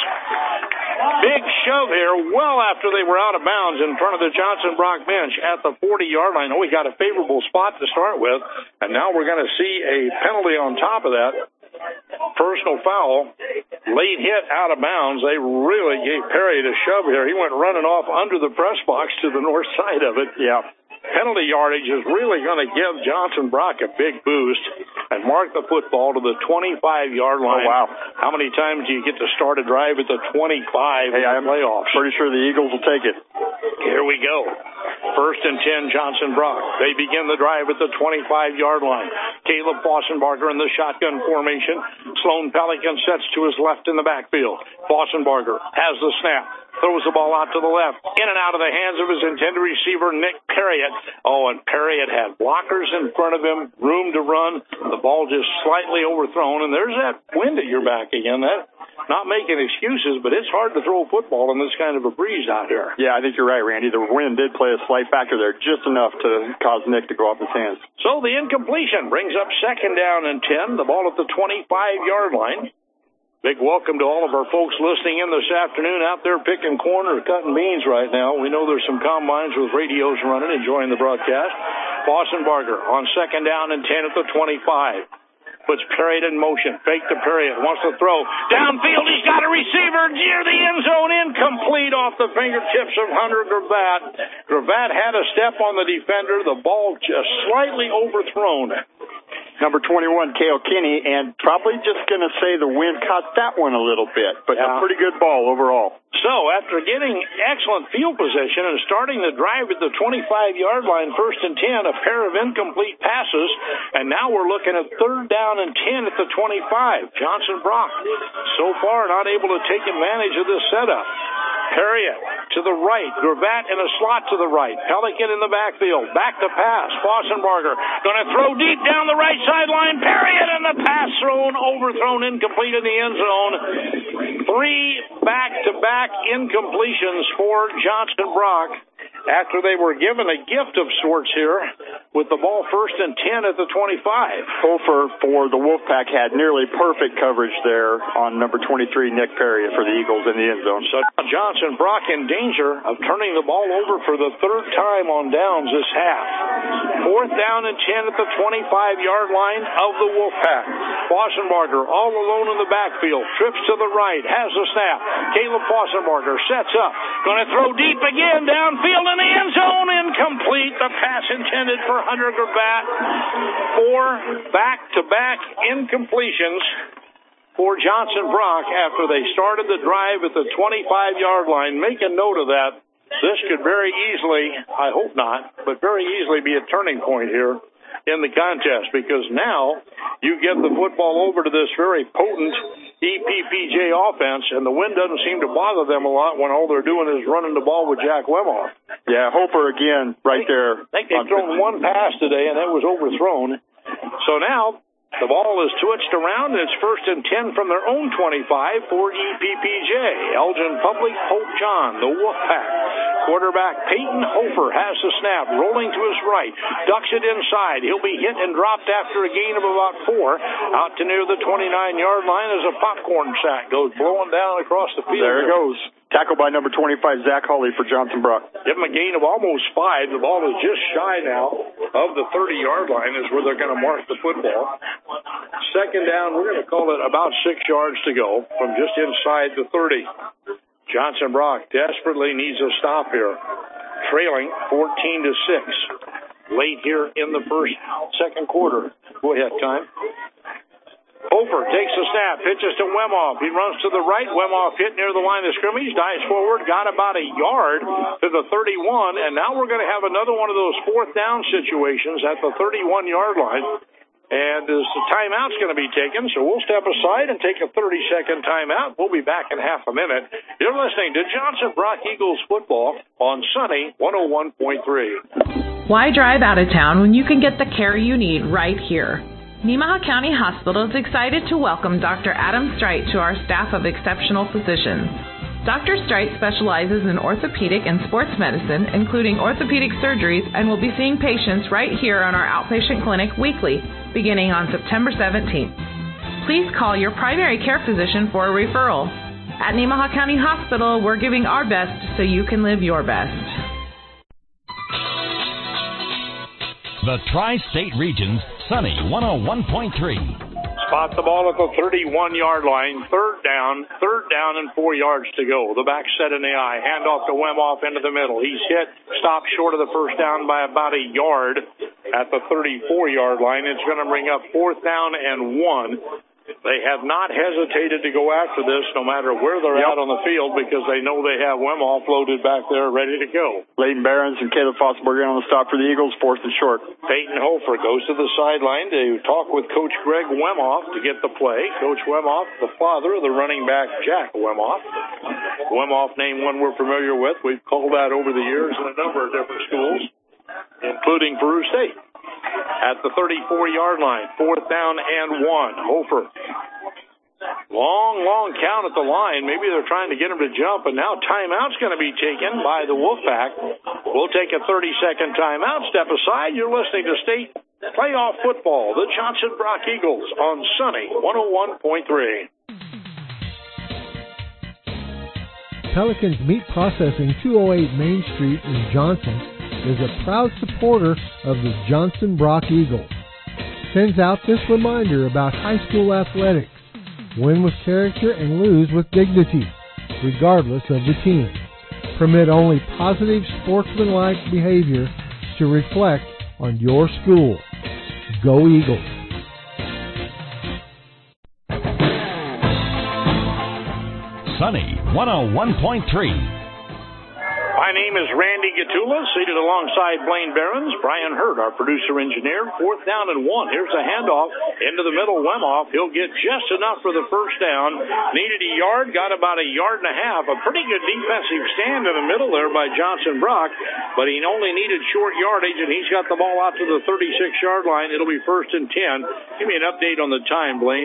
Big shove here, well after they were out of bounds in front of the Johnson Brock bench at the forty-yard line. Oh, we got a favorable spot to start with, and now we're going to see a penalty on top of that. Personal foul, late hit out of bounds. They really gave Perry a shove here. He went running off under the press box to the north side of it. Yeah. Penalty yardage is really going to give Johnson Brock a big boost and mark the football to the twenty-five-yard line. Oh, wow. How many times do you get to start a drive at the twenty-five hey, in the playoffs? Pretty sure the Eagles will take it. Here we go. First and ten, Johnson Brock. They begin the drive at the twenty-five-yard line. Caleb Fossenbarger in the shotgun formation. Sloan Pelican sets to his left in the backfield. Fossenbarger has the snap. Throws the ball out to the left. In and out of the hands of his intended receiver, Nick Perriott. Oh, and Perriott had blockers in front of him, room to run. The ball just slightly overthrown, and there's that wind at your back again. That, not making excuses, but it's hard to throw a football in this kind of a breeze out here. Yeah, I think you're right, Randy. The wind did play a slight factor there, just enough to cause Nick to go off his hands. So the incompletion brings up second down and ten. The ball at the twenty-five-yard line. Big welcome to all of our folks listening in this afternoon out there picking corn or cutting beans right now. We know there's some combines with radios running, enjoying the broadcast. Fossenbarger on second down and ten at the twenty-five. Puts Perriott in motion. Fake to Perriott. Wants to throw. Downfield, he's got a receiver near the end zone. Incomplete off the fingertips of Hunter Gravatt. Gravatt had a step on the defender. The ball just slightly overthrown. Number twenty-one, Cale Kinney, and probably just going to say the wind caught that one a little bit, but yeah. A pretty good ball overall. So, after getting excellent field position and starting the drive at the twenty-five-yard line, first and ten, a pair of incomplete passes, and now we're looking at third down and ten at the twenty-five. Johnson Brock, so far not able to take advantage of this setup. Perriott to the right. Gravatt in a slot to the right. Pelican in the backfield. Back to pass. Fossenbarger going to throw deep down the right sideline. Perriott and the pass thrown, overthrown, incomplete in the end zone. Three back-to-back incompletions for Johnson Brock after they were given a gift of sorts here with the ball first and ten at the twenty-five. Hofer for the Wolfpack had nearly perfect coverage there on number twenty-three, Nick Perriott, for the Eagles in the end zone. So Johnson Brock in danger of turning the ball over for the third time on downs this half. Fourth down and ten at the twenty-five-yard line of the Wolfpack. Fossenbarger all alone in the backfield. Trips to the right. Has the snap. Caleb Fossenbarger sets up. Going to throw deep again downfield in the end zone. Incomplete. The pass intended for Hunter Gravatt. Four back-to-back incompletions for Johnson Brock after they started the drive at the twenty-five-yard line. Make a note of that. This could very easily, I hope not, but very easily be a turning point here in the contest, because now you get the football over to this very potent E P P J offense, and the wind doesn't seem to bother them a lot when all they're doing is running the ball with Jack Wemoff. Yeah, Hofer again right there. I think they've thrown one pass today, and that was overthrown. So now the ball is twitched around, and it's first and ten from their own twenty-five for E P P J. Elgin Public, Hope John, the Wolfpack. Quarterback Peyton Hofer has the snap, rolling to his right, ducks it inside. He'll be hit and dropped after a gain of about four, out to near the twenty-nine-yard line as a popcorn sack goes blowing down across the field. There it goes. Tackled by number twenty-five, Zach Hawley for Johnson Brock. Give him a gain of almost five. The ball is just shy now of the thirty-yard line is where they're going to mark the football. Second down, we're going to call it about six yards to go from just inside the thirty. Johnson Brock desperately needs a stop here. Trailing fourteen to six. Late here in the first, second quarter. Go ahead, time. Hofer takes the snap, pitches to Wemoff. He runs to the right. Wemoff hit near the line of scrimmage, dives forward, got about a yard to the thirty-one, and now we're going to have another one of those fourth down situations at the thirty-one-yard line. And as the timeout's going to be taken, so we'll step aside and take a thirty-second timeout. We'll be back in half a minute. You're listening to Johnson Brock Eagles football on Sunny one oh one point three. Why drive out of town when you can get the care you need right here? Nemaha County Hospital is excited to welcome Doctor Adam Streit to our staff of exceptional physicians. Doctor Streit specializes in orthopedic and sports medicine, including orthopedic surgeries, and will be seeing patients right here on our outpatient clinic weekly, beginning on September seventeenth. Please call your primary care physician for a referral. At Nemaha County Hospital, we're giving our best so you can live your best. The Tri-State Region's Sunny one oh one point three. Spot the ball at the thirty-one-yard line. Third down, third down and four yards to go. The back set in the eye. Handoff to Wemoff into the middle. He's hit, stopped short of the first down by about a yard at the thirty-four-yard line. It's going to bring up fourth down and one. They have not hesitated to go after this no matter where they're yep. at on the field because they know they have Wemoff loaded back there ready to go. Leighton Behrens and Caleb Fossenberger on the stop for the Eagles, fourth and short. Peyton Hofer goes to the sideline to talk with Coach Greg Wemoff to get the play. Coach Wemoff, the father of the running back Jack Wemoff. Wemoff, name one we're familiar with. We've called that over the years in a number of different schools, including Peru State. At the thirty-four-yard line, fourth down and one. Hofer. Long, long count at the line. Maybe they're trying to get him to jump, and now timeout's going to be taken by the Wolfpack. We'll take a thirty-second timeout. Step aside. You're listening to State Playoff Football, the Johnson Brock Eagles on Sunny one oh one point three. Pelicans Meat Processing, two oh eight Main Street in Johnson, is a proud supporter of the Johnson Brock Eagles. Sends out this reminder about high school athletics. Win with character and lose with dignity, regardless of the team. Permit only positive sportsmanlike behavior to reflect on your school. Go Eagles! Sunny one oh one point three. My name is Randy Gatula, seated alongside Blaine Behrens. Brian Hurt, our producer-engineer. Fourth down and one. Here's a handoff into the middle. Wemoff. He'll get just enough for the first down. Needed a yard, got about a yard and a half. A pretty good defensive stand in the middle there by Johnson Brock, but he only needed short yardage, and he's got the ball out to the thirty-six-yard line. It'll be first and ten. Give me an update on the time, Blaine.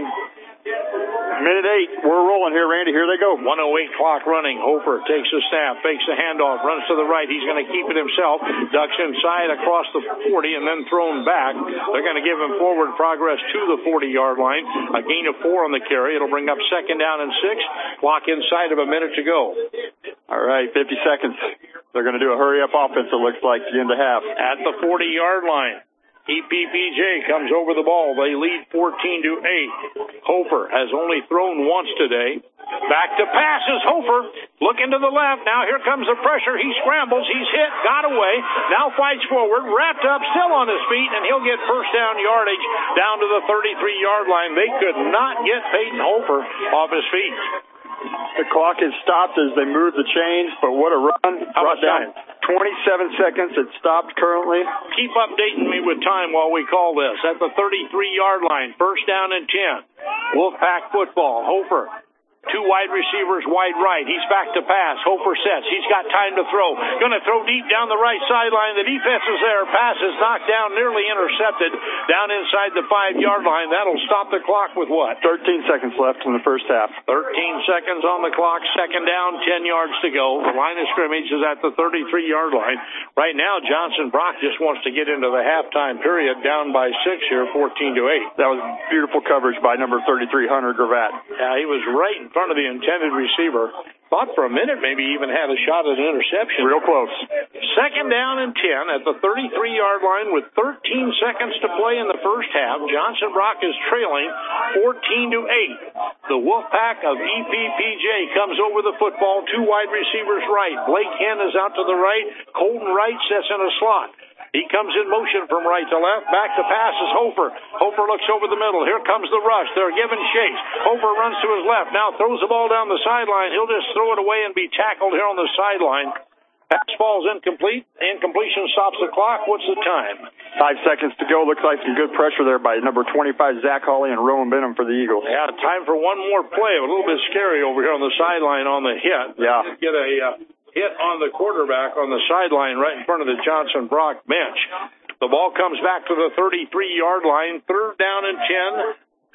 Minute eight. We're rolling here, Randy. Here they go. one oh eight clock running. Hofer takes the snap, fakes the handoff, runs to the right. He's going to keep it himself. Ducks inside across the forty and then thrown back. They're going to give him forward progress to the forty-yard line. A gain of four on the carry. It'll bring up second down and six. Clock inside of a minute to go. All right, fifty seconds. They're going to do a hurry-up offense, it looks like, to the end of half. At the forty-yard line. E P P J comes over the ball. They lead fourteen to eight. Hofer has only thrown once today. Back to passes. Hofer looking to the left. Now here comes the pressure. He scrambles. He's hit. Got away. Now fights forward. Wrapped up. Still on his feet. And he'll get first down yardage down to the thirty-three-yard line. They could not get Peyton Hofer off his feet. The clock has stopped as they move the chains, but what a run. How much time? twenty-seven seconds. It's stopped currently. Keep updating me with time while we call this. At the thirty-three-yard line, first down and ten. Wolfpack football. Hofer. Two wide receivers wide right. He's back to pass. Hofer sets. He's got time to throw. Going to throw deep down the right sideline. The defense is there. Pass is knocked down, nearly intercepted. Down inside the five-yard line. That'll stop the clock with what? thirteen seconds left in the first half. thirteen seconds on the clock. Second down, ten yards to go. The line of scrimmage is at the thirty-three-yard line. Right now, Johnson Brock just wants to get into the halftime period, down by six here, fourteen to eight. That was beautiful coverage by number thirty-three, Hunter Gravatt. Yeah, he was right in front of the intended receiver. Thought for a minute maybe even had a shot at an interception. Real close. Second down and ten at the thirty-three-yard line with thirteen seconds to play in the first half. Johnson Brock is trailing fourteen to eight. The Wolfpack of E P P J comes over the football. Two wide receivers right. Blake Henn is out to the right. Colton Wright sets in a slot. He comes in motion from right to left. Back to pass is Hofer. Hofer looks over the middle. Here comes the rush. They're giving chase. Hofer runs to his left. Now throws the ball down the sideline. He'll just throw it away and be tackled here on the sideline. Pass falls incomplete. Incompletion stops the clock. What's the time? Five seconds to go. Looks like some good pressure there by number twenty-five, Zach Hawley, and Rowan Benham for the Eagles. Yeah, time for one more play. A little bit scary over here on the sideline on the hit. Yeah. Get a... Uh, hit on the quarterback on the sideline right in front of the Johnson Brock bench. The ball comes back to the thirty-three-yard line, third down and ten.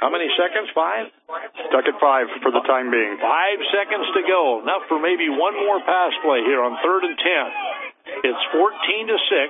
How many seconds? Five? Stuck at five for the time being. Five seconds to go. Enough for maybe one more pass play here on third and ten. It's fourteen to six.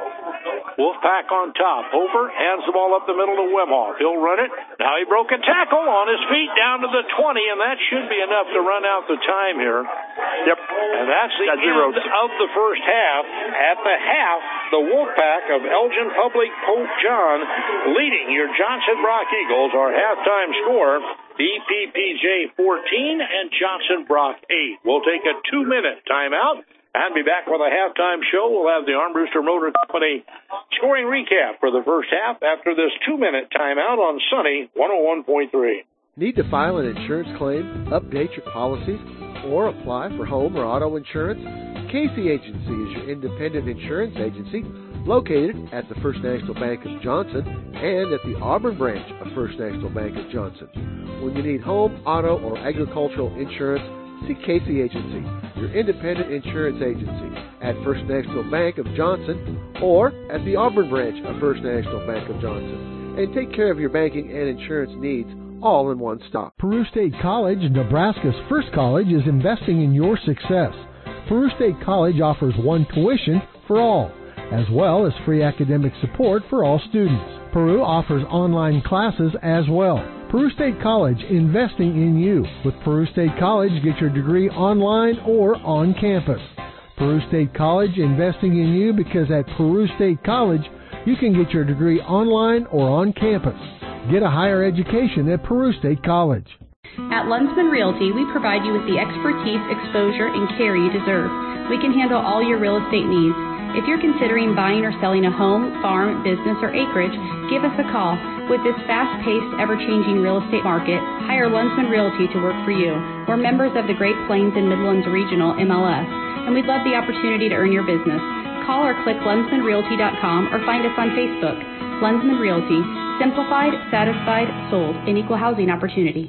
Wolfpack on top. Hofer hands the ball up the middle to Wimhoff. He'll run it. Now he broke a tackle on his feet down to the twenty, and that should be enough to run out the time here. Yep. And that's the Got end zeros. of the first half. At the half, the Wolfpack of Elgin Public Pope John leading your Johnson Brock Eagles. Our halftime score, E P P J fourteen and Johnson Brock eight. We'll take a two-minute timeout and be back with a halftime show. We'll have the Armbruster Motor Company scoring recap for the first half after this two-minute timeout on Sunny one oh one point three. Need to file an insurance claim, update your policies, or apply for home or auto insurance? Casey Agency is your independent insurance agency located at the First National Bank of Johnson and at the Auburn branch of First National Bank of Johnson. When you need home, auto, or agricultural insurance, see Casey Agency, your independent insurance agency at First National Bank of Johnson or at the Auburn branch of First National Bank of Johnson. And take care of your banking and insurance needs all in one stop. Peru State College, Nebraska's first college, is investing in your success. Peru State College offers one tuition for all, as well as free academic support for all students. Peru offers online classes as well. Peru State College, investing in you. With Peru State College, get your degree online or on campus. Peru State College, investing in you, because at Peru State College, you can get your degree online or on campus. Get a higher education at Peru State College. At Lunsman Realty, we provide you with the expertise, exposure, and care you deserve. We can handle all your real estate needs. If you're considering buying or selling a home, farm, business, or acreage, give us a call. With this fast-paced, ever-changing real estate market, hire Lunsman Realty to work for you. We're members of the Great Plains and Midlands Regional M L S, and we'd love the opportunity to earn your business. Call or click lunsman realty dot com or find us on Facebook. Lunsman Realty. Simplified, satisfied, sold. An equal housing opportunity.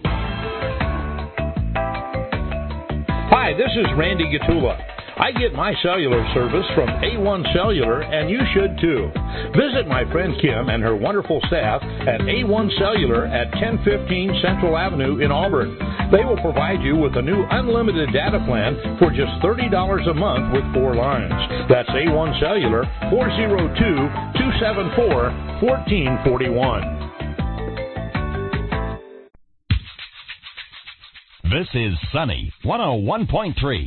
Hi, this is Randy Gatula. I get my cellular service from A one Cellular, and you should too. Visit my friend Kim and her wonderful staff at A one Cellular at ten fifteen Central Avenue in Auburn. They will provide you with a new unlimited data plan for just thirty dollars a month with four lines. That's A one Cellular, four oh two, two seven four, one four four one. This is Sunny one oh one point three.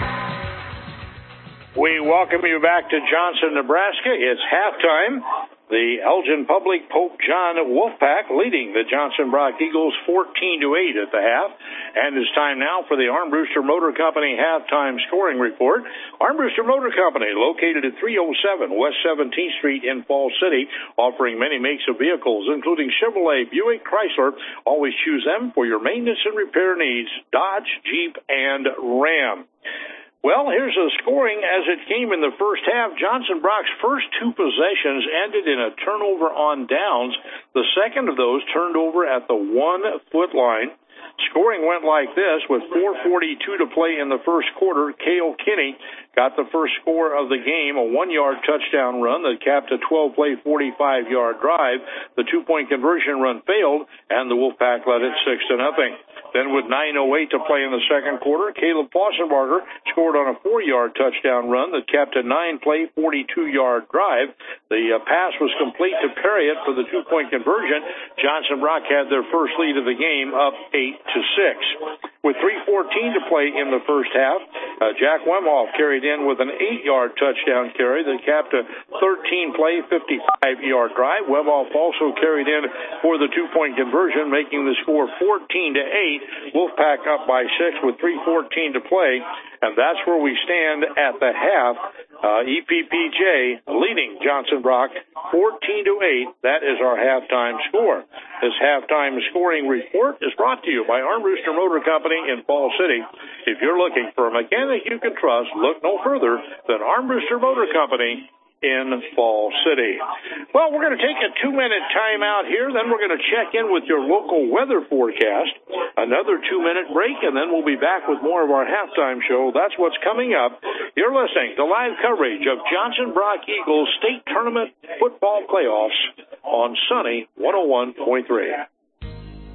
We welcome you back to Johnson, Nebraska. It's halftime. The Elgin Public Pope John Wolfpack leading the Johnson Brock Eagles fourteen to eight at the half. And it's time now for the Armbruster Motor Company halftime scoring report. Armbruster Motor Company, located at three oh seven West seventeenth Street in Falls City, offering many makes of vehicles, including Chevrolet, Buick, Chrysler. Always choose them for your maintenance and repair needs. Dodge, Jeep, and Ram. Well, here's the scoring as it came in the first half. Johnson Brock's first two possessions ended in a turnover on downs. The second of those turned over at the one-foot line. Scoring went like this with four forty-two to play in the first quarter. Cale Kinney got the first score of the game, a one-yard touchdown run that capped a twelve-play, forty-five-yard drive. The two-point conversion run failed, and the Wolfpack led it six to nothing. Then with nine oh eight to play in the second quarter, Caleb Fossenbarger scored on a four-yard touchdown run that capped a nine-play, forty-two-yard drive. The uh, pass was complete to Perriott for the two-point conversion. Johnson Brock had their first lead of the game, up eight to six. With three fourteen to play in the first half, uh, Jack Wemhoff carried in with an eight-yard touchdown carry that capped a thirteen-play, fifty-five-yard drive. Wemhoff also carried in for the two-point conversion, making the score fourteen to eight. Wolfpack up by six with three fourteen to play, and that's where we stand at the half. Uh, E P P J leading Johnson Brock fourteen to eight. That is our halftime score. This halftime scoring report is brought to you by Armbruster Motor Company in Falls City. If you're looking for a mechanic you can trust, look no further than Armbruster Motor Company in Falls City. Well, we're going to take a two-minute time out here, then we're going to check in with your local weather forecast. Another two-minute break, and then we'll be back with more of our halftime show. That's what's coming up. You're listening to live coverage of Johnson Brock Eagles State Tournament Football Playoffs on Sunny one oh one point three.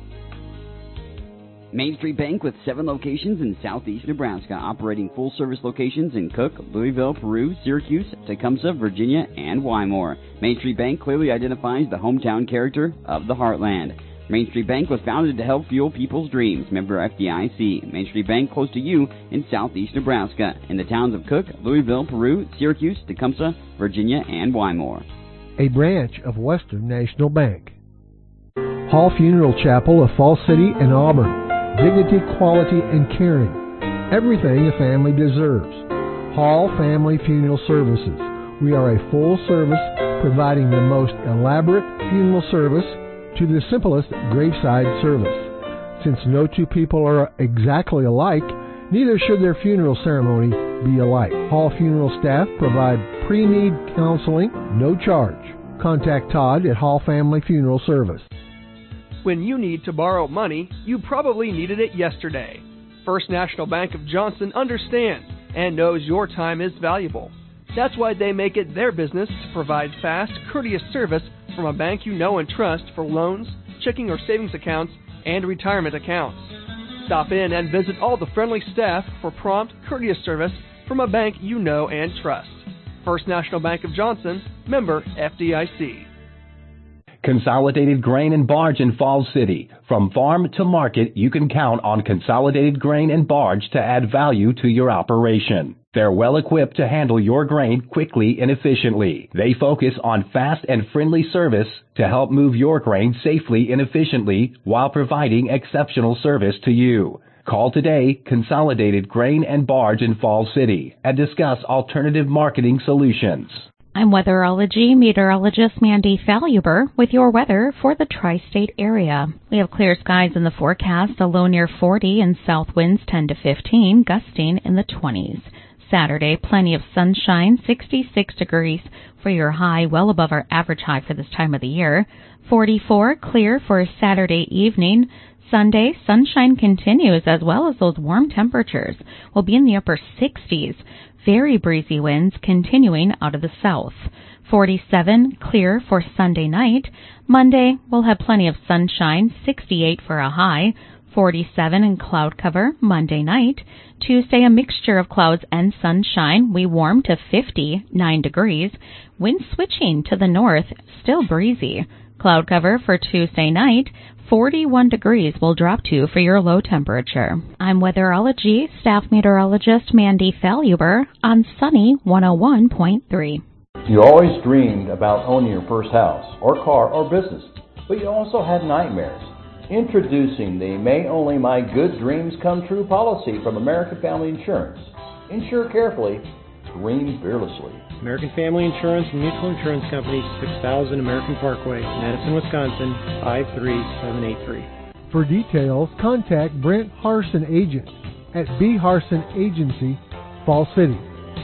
Main Street Bank with seven locations in southeast Nebraska, operating full-service locations in Cook, Louisville, Peru, Syracuse, Tecumseh, Virginia, and Wymore. Main Street Bank clearly identifies the hometown character of the heartland. Main Street Bank was founded to help fuel people's dreams. Member F D I C. Main Street Bank close to you in southeast Nebraska, in the towns of Cook, Louisville, Peru, Syracuse, Tecumseh, Virginia, and Wymore. A branch of Western National Bank. Hall Funeral Chapel of Falls City and Auburn. Dignity, quality, and caring. Everything a family deserves. Hall Family Funeral Services. We are a full service providing the most elaborate funeral service to the simplest graveside service. Since no two people are exactly alike, neither should their funeral ceremony be alike. Hall Funeral staff provide pre-need counseling, no charge. Contact Todd at Hall Family Funeral Service. When you need to borrow money, you probably needed it yesterday. First National Bank of Johnson understands and knows your time is valuable. That's why they make it their business to provide fast, courteous service from a bank you know and trust for loans, checking or savings accounts, and retirement accounts. Stop in and visit all the friendly staff for prompt, courteous service from a bank you know and trust. First National Bank of Johnson, member F D I C. Consolidated Grain and Barge in Falls City. From farm to market, you can count on Consolidated Grain and Barge to add value to your operation. They're well equipped to handle your grain quickly and efficiently. They focus on fast and friendly service to help move your grain safely and efficiently while providing exceptional service to you. Call today, Consolidated Grain and Barge in Falls City, and discuss alternative marketing solutions. I'm weatherology meteorologist Mandy Faluber with your weather for the tri-state area. We have clear skies in the forecast, a low near forty and south winds ten to fifteen, gusting in the twenties. Saturday, plenty of sunshine, sixty-six degrees for your high, well above our average high for this time of the year. forty-four, clear for Saturday evening. Sunday, sunshine continues as well as those warm temperatures. We'll be in the upper sixties. Very breezy winds continuing out of the south. forty-seven, clear for Sunday night. Monday, we'll have plenty of sunshine, sixty-eight for a high. forty-seven and cloud cover Monday night. Tuesday, a mixture of clouds and sunshine. We warm to fifty-nine degrees. Wind switching to the north, still breezy. Cloud cover for Tuesday night. forty-one degrees will drop to for your low temperature. I'm weatherology staff meteorologist Mandy Faluber on Sunny one oh one point three. You always dreamed about owning your first house or car or business, but you also had nightmares. Introducing the May Only My Good Dreams Come True policy from American Family Insurance. Insure carefully, dream fearlessly. American Family Insurance and Mutual Insurance Company, six thousand American Parkway, Madison, Wisconsin, five three seven eight three. For details, contact Brent Harson Agent at B. Harson Agency, Falls City.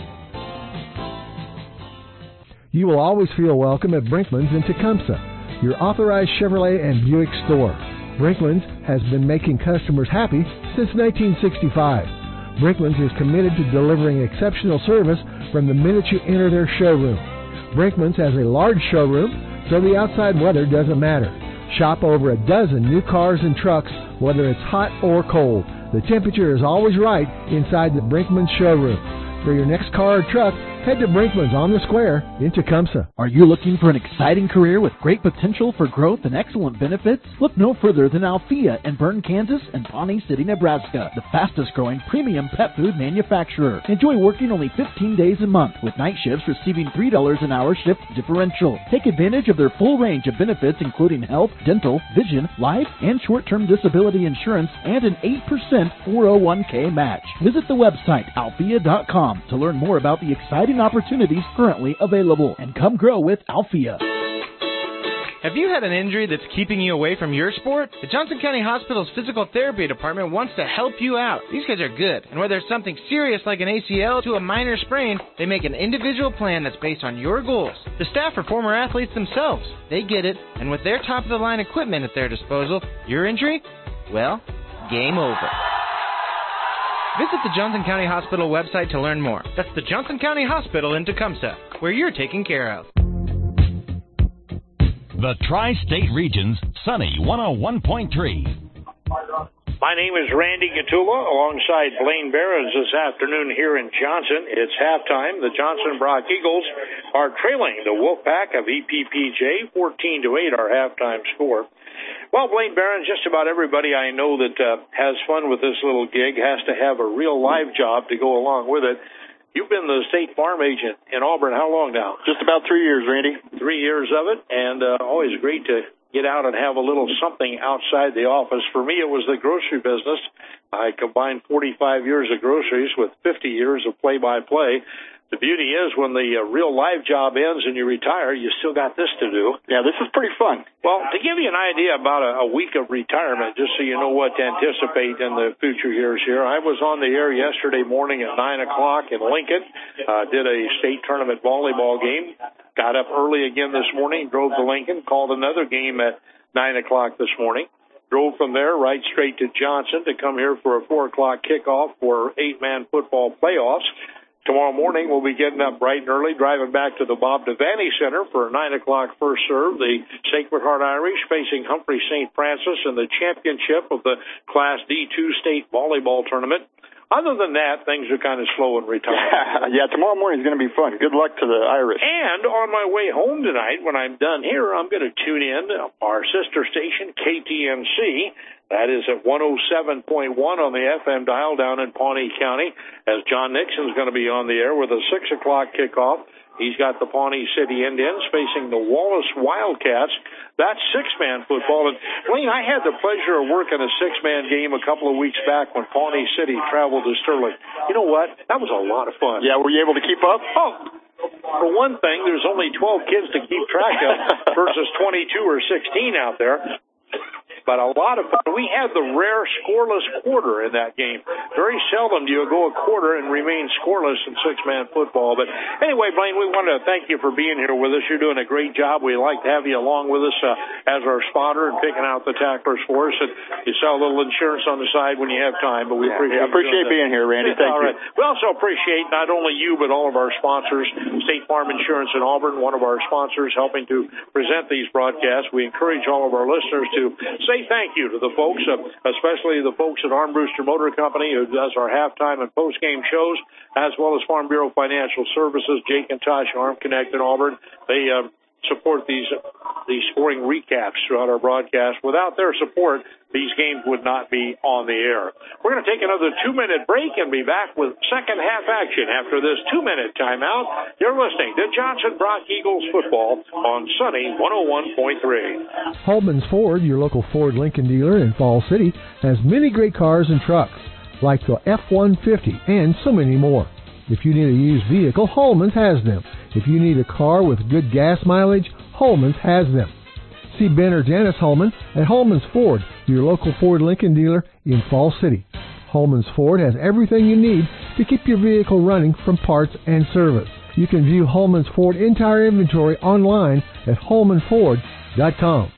You will always feel welcome at Brinkman's in Tecumseh, your authorized Chevrolet and Buick store. Brinkman's has been making customers happy since nineteen sixty-five. Brinkman's is committed to delivering exceptional service from the minute you enter their showroom. Brinkman's has a large showroom, so the outside weather doesn't matter. Shop over a dozen new cars and trucks, whether it's hot or cold. The temperature is always right inside the Brinkman's showroom. For your next car or truck, head to Brinkman's on the Square in Tecumseh. Are you looking for an exciting career with great potential for growth and excellent benefits? Look no further than Althea in Bern, Kansas and Pawnee City, Nebraska, the fastest growing premium pet food manufacturer. Enjoy working only fifteen days a month with night shifts receiving three dollars an hour shift differential. Take advantage of their full range of benefits including health, dental, vision, life, and short-term disability insurance and an eight percent four oh one k match. Visit the website althea dot com to learn more about the exciting opportunities currently available and come grow with Althea. Have you had an injury that's keeping you away from your sport? The Johnson County Hospital's Physical Therapy Department wants to help you out. These guys are good, and whether it's something serious like an A C L to a minor sprain, they make an individual plan that's based on your goals. The staff are former athletes themselves. They get it, and with their top-of-the-line equipment at their disposal, your injury? Well, game over. Visit the Johnson County Hospital website to learn more. That's the Johnson County Hospital in Tecumseh, where you're taken care of. The Tri-State Region's Sunny one oh one point three. My name is Randy Gatula, alongside Blaine Behrens this afternoon here in Johnson. It's halftime. The Johnson Brock Eagles are trailing the Wolfpack of E P P J, fourteen to eight, our halftime score. Well, Blaine Behrens, just about everybody I know that uh, has fun with this little gig has to have a real live job to go along with it. You've been the State Farm agent in Auburn how long now? Just about three years, Randy. Three years of it, and uh, always great to get out and have a little something outside the office. For me, it was the grocery business. I combined forty-five years of groceries with fifty years of play-by-play. The beauty is when the uh, real live job ends and you retire, you still got this to do. Yeah, this is pretty fun. Well, to give you an idea about a, a week of retirement, just so you know what to anticipate in the future years here, I was on the air yesterday morning at nine o'clock in Lincoln, uh, did a state tournament volleyball game, got up early again this morning, drove to Lincoln, called another game at nine o'clock this morning, drove from there right straight to Johnson to come here for a four o'clock kickoff for eight-man football playoffs. Tomorrow morning, we'll be getting up bright and early, driving back to the Bob Devaney Center for a nine o'clock first serve. The Sacred Heart Irish facing Humphrey Saint Francis in the championship of the Class D two state volleyball tournament. Other than that, things are kind of slow in retirement. Yeah, tomorrow morning is going to be fun. Good luck to the Irish. And on my way home tonight, when I'm done here, I'm going to tune in to our sister station, K T N C. That is at one oh seven point one on the F M dial down in Pawnee County, as John Nixon's going to be on the air with a six o'clock kickoff. He's got the Pawnee City Indians facing the Wallace Wildcats. That's six-man football. And, Blaine, I had the pleasure of working a six-man game a couple of weeks back when Pawnee City traveled to Sterling. You know what? That was a lot of fun. Yeah, were you able to keep up? Oh, for one thing, there's only twelve kids to keep track of versus twenty-two or sixteen out there. But a lot of fun. We had the rare scoreless quarter in that game. Very seldom do you go a quarter and remain scoreless in six-man football. But anyway, Blaine, we want to thank you for being here with us. You're doing a great job. We'd like to have you along with us uh, as our spotter and picking out the tacklers for us. And you sell a little insurance on the side when you have time. But we yeah, appreciate, yeah, appreciate being here, Randy. Thank all you. Right. We also appreciate not only you but all of our sponsors. State Farm Insurance in Auburn, one of our sponsors, helping to present these broadcasts. We encourage all of our listeners to say thank you to the folks, uh, especially the folks at Armbruster Motor Company, who does our halftime and post-game shows, as well as Farm Bureau Financial Services, Jake and Tosh Arm Connect in Auburn. They uh, support these these scoring recaps throughout our broadcast. Without their support, these games would not be on the air. We're going to take another two-minute break and be back with second-half action after this two-minute timeout. You're listening to Johnson Brock Eagles football on Sunny one oh one point three. Holman's Ford, your local Ford Lincoln dealer in Fall City, has many great cars and trucks, like the F one fifty and so many more. If you need a used vehicle, Holman's has them. If you need a car with good gas mileage, Holman's has them. See Ben or Janice Holman at Holman's Ford, your local Ford Lincoln dealer in Fall City. Holman's Ford has everything you need to keep your vehicle running from parts and service. You can view Holman's Ford entire inventory online at holman ford dot com.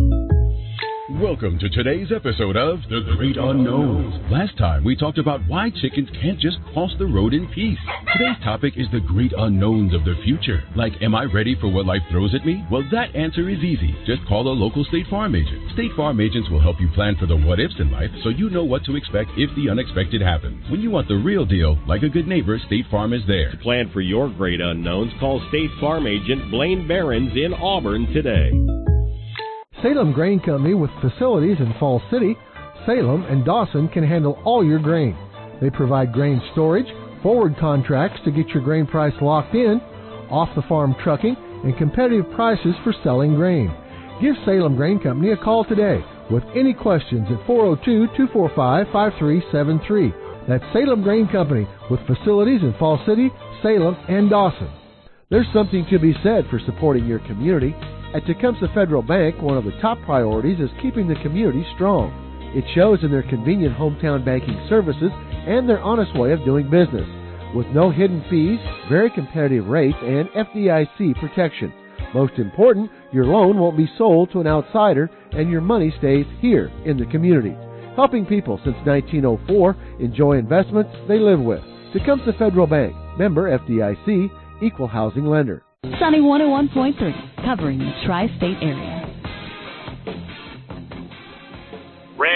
Welcome to today's episode of The Great Unknowns. Last time we talked about why chickens can't just cross the road in peace. Today's topic is the great unknowns of the future. Like, am I ready for what life throws at me? Well, that answer is easy. Just call a local State Farm agent. State Farm agents will help you plan for the what-ifs in life so you know what to expect if the unexpected happens. When you want the real deal, like a good neighbor, State Farm is there. To plan for your great unknowns, call State Farm agent Blaine Behrens in Auburn today. Salem Grain Company, with facilities in Fall City, Salem, and Dawson, can handle all your grain. They provide grain storage, forward contracts to get your grain price locked in, off-the-farm trucking, and competitive prices for selling grain. Give Salem Grain Company a call today with any questions at four oh two, two four five, five three seven three. That's Salem Grain Company, with facilities in Fall City, Salem, and Dawson. There's something to be said for supporting your community. At Tecumseh Federal Bank, one of the top priorities is keeping the community strong. It shows in their convenient hometown banking services and their honest way of doing business. With no hidden fees, very competitive rates, and F D I C protection. Most important, your loan won't be sold to an outsider and your money stays here in the community. Helping people since nineteen oh four enjoy investments they live with. Tecumseh Federal Bank, member F D I C, equal housing lender. Sunny one oh one point three, covering the tri-state area. Randy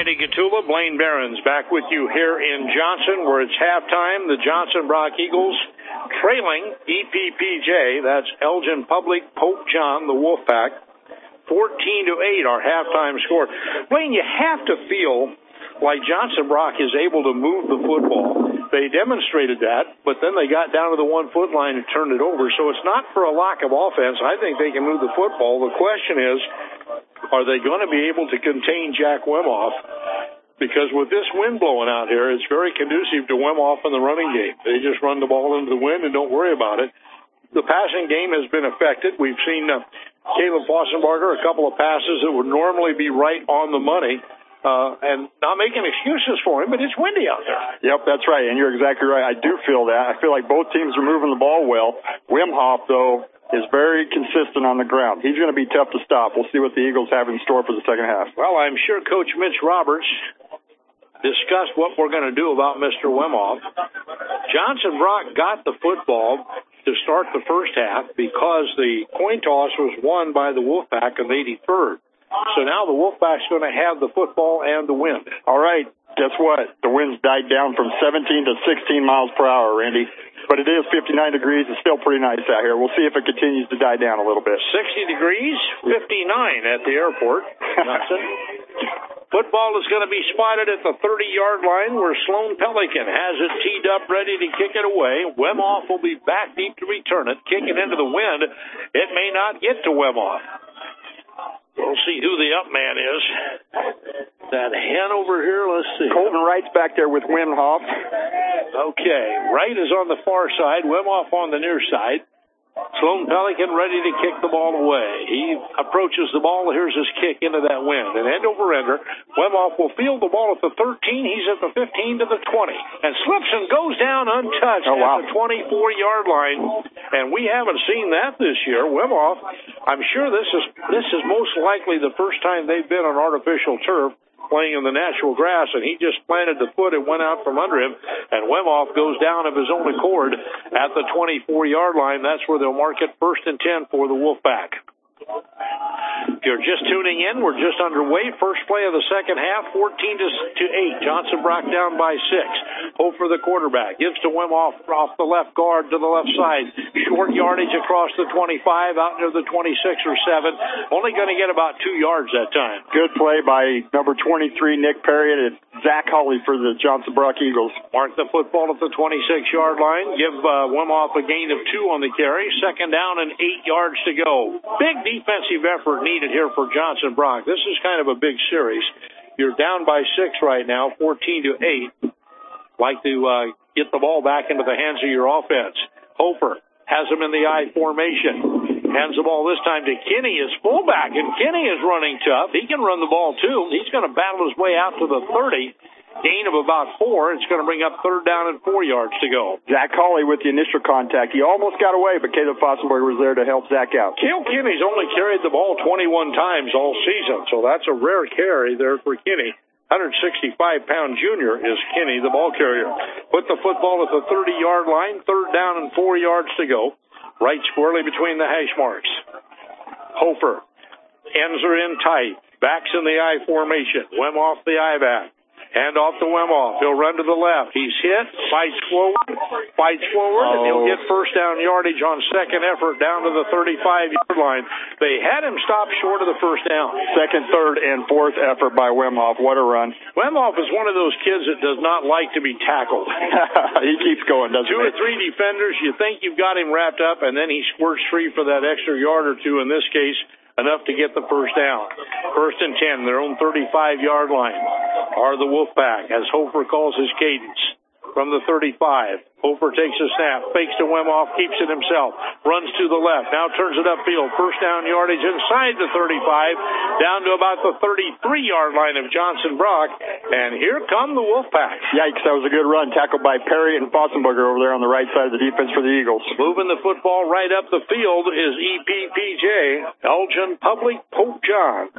Randy Gatula, Blaine Behrens back with you here in Johnson, where it's halftime. The Johnson Brock Eagles trailing E P P J. That's Elgin Public Pope John, the Wolfpack. fourteen to eight, our halftime score. Blaine, you have to feel like Johnson Brock is able to move the football. They demonstrated that, but then they got down to the one-foot line and turned it over. So it's not for a lack of offense. I think they can move the football. The question is, are they going to be able to contain Jack Wemoff? Because with this wind blowing out here, it's very conducive to Wemoff in the running game. They just run the ball into the wind and don't worry about it. The passing game has been affected. We've seen uh, Caleb Fossenbarger, a couple of passes that would normally be right on the money. Uh, and not making excuses for him, but it's windy out there. Yep, that's right, and you're exactly right. I do feel that. I feel like both teams are moving the ball well. Wimhoff, though, is very consistent on the ground. He's going to be tough to stop. We'll see what the Eagles have in store for the second half. Well, I'm sure Coach Mitch Roberts discussed what we're going to do about Mister Wimhoff. Johnson Brock got the football to start the first half because the coin toss was won by the Wolfpack on the eighty-third. So now the Wolfpack's going to have the football and the wind. All right. Guess what? The wind's died down from seventeen to sixteen miles per hour, Randy. But it is fifty-nine degrees. It's still pretty nice out here. We'll see if it continues to die down a little bit. sixty degrees, fifty-nine at the airport. Football is going to be spotted at the thirty-yard line where Sloan Pelican has it teed up, ready to kick it away. Wemoff will be back deep to return it, kick it into the wind. It may not get to Wemoff. We'll see who the up man is. That hen over here, let's see. Colton Wright's back there with Wimhoff. Okay, Wright is on the far side, Wimhoff on the near side. Sloan Pelican ready to kick the ball away. He approaches the ball. Here's his kick into that wind. An end over ender. Wimhoff will field the ball at the thirteen. He's at the fifteen to the twenty. And slips and goes down untouched oh, wow. at the twenty-four-yard line. And we haven't seen that this year. Wimhoff, I'm sure this is this is most likely the first time they've been on artificial turf, playing in the natural grass, and he just planted the foot and went out from under him, and Wimhoff goes down of his own accord at the twenty-four-yard line. That's where they'll mark it first and ten for the Wolfpack. If you're just tuning in, we're just underway. First play of the second half, fourteen to eight. Johnson Brock down by six. Hope for the quarterback. Gives to Wimhoff off the left guard to the left side. Short yardage across the twenty-five, out near the twenty-six or seven. Only going to get about two yards that time. Good play by number twenty-three, Nick Perry, and Zach Hawley for the Johnson Brock Eagles. Mark the football at the twenty-six-yard line. Give uh, Wimhoff a gain of two on the carry. Second down and eight yards to go. Big defensive effort needed here for Johnson Brock. This is kind of a big series. You're down by six right now, fourteen to eight. Like to uh, get the ball back into the hands of your offense. Hofer has him in the I formation. Hands the ball this time to Kinney, his fullback, and Kinney is running tough. He can run the ball, too. He's going to battle his way out to the thirty. Gain of about four. It's going to bring up third down and four yards to go. Zach Hawley with the initial contact. He almost got away, but Caleb Fossenberg was there to help Zach out. Cale Kinney's only carried the ball twenty-one times all season, so that's a rare carry there for Kinney. one sixty-five pound junior is Kinney, the ball carrier. Put the football at the thirty-yard line. Third down and four yards to go. Right squarely between the hash marks. Hofer. Ends are in tight. Backs in the I formation. Wimhoff the I back. Hand off to Wimhoff. He'll run to the left. He's hit. Fights forward. Fights forward. Oh. And he'll get first down yardage on second effort down to the thirty-five-yard line. They had him stop short of the first down. Second, third, and fourth effort by Wimhoff. What a run. Wimhoff is one of those kids that does not like to be tackled. He keeps going, doesn't Two he? or three defenders, you think you've got him wrapped up, and then he squirts free for that extra yard or two in this case. Enough to get the first down. First and ten, their own thirty-five-yard line, are the Wolfpack, as Hofer calls his cadence. From the thirty-five, Hofer takes a snap, fakes to Wimhoff, keeps it himself, runs to the left, now turns it upfield. First down yardage inside the thirty-five, down to about the thirty-three-yard line of Johnson Brock, and here come the Wolfpack. Yikes, that was a good run, tackled by Perry and Fossenberger over there on the right side of the defense for the Eagles. Moving the football right up the field is E P P J, Elgin Public Pope John.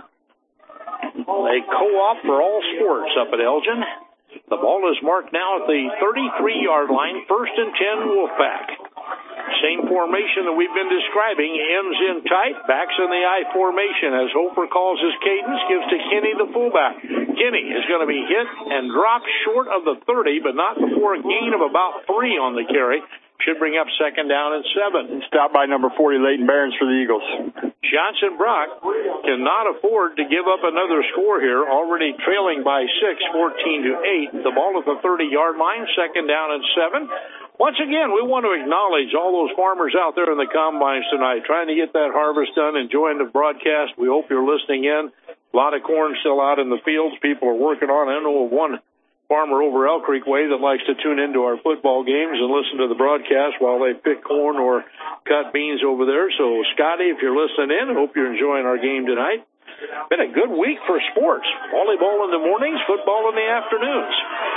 A co-op for all sports up at Elgin. The ball is marked now at the thirty-three-yard line, first and ten Wolfpack. Same formation that we've been describing, ends in tight, backs in the I formation as Hofer calls his cadence, gives to Kinney the fullback. Kinney is going to be hit and dropped short of the thirty, but not before a gain of about three on the carry. Should bring up second down and seven. Stop by number forty, Leighton Behrens for the Eagles. Johnson Brock cannot afford to give up another score here, already trailing by six, fourteen to eight. The ball at the thirty-yard line, second down and seven. Once again, we want to acknowledge all those farmers out there in the combines tonight, trying to get that harvest done, enjoying the broadcast. We hope you're listening in. A lot of corn still out in the fields. People are working on it. I know of one farmer over Elk Creek Way that likes to tune into our football games and listen to the broadcast while they pick corn or cut beans over there. So, Scotty, if you're listening in, I hope you're enjoying our game tonight. Been a good week for sports. Volleyball in the mornings, football in the afternoons.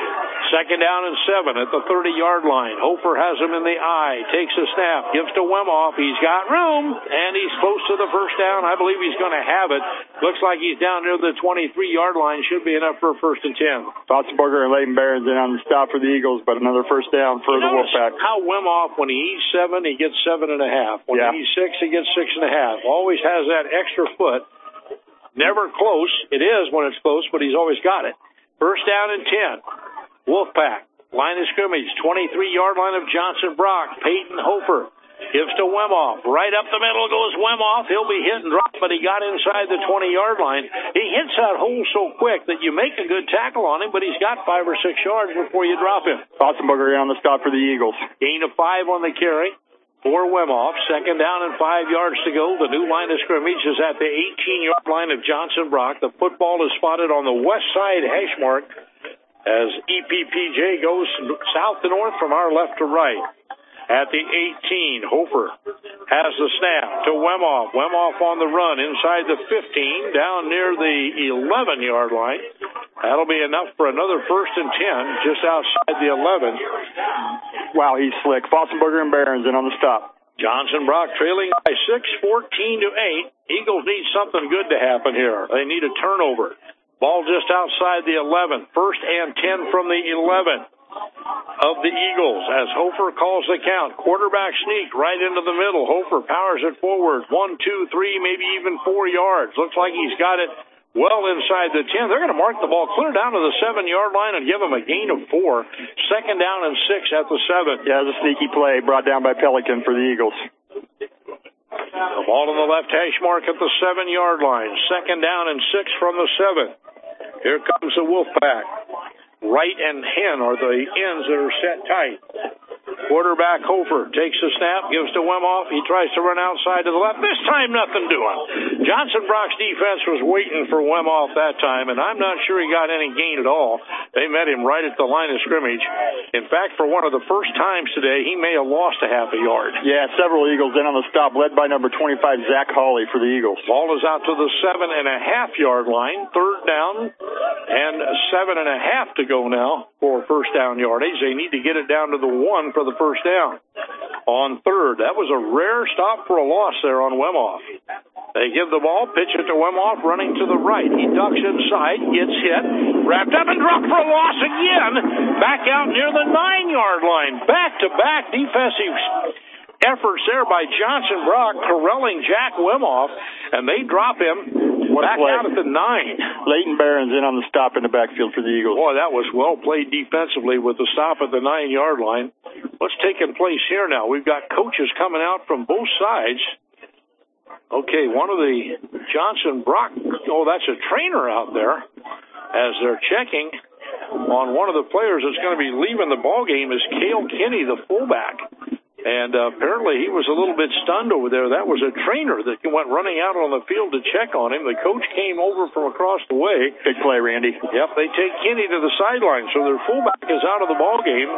Second down and seven at the thirty-yard line. Hofer has him in the eye, takes a snap, gives to Wemoff. He's got room, and he's close to the first down. I believe he's going to have it. Looks like he's down near the twenty-three-yard line. Should be enough for a first and ten. Fotzenberger and Leighton Behrens in on the stop for the Eagles, but another first down for you the Wolfpack. How Wemoff, when he eats seven, he gets seven and a half. When yeah. he eats six, he gets six and a half. Always has that extra foot. Never close. It is when it's close, but he's always got it. First down and ten. Wolfpack. Line of scrimmage, twenty-three-yard line of Johnson Brock. Peyton Hofer gives to Wemoff. Right up the middle goes Wemoff. He'll be hit and dropped, but he got inside the twenty-yard line. He hits that hole so quick that you make a good tackle on him, but he's got five or six yards before you drop him. Fotzenberger on the stop for the Eagles. Gain of five on the carry for Wemoff. Second down and five yards to go. The new line of scrimmage is at the eighteen-yard line of Johnson Brock. The football is spotted on the west side hash mark as E P P J goes south to north from our left to right. At the eighteen, Hofer has the snap to Wemoff. Wemoff on the run inside the fifteen, down near the eleven-yard line. That'll be enough for another first and ten, just outside the eleven. Wow, he's slick. Fotzenberger and Behrens in on the stop. Johnson Brock trailing by six, fourteen to eight. Eagles need something good to happen here. They need a turnover. Ball just outside the eleven. First and ten from the eleven of the Eagles as Hofer calls the count. Quarterback sneak right into the middle. Hofer powers it forward. One, two, three, maybe even four yards. Looks like he's got it well inside the ten. They're going to mark the ball clear down to the seven-yard line and give him a gain of four. Second down and six at the seven. Yeah, it was a sneaky play brought down by Pelican for the Eagles. The ball on the left hash mark at the seven-yard line. Second down and six from the seven. Here comes the Wolfpack. Right and hen are the ends that are set tight. Quarterback Hofer takes the snap, gives to Wemoff. He tries to run outside to the left. This time, nothing doing. Johnson Brock's defense was waiting for Wemoff that time, and I'm not sure he got any gain at all. They met him right at the line of scrimmage. In fact, for one of the first times today, he may have lost a half a yard. Yeah, several Eagles in on the stop, led by number twenty-five, Zach Hawley for the Eagles. Ball is out to the seven and a half yard line. Third down and seven and a half to go now for first down yardage. They need to get it down to the one for the first down. On third, that was a rare stop for a loss there on Wemoff. They give the ball, pitch it to Wemoff, running to the right. He ducks inside, gets hit, wrapped up and dropped for a loss again. Back out near the nine-yard line. Back-to-back defensive efforts there by Johnson Brock, corralling Jack Wemoff, and they drop him what back play. out at the nine. Leighton Behrens in on the stop in the backfield for the Eagles. Boy, that was well played defensively with the stop at the nine-yard line. What's taking place here now? We've got coaches coming out from both sides. Okay, one of the Johnson Brock, oh, that's a trainer out there as they're checking on one of the players that's going to be leaving the ball game is Cale Kinney, the fullback. And uh, apparently he was a little bit stunned over there. That was a trainer that went running out on the field to check on him. The coach came over from across the way. Big play, Randy. Yep, they take Kinney to the sideline, so their fullback is out of the ball game.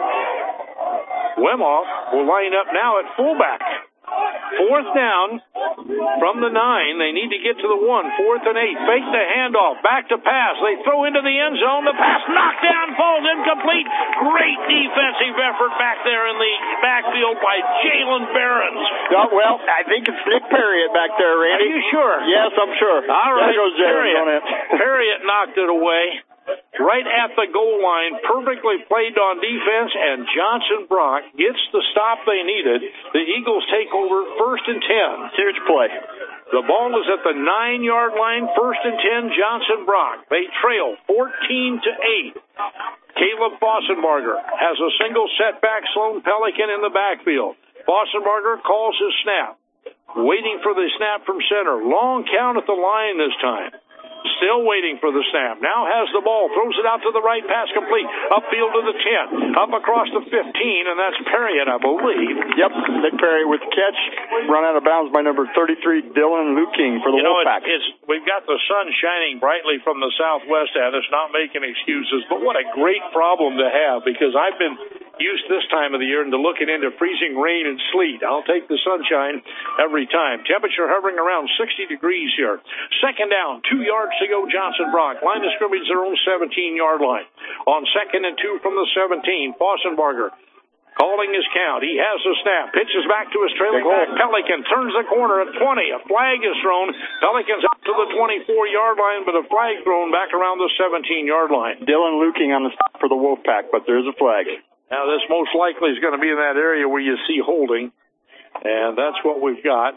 Wemoff will line up now at fullback. Fourth down from the nine. They need to get to the one. Fourth and eight. Fake the handoff. Back to pass. They throw into the end zone. The pass knocked down, falls incomplete. Great defensive effort back there in the backfield by Jalen Behrens. Oh, well, I think it's Nick Perriott back there, Randy. Are you sure? Yes, I'm sure. All right. There goes Perriott on it. Perriott knocked it away. Right at the goal line, perfectly played on defense, and Johnson Brock gets the stop they needed. The Eagles take over first and ten. Huge play. The ball is at the nine-yard line, first and ten, Johnson Brock. They trail fourteen to eight. Caleb Fossenbarger has a single setback, Sloan Pelican in the backfield. Fossenbarger calls his snap. Waiting for the snap from center. Long count at the line this time. Still waiting for the snap. Now has the ball. Throws it out to the right. Pass complete. Upfield to the ten. Up across the fifteen, and that's Perriott, I believe. Yep, Nick Perry with the catch. Run out of bounds by number thirty-three, Dylan Luking for the you know, Wolfpack. It's, it's, we've got the sun shining brightly from the southwest at us, not making excuses, but what a great problem to have, because I've been used this time of the year into looking into freezing rain and sleet. I'll take the sunshine every time. Temperature hovering around sixty degrees here. Second down, two yards to go, Johnson Brock. Line of scrimmage, their own seventeen-yard line. On second and two from the seventeen, Fossenbarger calling his count. He has the snap. Pitches back to his trailing back. Pelican turns the corner at twenty. A flag is thrown. Pelican's up to the twenty-four-yard line, but a flag thrown back around the seventeen-yard line. Dylan Luking on the stop for the Wolfpack, but there's a flag. Now, this most likely is going to be in that area where you see holding, and that's what we've got.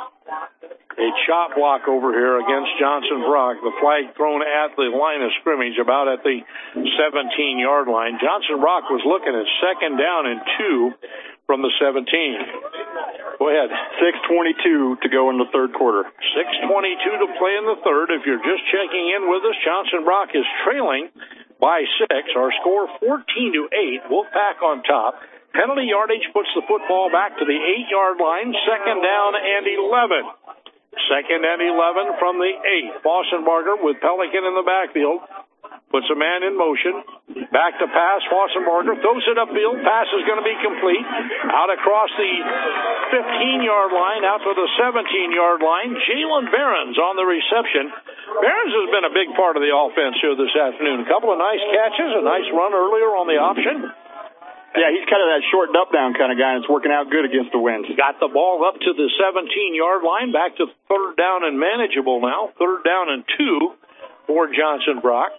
A chop block over here against Johnson Brock. The flag thrown at the line of scrimmage, about at the seventeen-yard line. Johnson Brock was looking at second down and two from the seventeen. Go ahead. six twenty-two to go in the third quarter. six twenty-two to play in the third. If you're just checking in with us, Johnson Brock is trailing by six. Our score fourteen to eight. Wolfpack on top. Penalty yardage puts the football back to the eight-yard line. Second down and eleven. Second and eleven from the eight. Fossenbarger with Pelican in the backfield. Puts a man in motion. Back to pass. Fossenbarger throws it upfield. Pass is going to be complete. Out across the fifteen-yard line, out to the seventeen-yard line. Jalen Behrens on the reception. Behrens has been a big part of the offense here this afternoon. A couple of nice catches, a nice run earlier on the option. Yeah, he's kind of that short and up down kind of guy, and it's working out good against the wind. Got the ball up to the seventeen-yard line, back to third down and manageable now. Third down and two for Johnson Brock.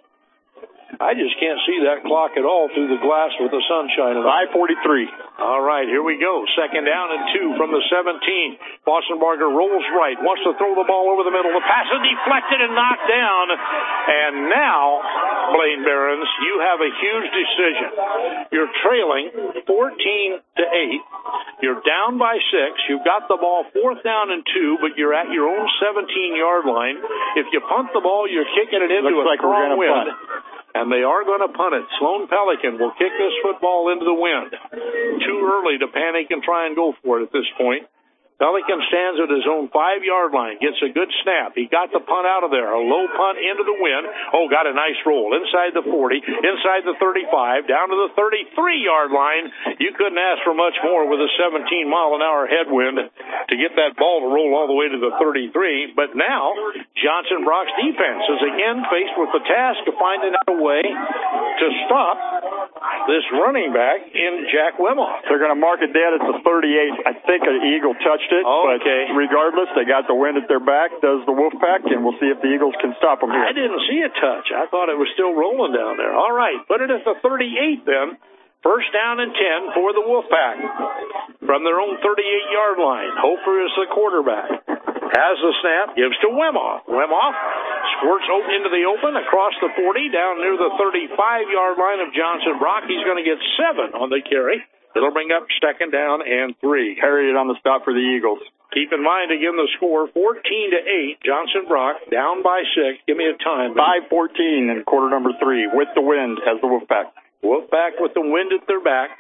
I just can't see that clock at all through the glass with the sunshine. five forty-three. All right, here we go. Second down and two from the seventeen. Fossenbarger rolls right, wants to throw the ball over the middle. The pass is deflected and knocked down. And now, Blaine Behrens, you have a huge decision. You're trailing fourteen to eight. You're down by six. You've got the ball fourth down and two, but you're at your own seventeen-yard line. If you punt the ball, you're kicking it into Looks a like we're strong gonna wind. punt. And they are going to punt it. Sloan Pelican will kick this football into the wind. Too early to panic and try and go for it at this point. Pelican stands at his own five-yard line, gets a good snap. He got the punt out of there. A low punt into the wind. Oh, got a nice roll. Inside the forty, inside the thirty-five, down to the thirty-three-yard line. You couldn't ask for much more with a seventeen-mile-an-hour headwind to get that ball to roll all the way to the thirty-three. But now, Johnson Brock's defense is again faced with the task of finding out a way to stop this running back in Jack Wemoff. They're going to mark it dead at the thirty-eight. I think an Eagle touched it, oh, but okay. regardless, they got the wind at their back, does the Wolfpack, and we'll see if the Eagles can stop them here. I didn't see a touch. I thought it was still rolling down there. All right, put it at the thirty-eight then. First down and ten for the Wolfpack from their own thirty-eight-yard line. Hofer is the quarterback. Has the snap, gives to Wemoff. Wemoff squirts into the open across the forty, down near the thirty-five-yard line of Johnson Brock. He's going to get seven on the carry. It'll bring up second down and three. Carried it on the stop for the Eagles. Keep in mind, again, the score, fourteen to eight. Johnson Brock down by six. Give me a time. five fourteen in quarter number three with the wind as the Wolfpack. Wolfpack with the wind at their back.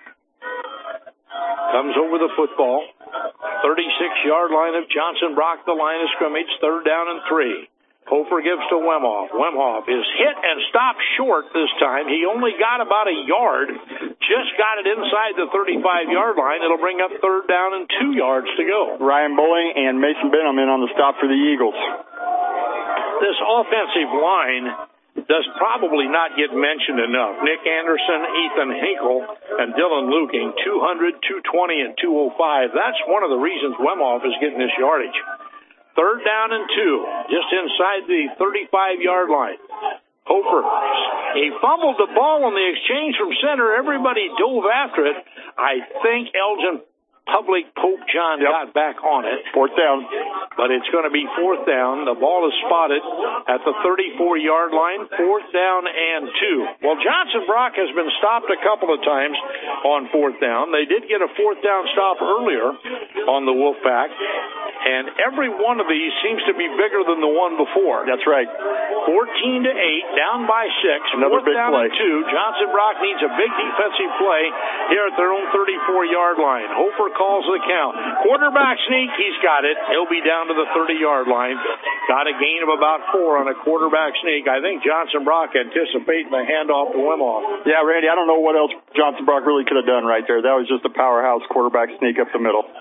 Comes over the football. thirty-six-yard line of Johnson Brock, the line of scrimmage. Third down and three. Hofer gives to Wemoff. Wemoff is hit and stopped short this time. He only got about a yard. Just got it inside the thirty-five-yard line. It'll bring up third down and two yards to go. Ryan Bowling and Mason Benham in on the stop for the Eagles. This offensive line does probably not get mentioned enough. Nick Anderson, Ethan Hinkle, and Dylan Luking, two hundred, two twenty, and two oh five. That's one of the reasons Wemoff is getting this yardage. Third down and two, just inside the thirty-five-yard line. Hofer, he fumbled the ball on the exchange from center. Everybody dove after it. I think Elgin Public Pope John yep. got back on it. Fourth down. But it's going to be fourth down. The ball is spotted at the thirty-four-yard line. Fourth down and two. Well, Johnson Brock has been stopped a couple of times on fourth down. They did get a fourth down stop earlier on the Wolfpack. And every one of these seems to be bigger than the one before. That's right. fourteen to eight, down by six. Another fourth big down play. and two. Johnson Brock needs a big defensive play here at their own thirty-four-yard line. Hofer calls the count. Quarterback sneak, he's got it. He'll be down to the thirty-yard line. Got a gain of about four on a quarterback sneak. I think Johnson Brock anticipating the handoff to Wimoff. Yeah, Randy, I don't know what else Johnson Brock really could have done right there. That was just a powerhouse quarterback sneak up the middle.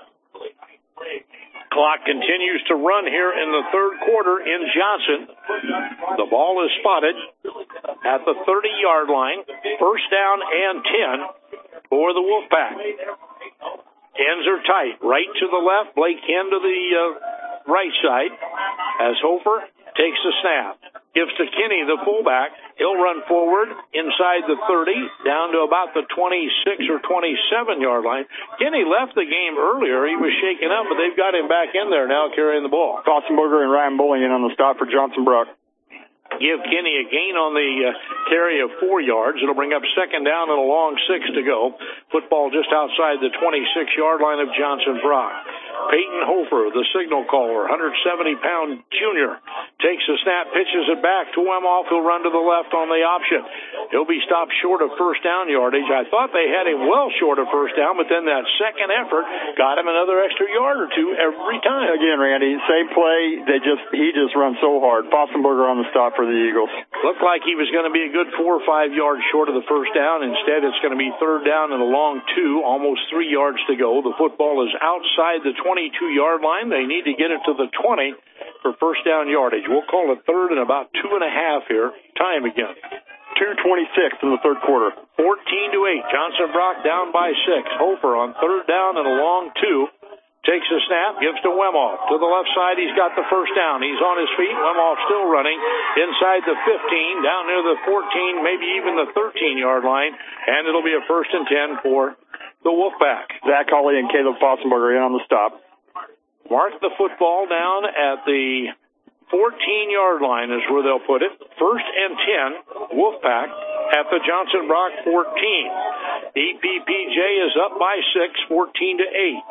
Clock continues to run here in the third quarter in Johnson. The ball is spotted at the thirty-yard line. First down and ten for the Wolfpack. Ends are tight. Right to the left. Blake Hen to the uh, right side as Hofer takes the snap. Gives to Kenny, the fullback. He'll run forward inside the thirty, down to about the twenty-six or twenty-seven-yard line. Kenny left the game earlier. He was shaken up, but they've got him back in there now carrying the ball. Fossenberger and Ryan Bullion on the stop for Johnson Brock. Give Kenny a gain on the uh, carry of four yards. It'll bring up second down and a long six to go. Football just outside the twenty-six-yard line of Johnson Brock. Peyton Hofer, the signal caller, one hundred seventy pound junior, takes the snap, pitches it back to Wimoff. He'll run to the left on the option. He'll be stopped short of first down yardage. I thought they had him well short of first down, but then that second effort got him another extra yard or two every time. Again, Randy, same play. They just he just runs so hard. Fossenberger on the stop for the Eagles. Looked like he was going to be a good four or five yards short of the first down. Instead, it's going to be third down and a long two, almost three yards to go. The football is outside the twenty-two-yard line. They need to get it to the twenty for first down yardage. We'll call it third and about two and a half here. Time again. two twenty-six in the third quarter. fourteen to eight. Johnson Brock down by six. Hofer on third down and a long two. Takes a snap, gives to Wimoff. To the left side, he's got the first down. He's on his feet. Wimoff still running inside the fifteen, down near the fourteen, maybe even the thirteen-yard line, and it'll be a first and ten for the Wolfpack. Zach Hawley and Caleb Fossenberger in on the stop. Mark the football down at the fourteen-yard line is where they'll put it. First and ten, Wolfpack at the Johnson Brock fourteen. E P P J is up by six, fourteen to eight.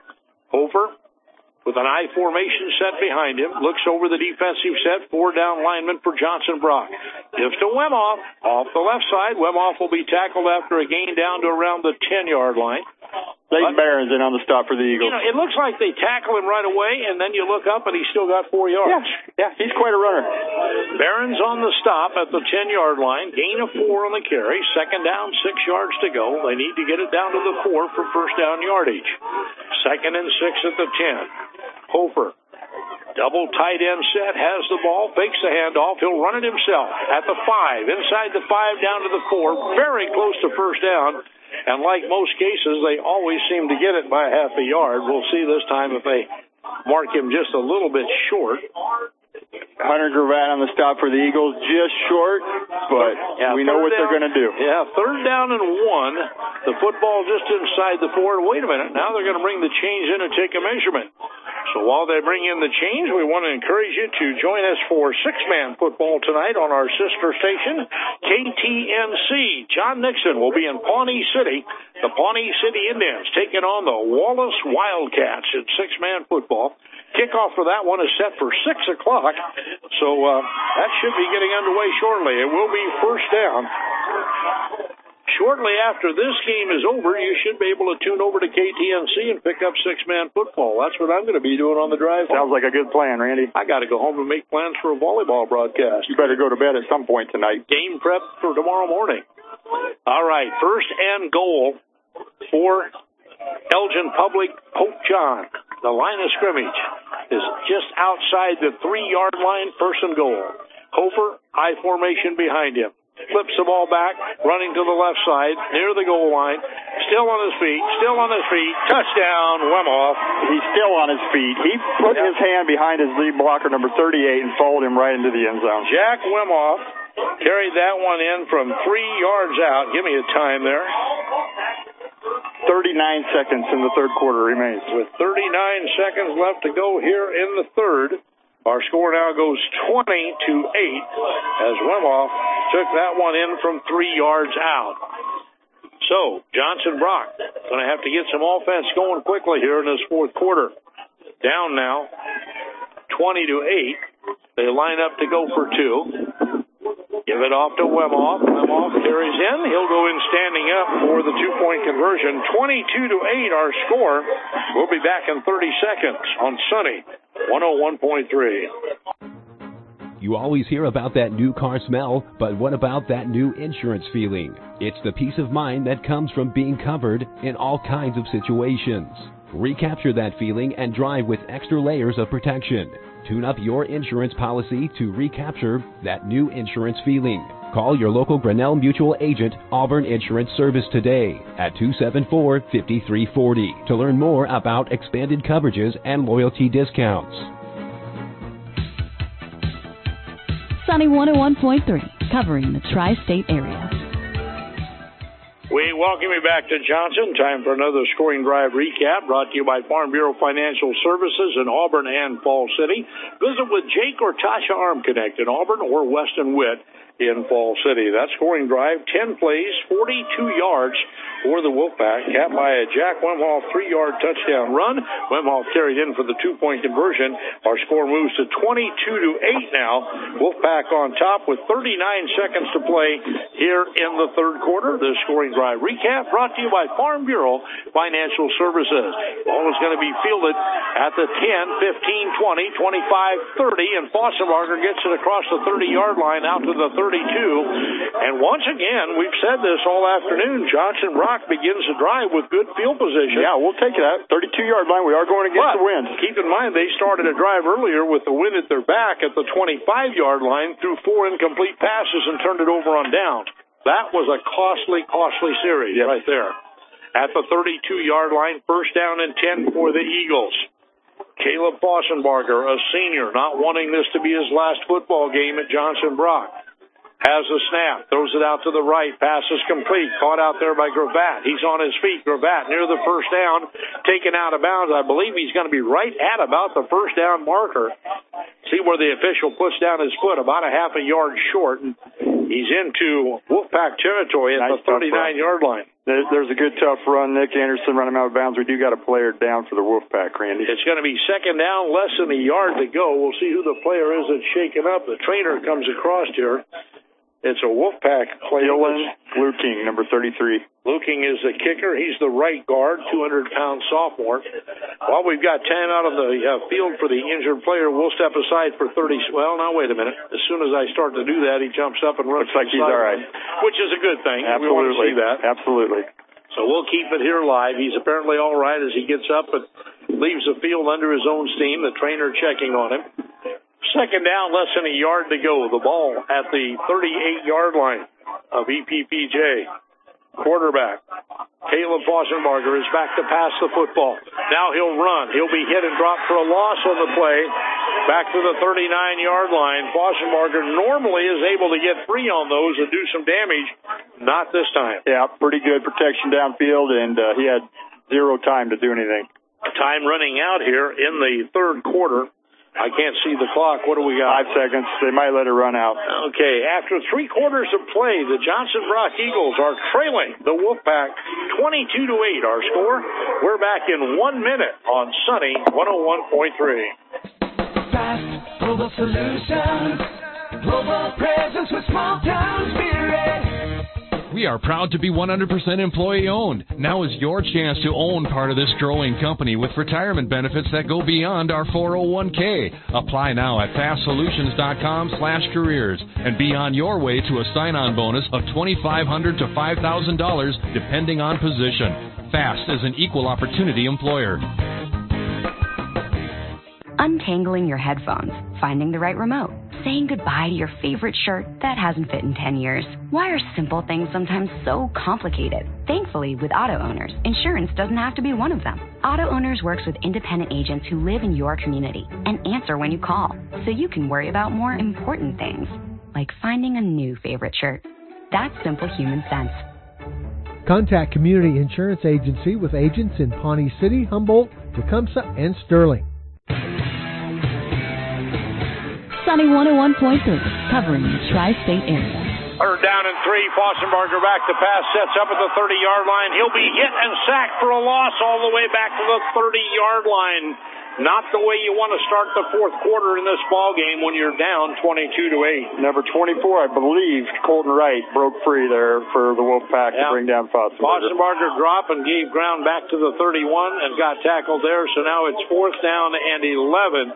Hofer with an I formation set behind him, looks over the defensive set, four down lineman for Johnson Brock. Gives to Wimoff off the left side. Wimoff will be tackled after a gain down to around the ten-yard line. Leighton Barron's in on the stop for the Eagles. You know, it looks like they tackle him right away, and then you look up and he's still got four yards. Yeah, yeah, he's quite a runner. Barron's on the stop at the ten-yard line. Gain of four on the carry. Second down, six yards to go. They need to get it down to the four for first down yardage. Second and six at the ten. Hofer, double tight end set, has the ball, fakes the handoff. He'll run it himself at the five. Inside the five, down to the four. Very close to first down. And like most cases, they always seem to get it by half a yard. We'll see this time if they mark him just a little bit short. Hunter Gravatt on the stop for the Eagles, just short, but yeah, we know what down, they're going to do. Yeah, third down and one. The football just inside the four. Wait a minute, now they're going to bring the chains in and take a measurement. So while they bring in the change, we want to encourage you to join us for six-man football tonight on our sister station, K T N C. John Nixon will be in Pawnee City. The Pawnee City Indians taking on the Wallace Wildcats in six-man football. Kickoff for that one is set for six o'clock, so uh, that should be getting underway shortly. It will be first down. Shortly after this game is over, you should be able to tune over to K T N C and pick up six-man football. That's what I'm going to be doing on the drive home. Sounds like a good plan, Randy. I got to go home and make plans for a volleyball broadcast. You better go to bed at some point tonight. Game prep for tomorrow morning. All right, first and goal for Elgin Public Pope John. The line of scrimmage is just outside the three-yard line, first and goal. Hofer, I formation behind him. Flips the ball back, running to the left side, near the goal line. Still on his feet, still on his feet. Touchdown, Wimoff. He's still on his feet. He put yep. his hand behind his lead blocker, number thirty-eight, and followed him right into the end zone. Jack Wimoff carried that one in from three yards out. Give me a time there. thirty-nine seconds in the third quarter remains. With thirty-nine seconds left to go here in the third, our score now goes twenty to eight as Wemoff took that one in from three yards out. So, Johnson Brock going to have to get some offense going quickly here in this fourth quarter. Down now, twenty to eight. They line up to go for two. Give it off to Wemoff. Wemoff carries in. He'll go in standing up for the two-point conversion. twenty-two to eight, our score. We'll be back in thirty seconds on Sunny one oh one point three. You always hear about that new car smell, but what about that new insurance feeling? It's the peace of mind that comes from being covered in all kinds of situations. Recapture that feeling and drive with extra layers of protection. Tune up your insurance policy to recapture that new insurance feeling. Call your local Grinnell Mutual agent, Auburn Insurance Service, today at two seven four, five three four zero to learn more about expanded coverages and loyalty discounts. Sunny one oh one point three, covering the tri-state area. We welcome you back to Johnson. Time for another scoring drive recap brought to you by Farm Bureau Financial Services in Auburn and Falls City. Visit with Jake or Tasha Arm Connect in Auburn or Weston Witt in Falls City. That scoring drive, ten plays, forty-two yards for the Wolfpack, capped by a Jack Wemhoff three-yard touchdown run. Wemhoff carried in for the two-point conversion. Our score moves to twenty-two to eight now. Wolfpack on top with thirty-nine seconds to play here in the third quarter. This scoring drive recap brought to you by Farm Bureau Financial Services. Ball is going to be fielded at the ten, fifteen, twenty, twenty-five, thirty, and Fossenbarger gets it across the thirty-yard line out to the thirty-two. And once again, we've said this all afternoon, Johnson Brock begins to drive with good field position. Yeah, we'll take it out. thirty-two-yard line, we are going against but the wind. Keep in mind, they started a drive earlier with the wind at their back at the twenty-five-yard line, threw four incomplete passes and turned it over on downs. That was a costly, costly series yep. right there. At the thirty-two-yard line, first down and ten for the Eagles. Caleb Fossenbarger, a senior, not wanting this to be his last football game at Johnson Brock. Has the snap, throws it out to the right, pass is complete, caught out there by Gravatt. He's on his feet, Gravatt near the first down, taken out of bounds. I believe he's going to be right at about the first down marker. See where the official puts down his foot, about a half a yard short. And he's into Wolfpack territory at nice the thirty-nine-yard line. There's a good tough run. Nick Anderson running out of bounds. We do got a player down for the Wolfpack, Randy. It's going to be second down, less than a yard to go. We'll see who the player is that's shaken up. The trainer comes across here. It's a Wolfpack player. Dylan Luking, number thirty-three. Luking is the kicker. He's the right guard, two hundred pound sophomore. While we've got ten out of the uh, field for the injured player, we'll step aside for thirty. Well, now, wait a minute. As soon as I start to do that, he jumps up and runs. Looks like he's all right. Which is a good thing. Absolutely. We want to see that. Absolutely. So we'll keep it here live. He's apparently all right as he gets up and leaves the field under his own steam. The trainer checking on him. Second down, less than a yard to go. The ball at the thirty-eight-yard line of E P P J. Quarterback, Caleb Fossenbarger, is back to pass the football. Now he'll run. He'll be hit and dropped for a loss on the play. Back to the thirty-nine-yard line. Fossenbarger normally is able to get free on those and do some damage. Not this time. Yeah, pretty good protection downfield, and uh, he had zero time to do anything. Time running out here in the third quarter. I can't see the clock. What do we got? Five seconds. They might let it run out. Okay. After three quarters of play, the Johnson Brock Eagles are trailing the Wolfpack twenty-two to eight. Our score. We're back in one minute on Sunny one oh one point three. Fast Global Solutions. Global presence with small town spirit. We are proud to be one hundred percent employee-owned. Now is your chance to own part of this growing company with retirement benefits that go beyond our four oh one k. Apply now at fast solutions dot com slash careers and be on your way to a sign-on bonus of twenty-five hundred dollars to five thousand dollars depending on position. Fast is an equal opportunity employer. Untangling your headphones, finding the right remote, saying goodbye to your favorite shirt that hasn't fit in ten years. Why are simple things sometimes so complicated? Thankfully, with Auto Owners, insurance doesn't have to be one of them. Auto Owners works with independent agents who live in your community and answer when you call, so you can worry about more important things, like finding a new favorite shirt. That's simple human sense. Contact Community Insurance Agency with agents in Pawnee City, Humboldt, Tecumseh, and Sterling. Sunny one oh one point three, covering the tri-state area. Third down and three. Fossenbarger back to pass, sets up at the thirty-yard line. He'll be hit and sacked for a loss all the way back to the thirty-yard line. Not the way you want to start the fourth quarter in this ball game when you're down twenty-two to eight. Number twenty-four, I believe, Colton Wright broke free there for the Wolfpack yeah. to bring down Fossenbarger. Fossenbarger dropped and gave ground back to the thirty-one and got tackled there. So now it's fourth down and eleven.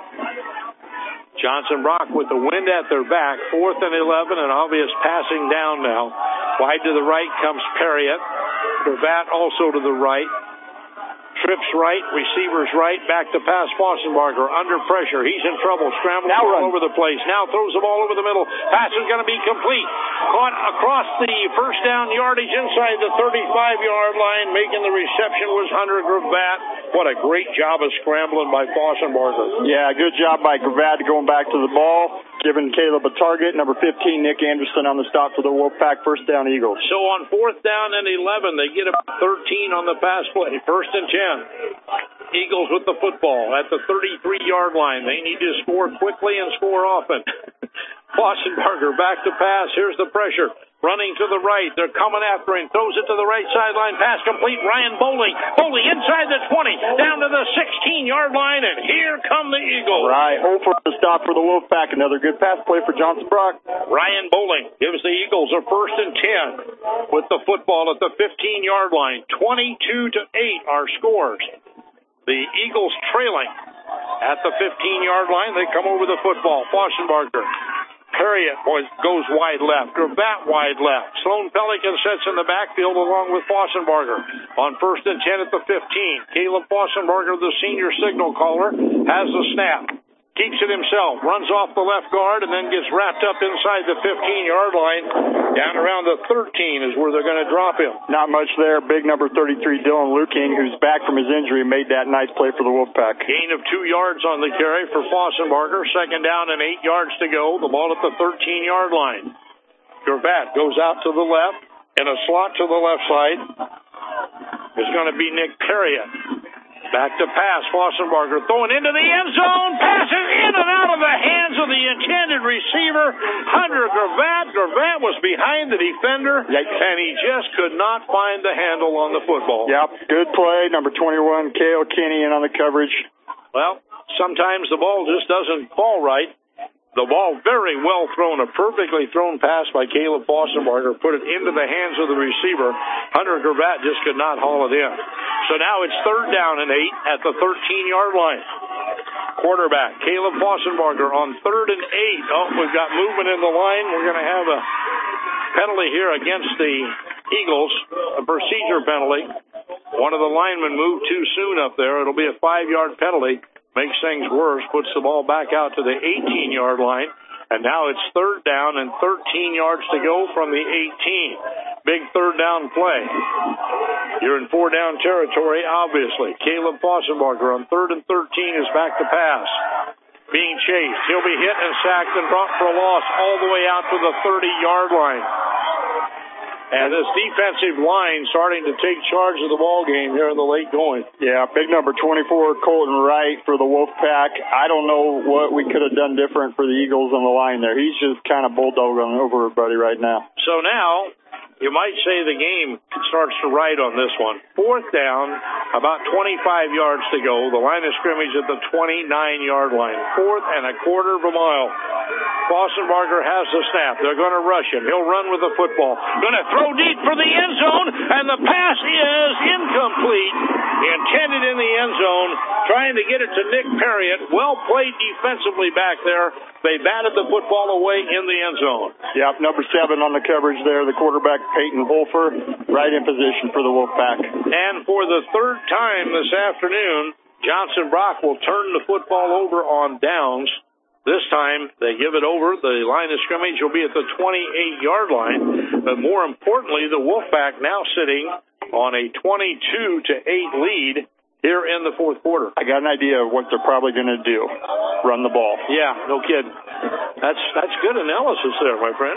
Johnson Brock with the wind at their back. Fourth and eleven, and obvious passing down now. Wide to the right comes Perriott. Gravatt also to the right. Trips right, receivers right, back to pass Fossenbarger, under pressure, he's in trouble, scrambles now all over the place, now throws the ball over the middle, pass is going to be complete, caught across the first down yardage inside the thirty-five-yard line, making the reception was Hunter Gravatt. What a great job of scrambling by Fossenbarger. Yeah, good job by Gravatt going back to the ball, giving Caleb a target. Number fifteen, Nick Anderson on the stop for the Wolfpack, first down Eagles. So on fourth down and eleven, they get about thirteen on the pass play, first and ten. Eagles with the football at the thirty-three-yard line. They need to score quickly and score often. Fossenbarger back to pass. Here's the pressure. Running to the right. They're coming after him. Throws it to the right sideline. Pass complete. Ryan Bowling. Bowling inside the twenty. Down to the sixteen-yard line. And here come the Eagles. Right. Hofer the stop for the Wolfpack. Another good pass play for Johnson Brock. Ryan Bowling gives the Eagles a first and ten with the football at the fifteen-yard line. twenty-two to eight are scores. The Eagles trailing at the fifteen-yard line. They come over the football. Fossenbarger. Perriott goes wide left. Gravatt wide left. Sloan Pelican sets in the backfield along with Fossenbarger. On first and ten at the fifteen. Caleb Fossenbarger, the senior signal caller, has the snap. Keeps it himself. Runs off the left guard and then gets wrapped up inside the fifteen-yard line. Down around the thirteen is where they're going to drop him. Not much there. Big number thirty-three, Dylan Luking, who's back from his injury, made that nice play for the Wolfpack. Gain of two yards on the carry for Fossenbarger. Second down and eight yards to go. The ball at the thirteen-yard line. Gravatt goes out to the left. In a slot to the left side is going to be Nick Perriott. Back to pass, Fossenbarger throwing into the end zone, passes in and out of the hands of the intended receiver, Hunter Gravatt. Gravatt was behind the defender, Yikes. and he just could not find the handle on the football. Yep, good play. Number twenty-one, Cale Kinney in on the coverage. Well, sometimes the ball just doesn't fall right. The ball very well thrown, a perfectly thrown pass by Caleb Fossenbarger, put it into the hands of the receiver. Hunter Gravatt just could not haul it in. So now it's third down and eight at the thirteen-yard line. Quarterback, Caleb Fossenbarger on third and eight. Oh, we've got movement in the line. We're going to have a penalty here against the Eagles, a procedure penalty. One of the linemen moved too soon up there. It'll be a five-yard penalty. Makes things worse, puts the ball back out to the eighteen-yard line. And now it's third down and thirteen yards to go from the eighteen. Big third down play. You're in four-down territory, obviously. Caleb Fossenbarger on third and thirteen is back to pass. Being chased. He'll be hit and sacked and brought for a loss all the way out to the thirty-yard line. And this defensive line starting to take charge of the ball game here in the late going. Yeah, big number twenty-four, Colton Wright for the Wolfpack. I don't know what we could have done different for the Eagles on the line there. He's just kind of bulldogging over everybody right now. So now, you might say the game starts to right on this one. Fourth down, about twenty-five yards to go. The line of scrimmage at the twenty-nine-yard line. Fourth and a quarter of a mile. Fossenbarger has the snap. They're going to rush him. He'll run with the football. Going to throw deep for the end zone, and the pass is incomplete. Intended in the end zone, trying to get it to Nick Perriott. Well played defensively back there. They batted the football away in the end zone. Yep, number seven on the coverage there, the quarterback Peyton Hofer, right in position for the Wolfpack. And for the third time this afternoon, Johnson Brock will turn the football over on downs. This time, they give it over. The line of scrimmage will be at the twenty-eight-yard line. But more importantly, the Wolfpack now sitting on a twenty-two to eight lead here in the fourth quarter. I got an idea of what they're probably going to do. Run the ball. Yeah, no kidding. That's that's good analysis there, my friend.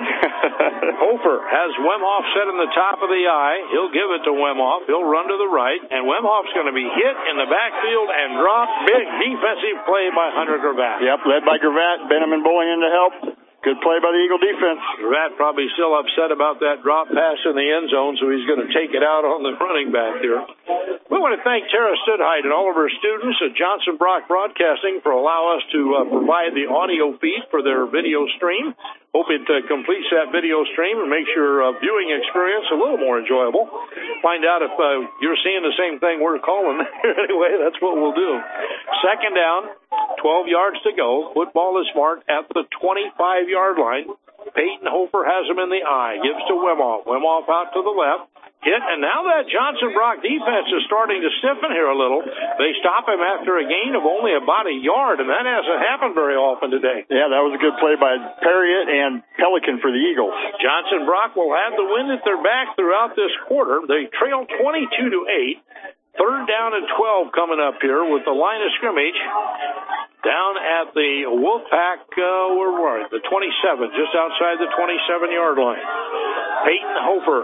Hofer has Wemhoff set in the top of the eye. He'll give it to Wemhoff. He'll run to the right, and Wemhoff's going to be hit in the backfield and drop. Big defensive play by Hunter Gravatt. Yep, led by Gravatt. Benham and Bowling in to help. Good play by the Eagle defense. Gravatt probably still upset about that drop pass in the end zone, so he's going to take it out on the running back here. We want to thank Tara Studheit and all of her students at Johnson Brock Broadcasting for allowing us to uh, provide the audio feed for their video stream. Hope it uh, completes that video stream and makes your uh, viewing experience a little more enjoyable. Find out if uh, you're seeing the same thing we're calling. Anyway, that's what we'll do. Second down, twelve yards to go. Football is marked at the twenty-five-yard line. Peyton Hofer has him in the eye. Gives to Wemhoff. Wemhoff out to the left. Hit, and now that Johnson Brock defense is starting to stiffen here a little. They stop him after a gain of only about a yard, and that hasn't happened very often today. Yeah, that was a good play by Perriott and Pelican for the Eagles. Johnson Brock will have the wind at their back throughout this quarter. They trail twenty-two to eight. Third down and twelve coming up here with the line of scrimmage down at the Wolfpack, uh, where were we? The twenty-seven, just outside the twenty-seven-yard line. Peyton Hofer.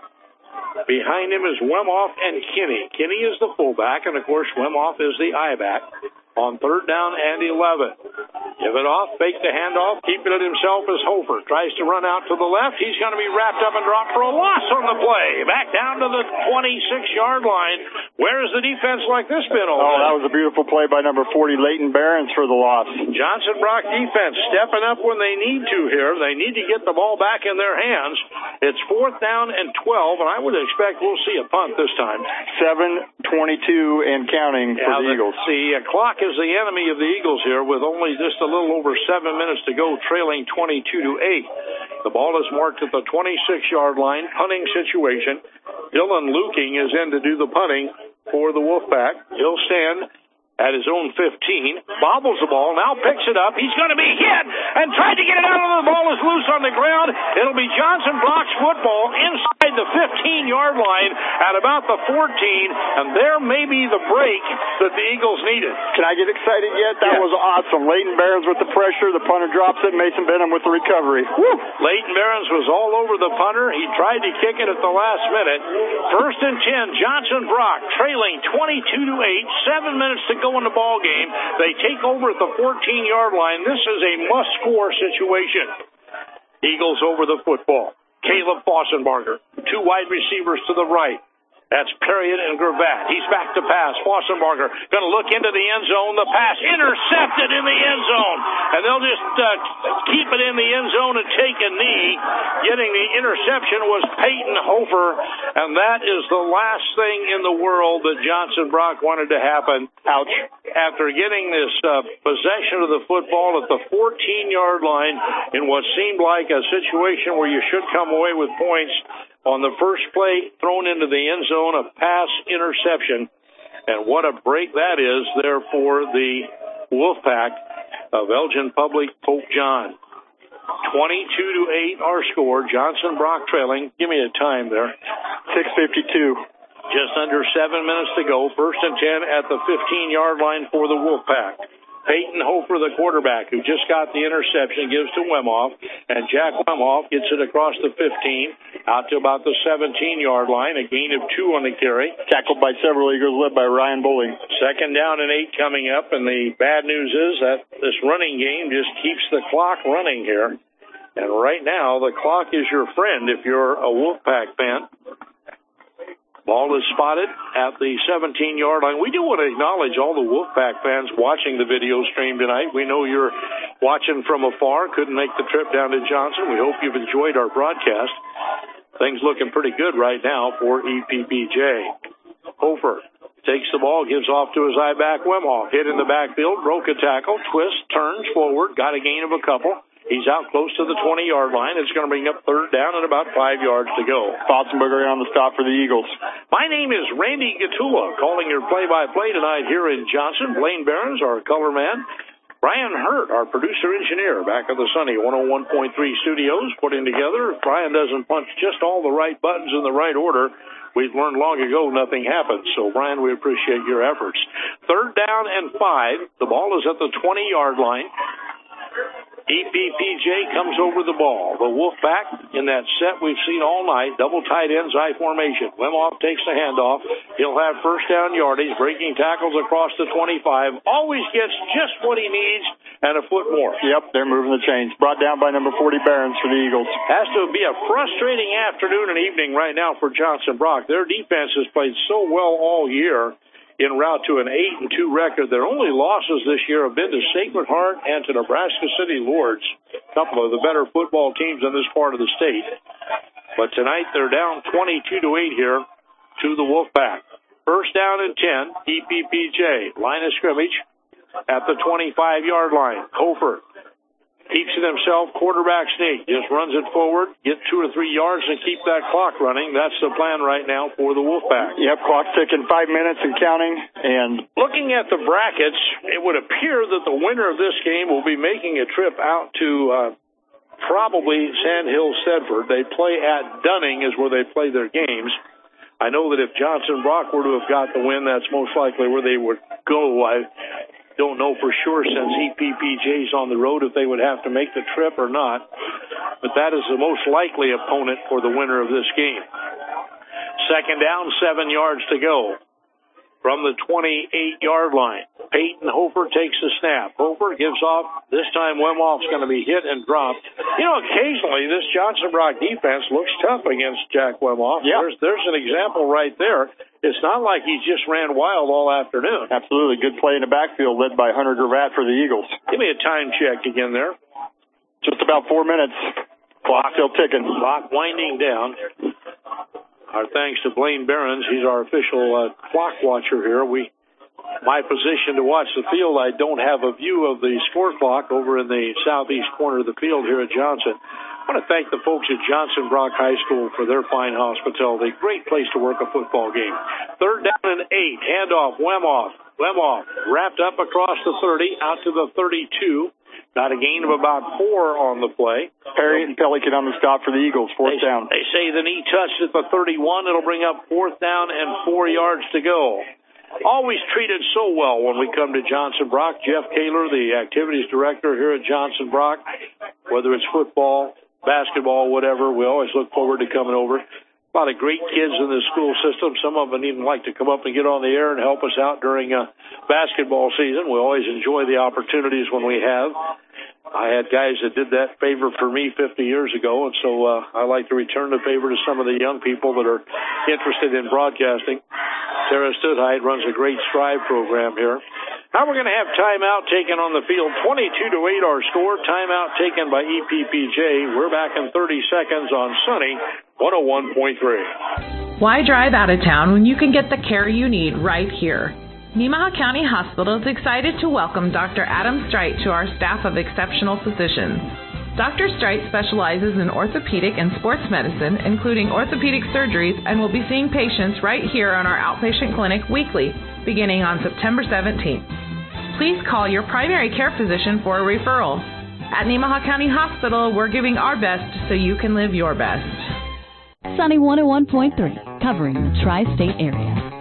Behind him is Wemhoff and Kinney. Kinney is the fullback, and, of course, Wemhoff is the I-back on third down and eleven. Give it off, fake the handoff, keeping it himself as Hofer. Tries to run out to the left. He's going to be wrapped up and dropped for a loss on the play. Back down to the twenty-six-yard line. Where has the defense like this been all Oh, that was a beautiful play by number forty, Leighton Behrens, for the loss. Johnson Brock defense stepping up when they need to here. They need to get the ball back in their hands. It's fourth down and twelve, and I would expect we'll see a punt this time. seven twenty-two and counting for yeah, the, the Eagles. The uh, clock is the enemy of the Eagles here with only just a little over seven minutes to go, trailing twenty-two to eight. The ball is marked at the twenty-six-yard line, punting situation. Dylan Luking is in to do the punting for the Wolfpack. He'll stand at his own fifteen, bobbles the ball, now picks it up. He's going to be hit and tried to get it out of the ball is loose on the ground. It'll be Johnson Brock's football inside the fifteen-yard line at about the fourteen, and there may be the break that the Eagles needed. Can I get excited yet? That yes. was awesome. Leighton Behrens with the pressure. The punter drops it. Mason Benham with the recovery. Woo! Leighton Behrens was all over the punter. He tried to kick it at the last minute. First and ten, Johnson Brock trailing twenty-two to eight. Seven minutes to go in the ball game. They take over at the fourteen-yard line. This is a must-score situation. Eagles over the football. Caleb Fossenbarger. Two wide receivers to the right. That's Perriott and Gravatt. He's back to pass. Fossenbarger going to look into the end zone. The pass intercepted in the end zone. And they'll just uh, keep it in the end zone and take a knee. Getting the interception was Peyton Hofer. And that is the last thing in the world that Johnson Brock wanted to happen. Ouch. After getting this uh, possession of the football at the fourteen-yard line in what seemed like a situation where you should come away with points, on the first play, thrown into the end zone, a pass interception. And what a break that is there for the Wolfpack of Elgin Public Pope John. twenty-two to eight our score. Johnson Brock trailing. Give me a time there. six fifty-two. Just under seven minutes to go. First and ten at the fifteen-yard line for the Wolfpack. Peyton Hofer, the quarterback, who just got the interception, gives to Wemhoff, and Jack Wemhoff gets it across the fifteen, out to about the seventeen-yard line, a gain of two on the carry. Tackled by several Eagles, led by Ryan Bowling. Second down and eight coming up, and the bad news is that this running game just keeps the clock running here. And right now, the clock is your friend if you're a Wolfpack fan. Ball is spotted at the seventeen-yard line. We do want to acknowledge all the Wolfpack fans watching the video stream tonight. We know you're watching from afar, couldn't make the trip down to Johnson. We hope you've enjoyed our broadcast. Things looking pretty good right now for E P B J. Hofer takes the ball, gives off to his I-back Wemhoff. Hit in the backfield, broke a tackle, twist, turns forward, got a gain of a couple. He's out close to the twenty-yard line. It's going to bring up third down and about five yards to go. Fossenbarger on the stop for the Eagles. My name is Randy Gatula, calling your play-by-play tonight here in Johnson. Blaine Behrens, our color man. Brian Hurt, our producer-engineer, back at the Sunny one oh one point three studios, putting together. If Brian doesn't punch just all the right buttons in the right order, we've learned long ago nothing happens. So, Brian, we appreciate your efforts. Third down and five. The ball is at the twenty-yard line. E P P J comes over the ball. The Wolfpack in that set we've seen all night, double tight ends, I formation. Wimoff takes the handoff. He'll have first down yardage, breaking tackles across the twenty-five. Always gets just what he needs and a foot more. Yep, they're moving the chains. Brought down by number forty, Barons for the Eagles. Has to be a frustrating afternoon and evening right now for Johnson Brock. Their defense has played so well all year, en route to an eight and two record. Their only losses this year have been to Sacred Heart and to Nebraska City Lords, a couple of the better football teams in this part of the state. But tonight they're down twenty-two to eight here to the Wolfpack. First down and ten, E P P J. Line of scrimmage at the twenty-five-yard line. Hofer keeps it himself, quarterback sneak, just runs it forward, get two or three yards and keep that clock running. That's the plan right now for the Wolfpack. Yep, clock's ticking, five minutes and counting. And looking at the brackets, it would appear that the winner of this game will be making a trip out to uh, probably Sand Hill Sedford. They play at Dunning is where they play their games. I know that if Johnson Brock were to have got the win, that's most likely where they would go. I don't know for sure since E P P J's on the road if they would have to make the trip or not. But that is the most likely opponent for the winner of this game. Second down, seven yards to go from the twenty-eight-yard line. Peyton Hofer takes the snap. Hofer gives off. This time Wimoff's going to be hit and dropped. You know, occasionally this Johnson Brock defense looks tough against Jack Wimoff. Yep. There's, there's an example right there. It's not like he just ran wild all afternoon. Absolutely. Good play in the backfield led by Hunter Gravatt for the Eagles. Give me a time check again there. Just about four minutes. Clock still ticking. Clock winding down. Our thanks to Blaine Barons. He's our official uh, clock watcher here. We, my position to watch the field, I don't have a view of the score clock over in the southeast corner of the field here at Johnson. I want to thank the folks at Johnson Brock High School for their fine hospitality. Great place to work a football game. Third down and eight. Handoff, Wimoff. Wimoff wrapped up across the thirty, out to the thirty-two. Got a gain of about four on the play. Perry and Pelican on the stop for the Eagles. Fourth they, down. They say the knee touched at the thirty-one. It'll bring up fourth down and four yards to go. Always treated so well when we come to Johnson Brock. Jeff Kaler, the activities director here at Johnson Brock, whether it's football, basketball, whatever, we always look forward to coming over. A lot of great kids in the school system. Some of them even like to come up and get on the air and help us out during uh, basketball season. We always enjoy the opportunities when we have. I had guys that did that favor for me fifty years ago, and so uh, I like to return the favor to some of the young people that are interested in broadcasting. Sarah Studheit runs a great Strive program here. Now we're going to have timeout taken on the field. twenty-two to eight our score. Timeout taken by E P P J. We're back in thirty seconds on Sunny one oh one point three. Why drive out of town when you can get the care you need right here? Nemaha County Hospital is excited to welcome Doctor Adam Streit to our staff of exceptional physicians. Doctor Streit specializes in orthopedic and sports medicine, including orthopedic surgeries, and will be seeing patients right here on our outpatient clinic weekly, beginning on September seventeenth. Please call your primary care physician for a referral. At Nemaha County Hospital, we're giving our best so you can live your best. Sunny one oh one point three, covering the tri-state area.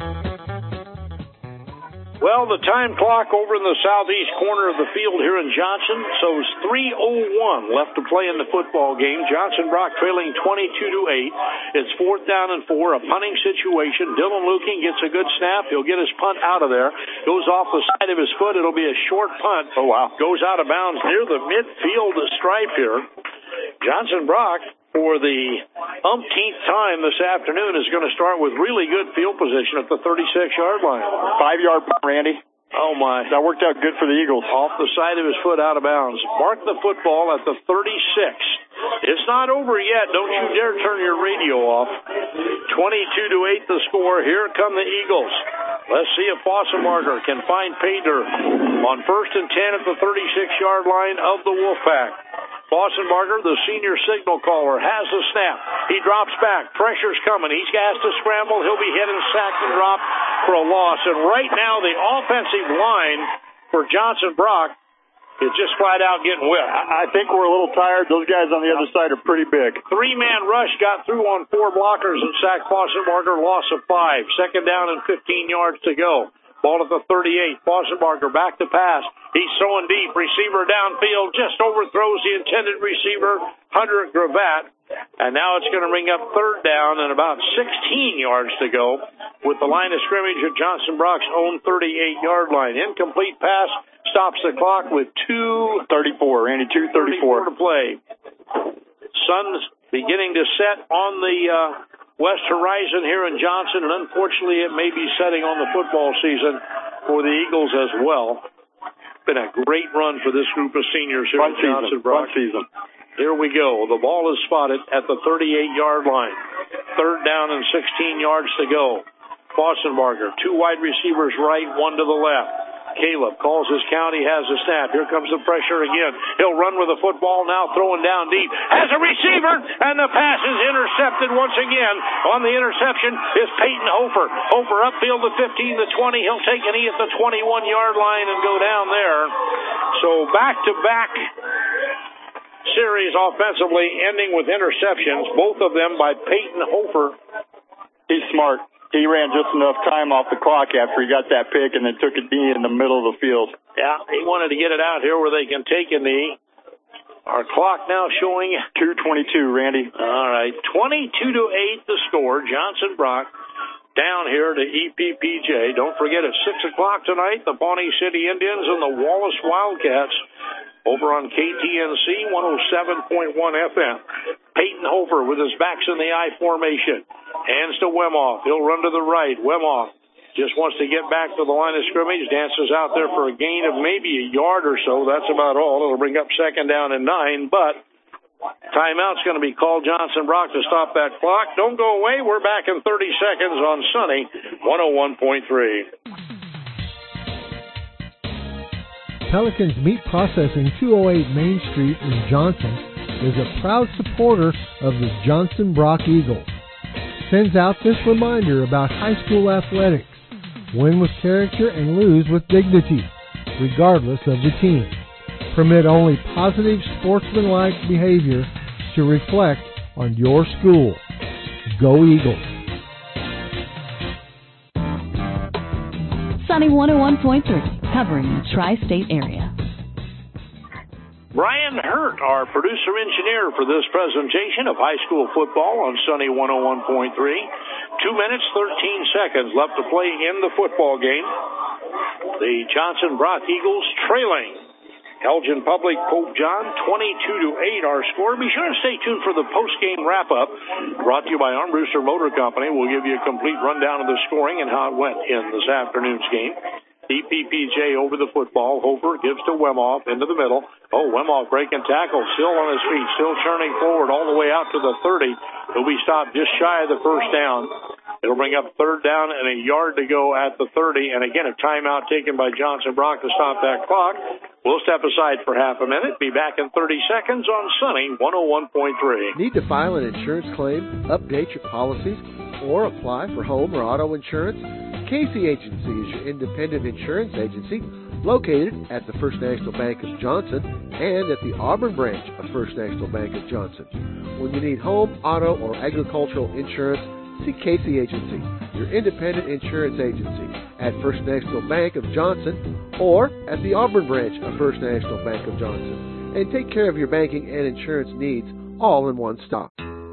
Well, the time clock over in the southeast corner of the field here in Johnson shows three oh one left to play in the football game. Johnson Brock trailing twenty-two to eight. It's fourth down and four, a punting situation. Dylan Luking gets a good snap. He'll get his punt out of there. Goes off the side of his foot. It'll be a short punt. Oh, wow. Goes out of bounds near the midfield stripe here. Johnson Brock, for the umpteenth time this afternoon, is going to start with really good field position at the thirty-six-yard line. Five-yard punt, Randy. Oh, my. That worked out good for the Eagles. Off the side of his foot, out of bounds. Mark the football at the thirty-six. It's not over yet. Don't you dare turn your radio off. twenty-two to eight the score. Here come the Eagles. Let's see if Fossenbarger can find pay dirt on first and ten at the thirty-six-yard line of the Wolfpack. Fossenbarger, the senior signal caller, has the snap. He drops back. Pressure's coming. He's has to scramble. He'll be hit and sacked and dropped for a loss. And right now, the offensive line for Johnson Brock It's just flat out getting wet. I think we're a little tired. Those guys on the other side are pretty big. Three-man rush got through on four blockers and sacked Fossenbarger, loss of five. Second down and fifteen yards to go. Ball at the thirty-eight. Fossenbarger back to pass. He's throwing deep. Receiver downfield just overthrows the intended receiver, Hunter Gravatt. And now it's going to bring up third down and about sixteen yards to go with the line of scrimmage at Johnson Brock's own thirty-eight-yard line. Incomplete pass stops the clock with two thirty-four. Randy, two thirty-four to play. Sun's beginning to set on the uh, west horizon here in Johnson, and unfortunately it may be setting on the football season for the Eagles as well. Been a great run for this group of seniors here Fun in Johnson Brock. Fun season. Here we go. The ball is spotted at the thirty-eight-yard line. Third down and sixteen yards to go. Fossenbarger, two wide receivers right, one to the left. Caleb calls his count. He has a snap. Here comes the pressure again. He'll run with the football now, throwing down deep. Has a receiver, and the pass is intercepted once again. On the interception is Peyton Hofer. Hofer upfield to fifteen to twenty. He'll take a knee at the twenty-one-yard line and go down there. So back-to-back series offensively ending with interceptions, both of them by Peyton Hofer. He's smart. He ran just enough time off the clock after he got that pick and then took a knee in the middle of the field. Yeah, he wanted to get it out here where they can take a knee. Our clock now showing two twenty-two, Randy. All right, twenty-two to eight the score. Johnson Brock down here to E P P J. Don't forget at six o'clock tonight, the Pawnee City Indians and the Wallace Wildcats over on K T N C one oh seven point one F M. Peyton Hofer with his backs in the I formation. Hands to Wemoff. He'll run to the right. Wemoff just wants to get back to the line of scrimmage. Dances out there for a gain of maybe a yard or so. That's about all. It'll bring up second down and nine, but timeout's going to be called. Johnson Brock to stop that clock. Don't go away. We're back in thirty seconds on Sunny one oh one point three. Pelican's Meat Processing, two oh eight Main Street in Johnson, is a proud supporter of the Johnson Brock Eagles. Sends out this reminder about high school athletics. Win with character and lose with dignity, regardless of the team. Permit only positive sportsmanlike behavior to reflect on your school. Go Eagles. Sunny one oh one point three, covering the tri-state area. Brian Hurt, our producer-engineer for this presentation of high school football on Sunny one oh one point three. Two minutes, thirteen seconds left to play in the football game. The Johnson Brock Eagles trailing Elgin Public Pope John twenty-two to eight our score. Be sure to stay tuned for the post-game wrap-up brought to you by Armbruster Motor Company. We'll give you a complete rundown of the scoring and how it went in this afternoon's game. E P P J over the football. Hofer gives to Wemoff into the middle. Oh, Wemoff breaking tackle, still on his feet, still churning forward all the way out to the thirty. He'll be stopped just shy of the first down. It'll bring up third down and a yard to go at the thirty. And again, a timeout taken by Johnson Brock to stop that clock. We'll step aside for half a minute. Be back in thirty seconds on Sunny one oh one point three. Need to file an insurance claim, update your policies, or apply for home or auto insurance? Casey Agency is your independent insurance agency located at the First National Bank of Johnson and at the Auburn branch of First National Bank of Johnson. When you need home, auto, or agricultural insurance, see Casey Agency, your independent insurance agency at First National Bank of Johnson or at the Auburn branch of First National Bank of Johnson. And take care of your banking and insurance needs all in one stop.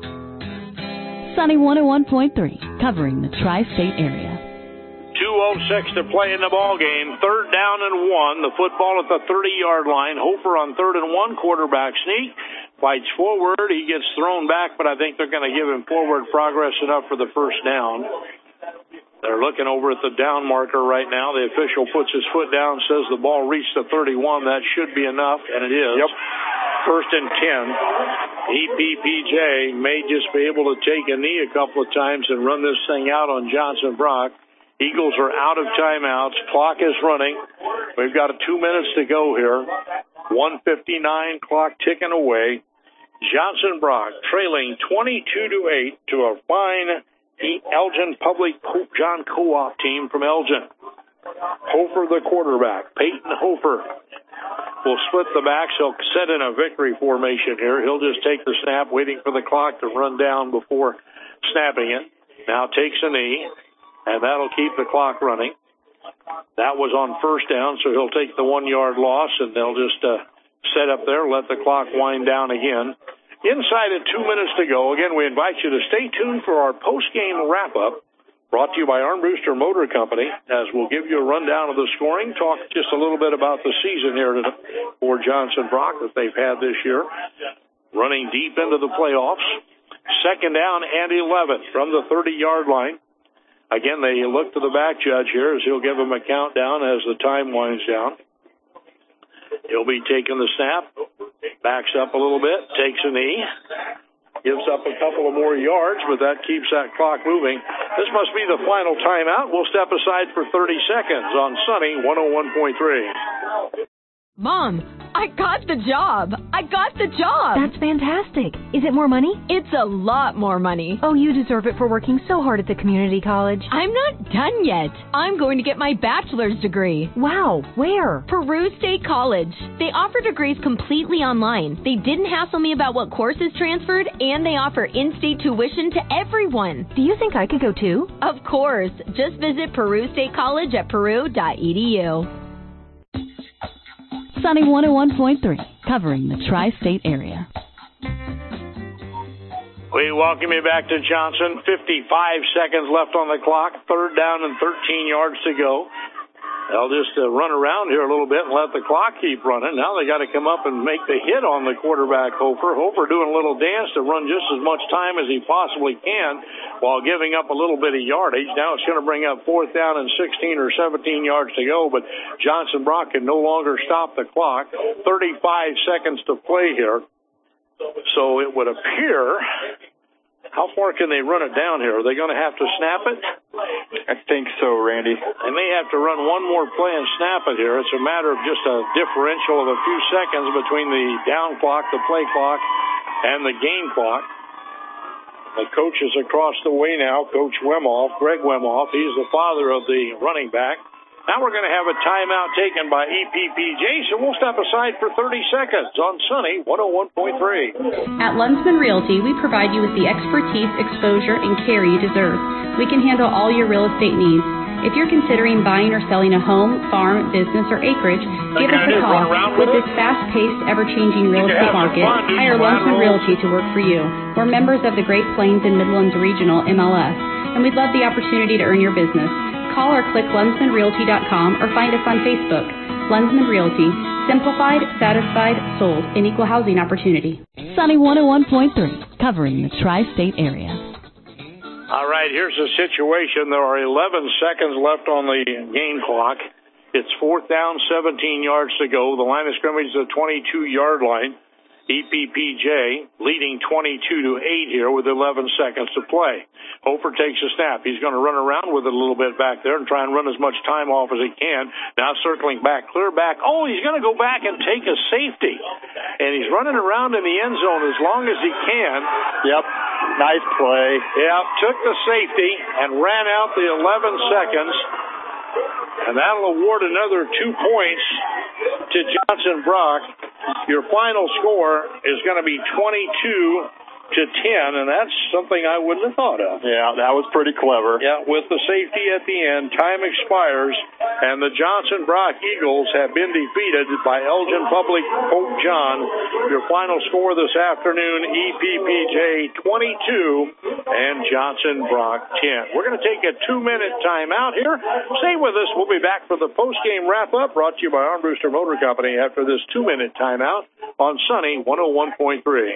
Sunny one oh one point three, covering the tri-state area. two oh six to play in the ball game. Third down and one. The football at the thirty-yard line. Hofer on third and one. Quarterback sneak. Fights forward. He gets thrown back, but I think they're going to give him forward progress enough for the first down. They're looking over at the down marker right now. The official puts his foot down, says the ball reached the thirty-one. That should be enough, and it is. Yep. First and ten. E P P J may just be able to take a knee a couple of times and run this thing out on Johnson Brock. Eagles are out of timeouts. Clock is running. We've got two minutes to go here. one fifty-nine, clock ticking away. Johnson Brock trailing twenty-two to eight to a fine Elgin Public Pope John Co-op team from Elgin. Hofer the quarterback. Peyton Hofer will split the backs. He'll set in a victory formation here. He'll just take the snap, waiting for the clock to run down before snapping it. Now takes a knee, and that'll keep the clock running. That was on first down, so he'll take the one-yard loss, and they'll just uh, set up there, let the clock wind down again. Inside of two minutes to go. Again, we invite you to stay tuned for our post-game wrap-up, brought to you by Armbruster Motor Company, as we'll give you a rundown of the scoring, talk just a little bit about the season here for Johnson Brock that they've had this year, running deep into the playoffs. Second down and eleven from the thirty-yard line. Again, they look to the back judge here as he'll give them a countdown as the time winds down. He'll be taking the snap, backs up a little bit, takes a knee, gives up a couple of more yards, but that keeps that clock moving. This must be the final timeout. We'll step aside for thirty seconds on Sunny one oh one point three. Mom, I got the job. I got the job. That's fantastic. Is it more money? It's a lot more money. Oh, you deserve it for working so hard at the community college. I'm not done yet. I'm going to get my bachelor's degree. Wow, where? Peru State College. They offer degrees completely online. They didn't hassle me about what courses transferred, and they offer in-state tuition to everyone. Do you think I could go too? Of course. Just visit Peru State College at peru dot e d u. Sunny one oh one point three, covering the tri-state area. We welcome you back to Johnson. fifty-five seconds left on the clock. Third down and thirteen yards to go. They'll just uh, run around here a little bit and let the clock keep running. Now they got to come up and make the hit on the quarterback, Hofer. Hofer doing a little dance to run just as much time as he possibly can while giving up a little bit of yardage. Now it's going to bring up fourth down and sixteen or seventeen yards to go, but Johnson Brock can no longer stop the clock. thirty-five seconds to play here. So it would appear... How far can they run it down here? Are they going to have to snap it? I think so, Randy. They may have to run one more play and snap it here. It's a matter of just a differential of a few seconds between the down clock, the play clock, and the game clock. The coach is across the way now, Coach Wemoff, Greg Wemoff. He's the father of the running back. Now we're going to have a timeout taken by E P P J, so we'll step aside for thirty seconds on Sunny one oh one point three. At Lunsman Realty, we provide you with the expertise, exposure, and care you deserve. We can handle all your real estate needs. If you're considering buying or selling a home, farm, business, or acreage, give us a call. With this fast-paced, ever-changing real estate market, hire Lunsman Realty to work for you. We're members of the Great Plains and Midlands Regional M L S, and we'd love the opportunity to earn your business. Call or click Lunsman Realty dot com or find us on Facebook. Lunsman Realty. Simplified, satisfied, sold, an equal housing opportunity. Sunny one oh one point three, covering the tri-state area. All right, here's the situation. There are eleven seconds left on the game clock. It's fourth down, seventeen yards to go. The line of scrimmage is the twenty-two-yard line. E P P J leading twenty-two to eight here with eleven seconds to play. Hofer takes a snap. He's going to run around with it a little bit back there and try and run as much time off as he can. Now circling back, clear back. Oh, he's going to go back and take a safety. And he's running around in the end zone as long as he can. Yep, nice play. Yep, took the safety and ran out the eleven seconds. And that'll award another two points to Johnson Brock. Your final score is going to be twenty-two to ten, and that's something I wouldn't have thought of. Yeah, that was pretty clever. Yeah, with the safety at the end, time expires, and the Johnson Brock Eagles have been defeated by Elgin Public Pope John. Your final score this afternoon, E P P J twenty-two and Johnson Brock ten. We're going to take a two-minute timeout here. Stay with us. We'll be back for the post-game wrap-up brought to you by Armbruster Motor Company after this two-minute timeout on Sunny one oh one point three.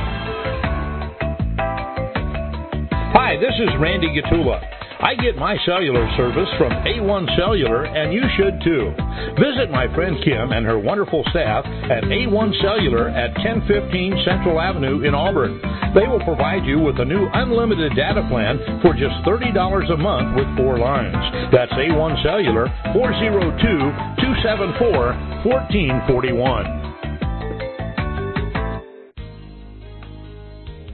Hi, this is Randy Gatula. I get my cellular service from A one Cellular, and you should too. Visit my friend Kim and her wonderful staff at A one Cellular at ten fifteen Central Avenue in Auburn. They will provide you with a new unlimited data plan for just thirty dollars a month with four lines. That's A one Cellular, four oh two, two seven four, one four four one.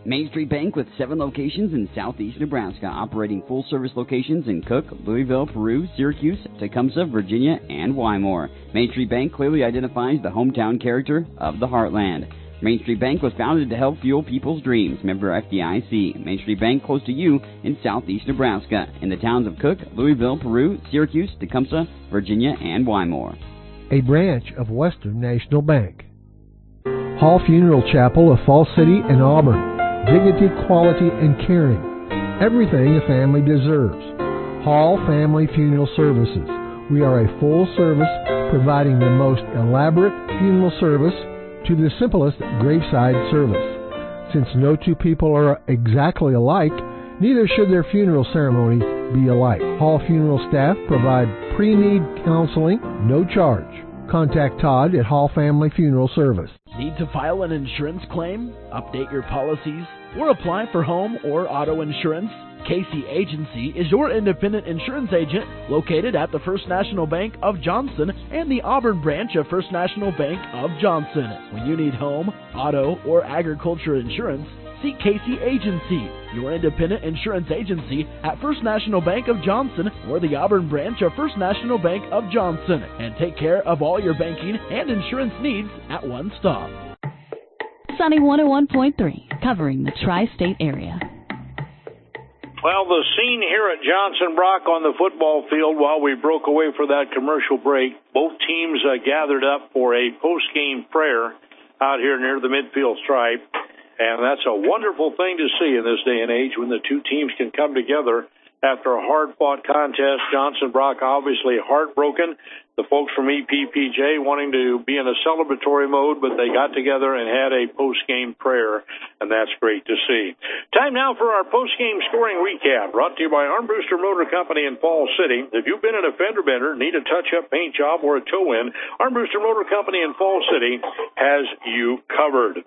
Main Street Bank with seven locations in southeast Nebraska, operating full-service locations in Cook, Louisville, Peru, Syracuse, Tecumseh, Virginia, and Wymore. Main Street Bank clearly identifies the hometown character of the heartland. Main Street Bank was founded to help fuel people's dreams. Member F D I C. Main Street Bank close to you in southeast Nebraska, in the towns of Cook, Louisville, Peru, Syracuse, Tecumseh, Virginia, and Wymore. A branch of Western National Bank. Hall Funeral Chapel of Falls City and Auburn. Dignity, quality, and caring. Everything a family deserves. Hall Family Funeral Services. We are a full service providing the most elaborate funeral service to the simplest graveside service. Since no two people are exactly alike, neither should their funeral ceremony be alike. Hall Funeral staff provide pre-need counseling, no charge. Contact Todd at Hall Family Funeral Service. Need to file an insurance claim, update your policies, or apply for home or auto insurance? Casey Agency is your independent insurance agent located at the First National Bank of Johnson and the Auburn branch of First National Bank of Johnson. When you need home, auto, or agriculture insurance, see Casey Agency, your independent insurance agency at First National Bank of Johnson or the Auburn branch of First National Bank of Johnson, and take care of all your banking and insurance needs at one stop. Sunny one oh one point three, covering the tri-state area. Well, the scene here at Johnson Brock on the football field while we broke away for that commercial break, both teams uh, gathered up for a post-game prayer out here near the midfield stripe. And that's a wonderful thing to see in this day and age when the two teams can come together after a hard-fought contest. Johnson Brock obviously heartbroken. The folks from E P P J wanting to be in a celebratory mode, but they got together and had a post-game prayer, and that's great to see. Time now for our post-game scoring recap, brought to you by Armbruster Motor Company in Falls City. If you've been in a fender bender, need a touch-up paint job, or a toe-in, Armbruster Motor Company in Falls City has you covered.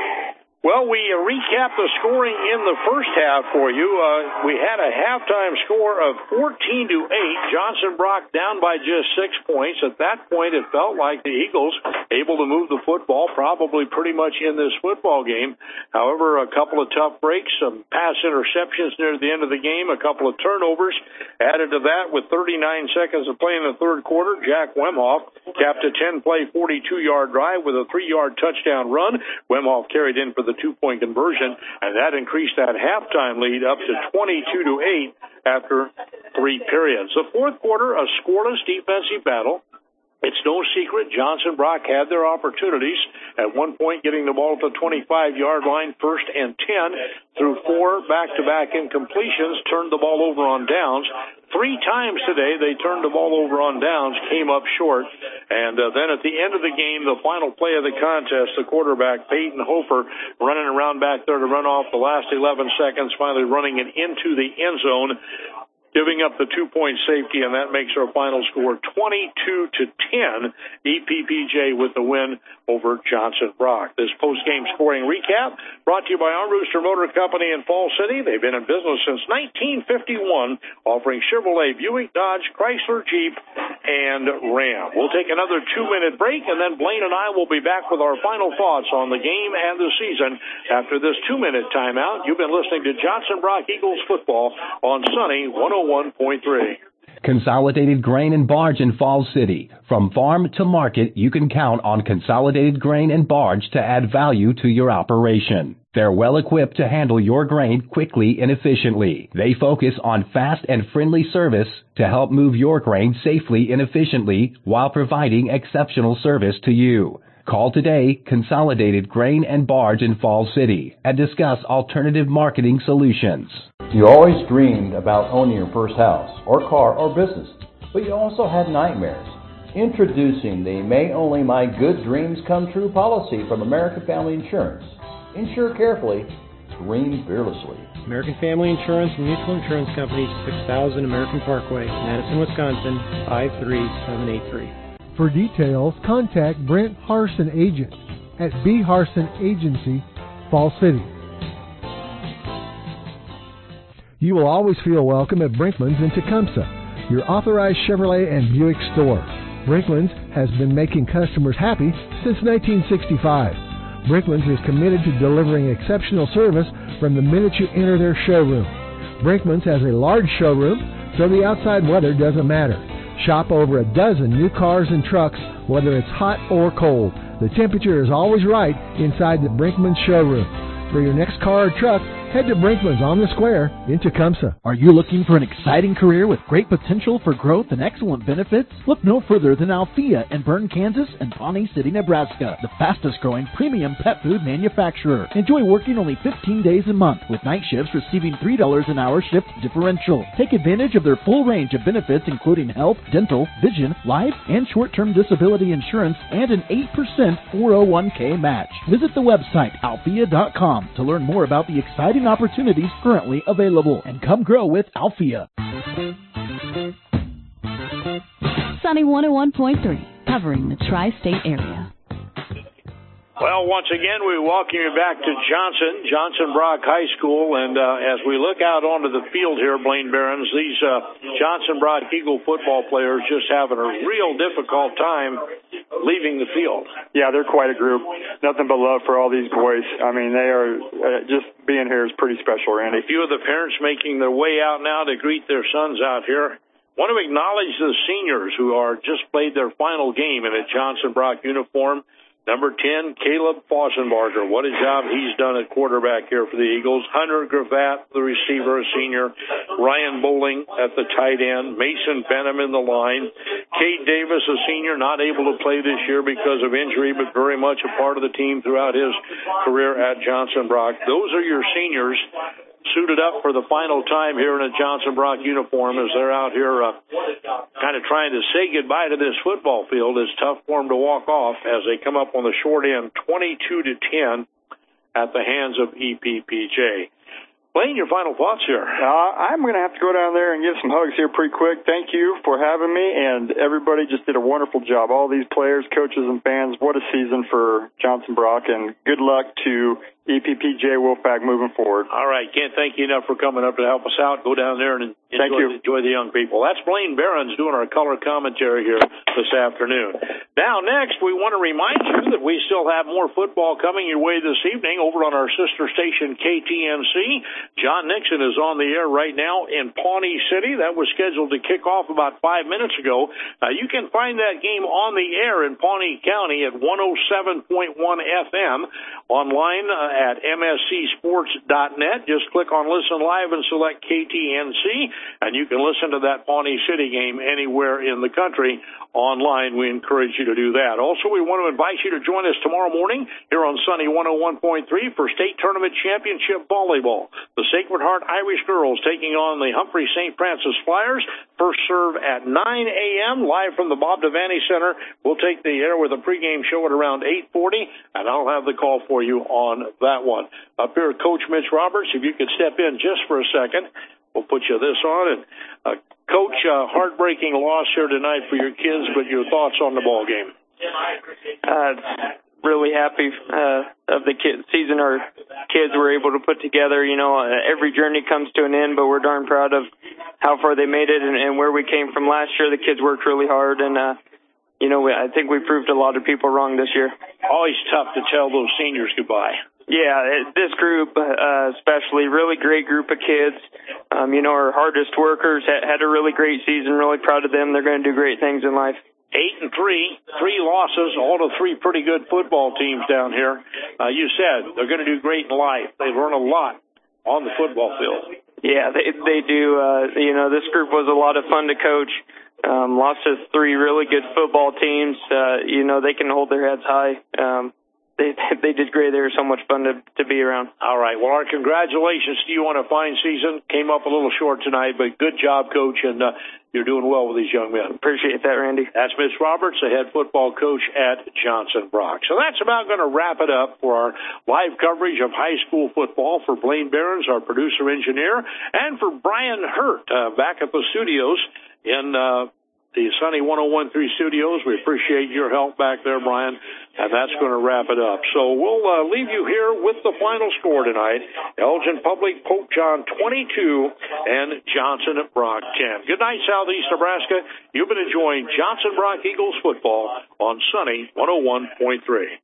Well, we uh, recapped the scoring in the first half for you. Uh, we had a halftime score of fourteen to eight. Johnson Brock down by just six points. At that point, it felt like the Eagles able to move the football probably pretty much in this football game. However, a couple of tough breaks, some pass interceptions near the end of the game, a couple of turnovers. Added to that, with thirty-nine seconds to play in the third quarter, Jack Wemhoff capped a ten-play, forty-two-yard drive with a three-yard touchdown run. Wemhoff carried in for the two-point conversion, and that increased that halftime lead up to twenty-two to eight after three periods. The fourth quarter, a scoreless defensive battle. It's no secret Johnson Brock had their opportunities. At one point, getting the ball at the twenty-five-yard line, first and ten, through four back-to-back incompletions, turned the ball over on downs. Three times today, they turned the ball over on downs, came up short. And uh, then at the end of the game, the final play of the contest, the quarterback, Peyton Hofer, running around back there to run off the last eleven seconds, finally running it into the end zone, giving up the two-point safety, and that makes our final score twenty-two to ten. E P P J with the win over Johnson Brock. This post-game scoring recap brought to you by Armbruster Motor Company in Falls City. They've been in business since nineteen fifty-one, offering Chevrolet, Buick, Dodge, Chrysler, Jeep, and Ram. We'll take another two-minute break, and then Blaine and I will be back with our final thoughts on the game and the season after this two-minute timeout. You've been listening to Johnson Brock Eagles football on Sunny one oh one point three. Consolidated Grain and Barge in Falls City. From farm to market, you can count on Consolidated Grain and Barge to add value to your operation. They're well equipped to handle your grain quickly and efficiently. They focus on fast and friendly service to help move your grain safely and efficiently while providing exceptional service to you. Call today, Consolidated Grain and Barge in Falls City, and discuss alternative marketing solutions. You always dreamed about owning your first house, or car, or business, but you also had nightmares. Introducing the May Only My Good Dreams Come True policy from American Family Insurance. Insure carefully, dream fearlessly. American Family Insurance and Mutual Insurance Company, six thousand American Parkway, Madison, Wisconsin, five three seven eight three. For details, contact Brent Harson Agent at B. Harson Agency, Falls City. You will always feel welcome at Brinkman's in Tecumseh, your authorized Chevrolet and Buick store. Brinkman's has been making customers happy since nineteen sixty-five. Brinkman's is committed to delivering exceptional service from the minute you enter their showroom. Brinkman's has a large showroom, so the outside weather doesn't matter. Shop over a dozen new cars and trucks, whether it's hot or cold. The temperature is always right inside the Brinkman's showroom. For your next car or truck, head to Brinkman's on the Square in Tecumseh. Are you looking for an exciting career with great potential for growth and excellent benefits? Look no further than Althea in Bern, Kansas and Pawnee City, Nebraska, the fastest growing premium pet food manufacturer. Enjoy working only fifteen days a month with night shifts receiving three dollars an hour shift differential. Take advantage of their full range of benefits including health, dental, vision, life, and short-term disability insurance and an eight percent four oh one k match. Visit the website althea dot com to learn more about the exciting opportunities currently available and come grow with Althea. Sunny one oh one point three, covering the tri-state area. Well, once again, we welcome you back to Johnson, Johnson Brock High School, and uh, as we look out onto the field here, Blaine Barons, these uh, Johnson Brock Eagle football players just having a real difficult time leaving the field. Yeah, they're quite a group. Nothing but love for all these boys. I mean, they are, uh, just being here is pretty special, Randy. A few of the parents making their way out now to greet their sons out here. Want to acknowledge the seniors who are just played their final game in a Johnson Brock uniform. Number ten, Caleb Fossenbarger. What a job he's done at quarterback here for the Eagles. Hunter Gravatt, the receiver, a senior. Ryan Bowling at the tight end. Mason Benham in the line. Cade Davis, a senior, not able to play this year because of injury, but very much a part of the team throughout his career at Johnson Brock. Those are your seniors suited up for the final time here in a Johnson Brock uniform as they're out here uh, kind of trying to say goodbye to this football field. It's tough for them to walk off as they come up on the short end, twenty-two to ten at the hands of E P P J. Blaine, your final thoughts here. Uh, I'm going to have to go down there and give some hugs here pretty quick. Thank you for having me, and everybody just did a wonderful job. All these players, coaches, and fans, what a season for Johnson Brock, and good luck to E P P J Wolfpack moving forward. All right, can't thank you enough for coming up to help us out. Go down there and enjoy, thank you. enjoy the young people. That's Blaine Barons doing our color commentary here this afternoon. Now, next, we want to remind you that we still have more football coming your way this evening over on our sister station, K T N C. John Nixon is on the air right now in Pawnee City. That was scheduled to kick off about five minutes ago. Uh, you can find that game on the air in Pawnee County at one oh seven point one F M, online uh, at M S C sports dot net. Just click on Listen Live and select K T N C, and you can listen to that Pawnee City game anywhere in the country online. We encourage you to do that. Also, we want to invite you to join us tomorrow morning here on Sunny one oh one point three for state tournament championship volleyball. The Sacred Heart Irish girls taking on the Humphrey Saint Francis Flyers. First serve at nine a.m. live from the Bob Devaney Center. We'll take the air with a pregame show at around eight forty, and I'll have the call for you on that one. Up here, Coach Mitch Roberts, if you could step in just for a second, we'll put you this on. And uh, Coach, uh, heartbreaking loss here tonight for your kids, but your thoughts on the ball game? Uh, really happy uh, of the kid, season our kids were able to put together. You know, uh, every journey comes to an end, but we're darn proud of how far they made it and, and where we came from last year. The kids worked really hard, and uh, you know, we, I think we proved a lot of people wrong this year. Always tough to tell those seniors goodbye. Yeah, it, this group, uh, especially, really great group of kids. Um, you know, our hardest workers had, had a really great season. Really proud of them. They're going to do great things in life. Eight and three, three losses, all to three pretty good football teams down here. Uh, you said they're going to do great in life. They learn a lot on the football field. Yeah, they they do. Uh, you know, this group was a lot of fun to coach. Um, lost to three really good football teams. Uh, you know, they can hold their heads high. Um, They they did great. They were so much fun to, to be around. All right. Well, our congratulations to you on a fine season. Came up a little short tonight, but good job, Coach, and uh, you're doing well with these young men. Appreciate that, Randy. That's Mitch Roberts, the head football coach at Johnson Brock. So that's about going to wrap it up for our live coverage of high school football. For Blaine Barons, our producer-engineer, and for Brian Hurt uh, back at the studios in uh the Sunny one oh one point three studios. We appreciate your help back there, Brian, and that's going to wrap it up. So we'll uh, leave you here with the final score tonight. Elgin Public, Pope John twenty-two, and Johnson Brock ten. Good night, Southeast Nebraska. You've been enjoying Johnson Brock Eagles football on Sunny one oh one point three.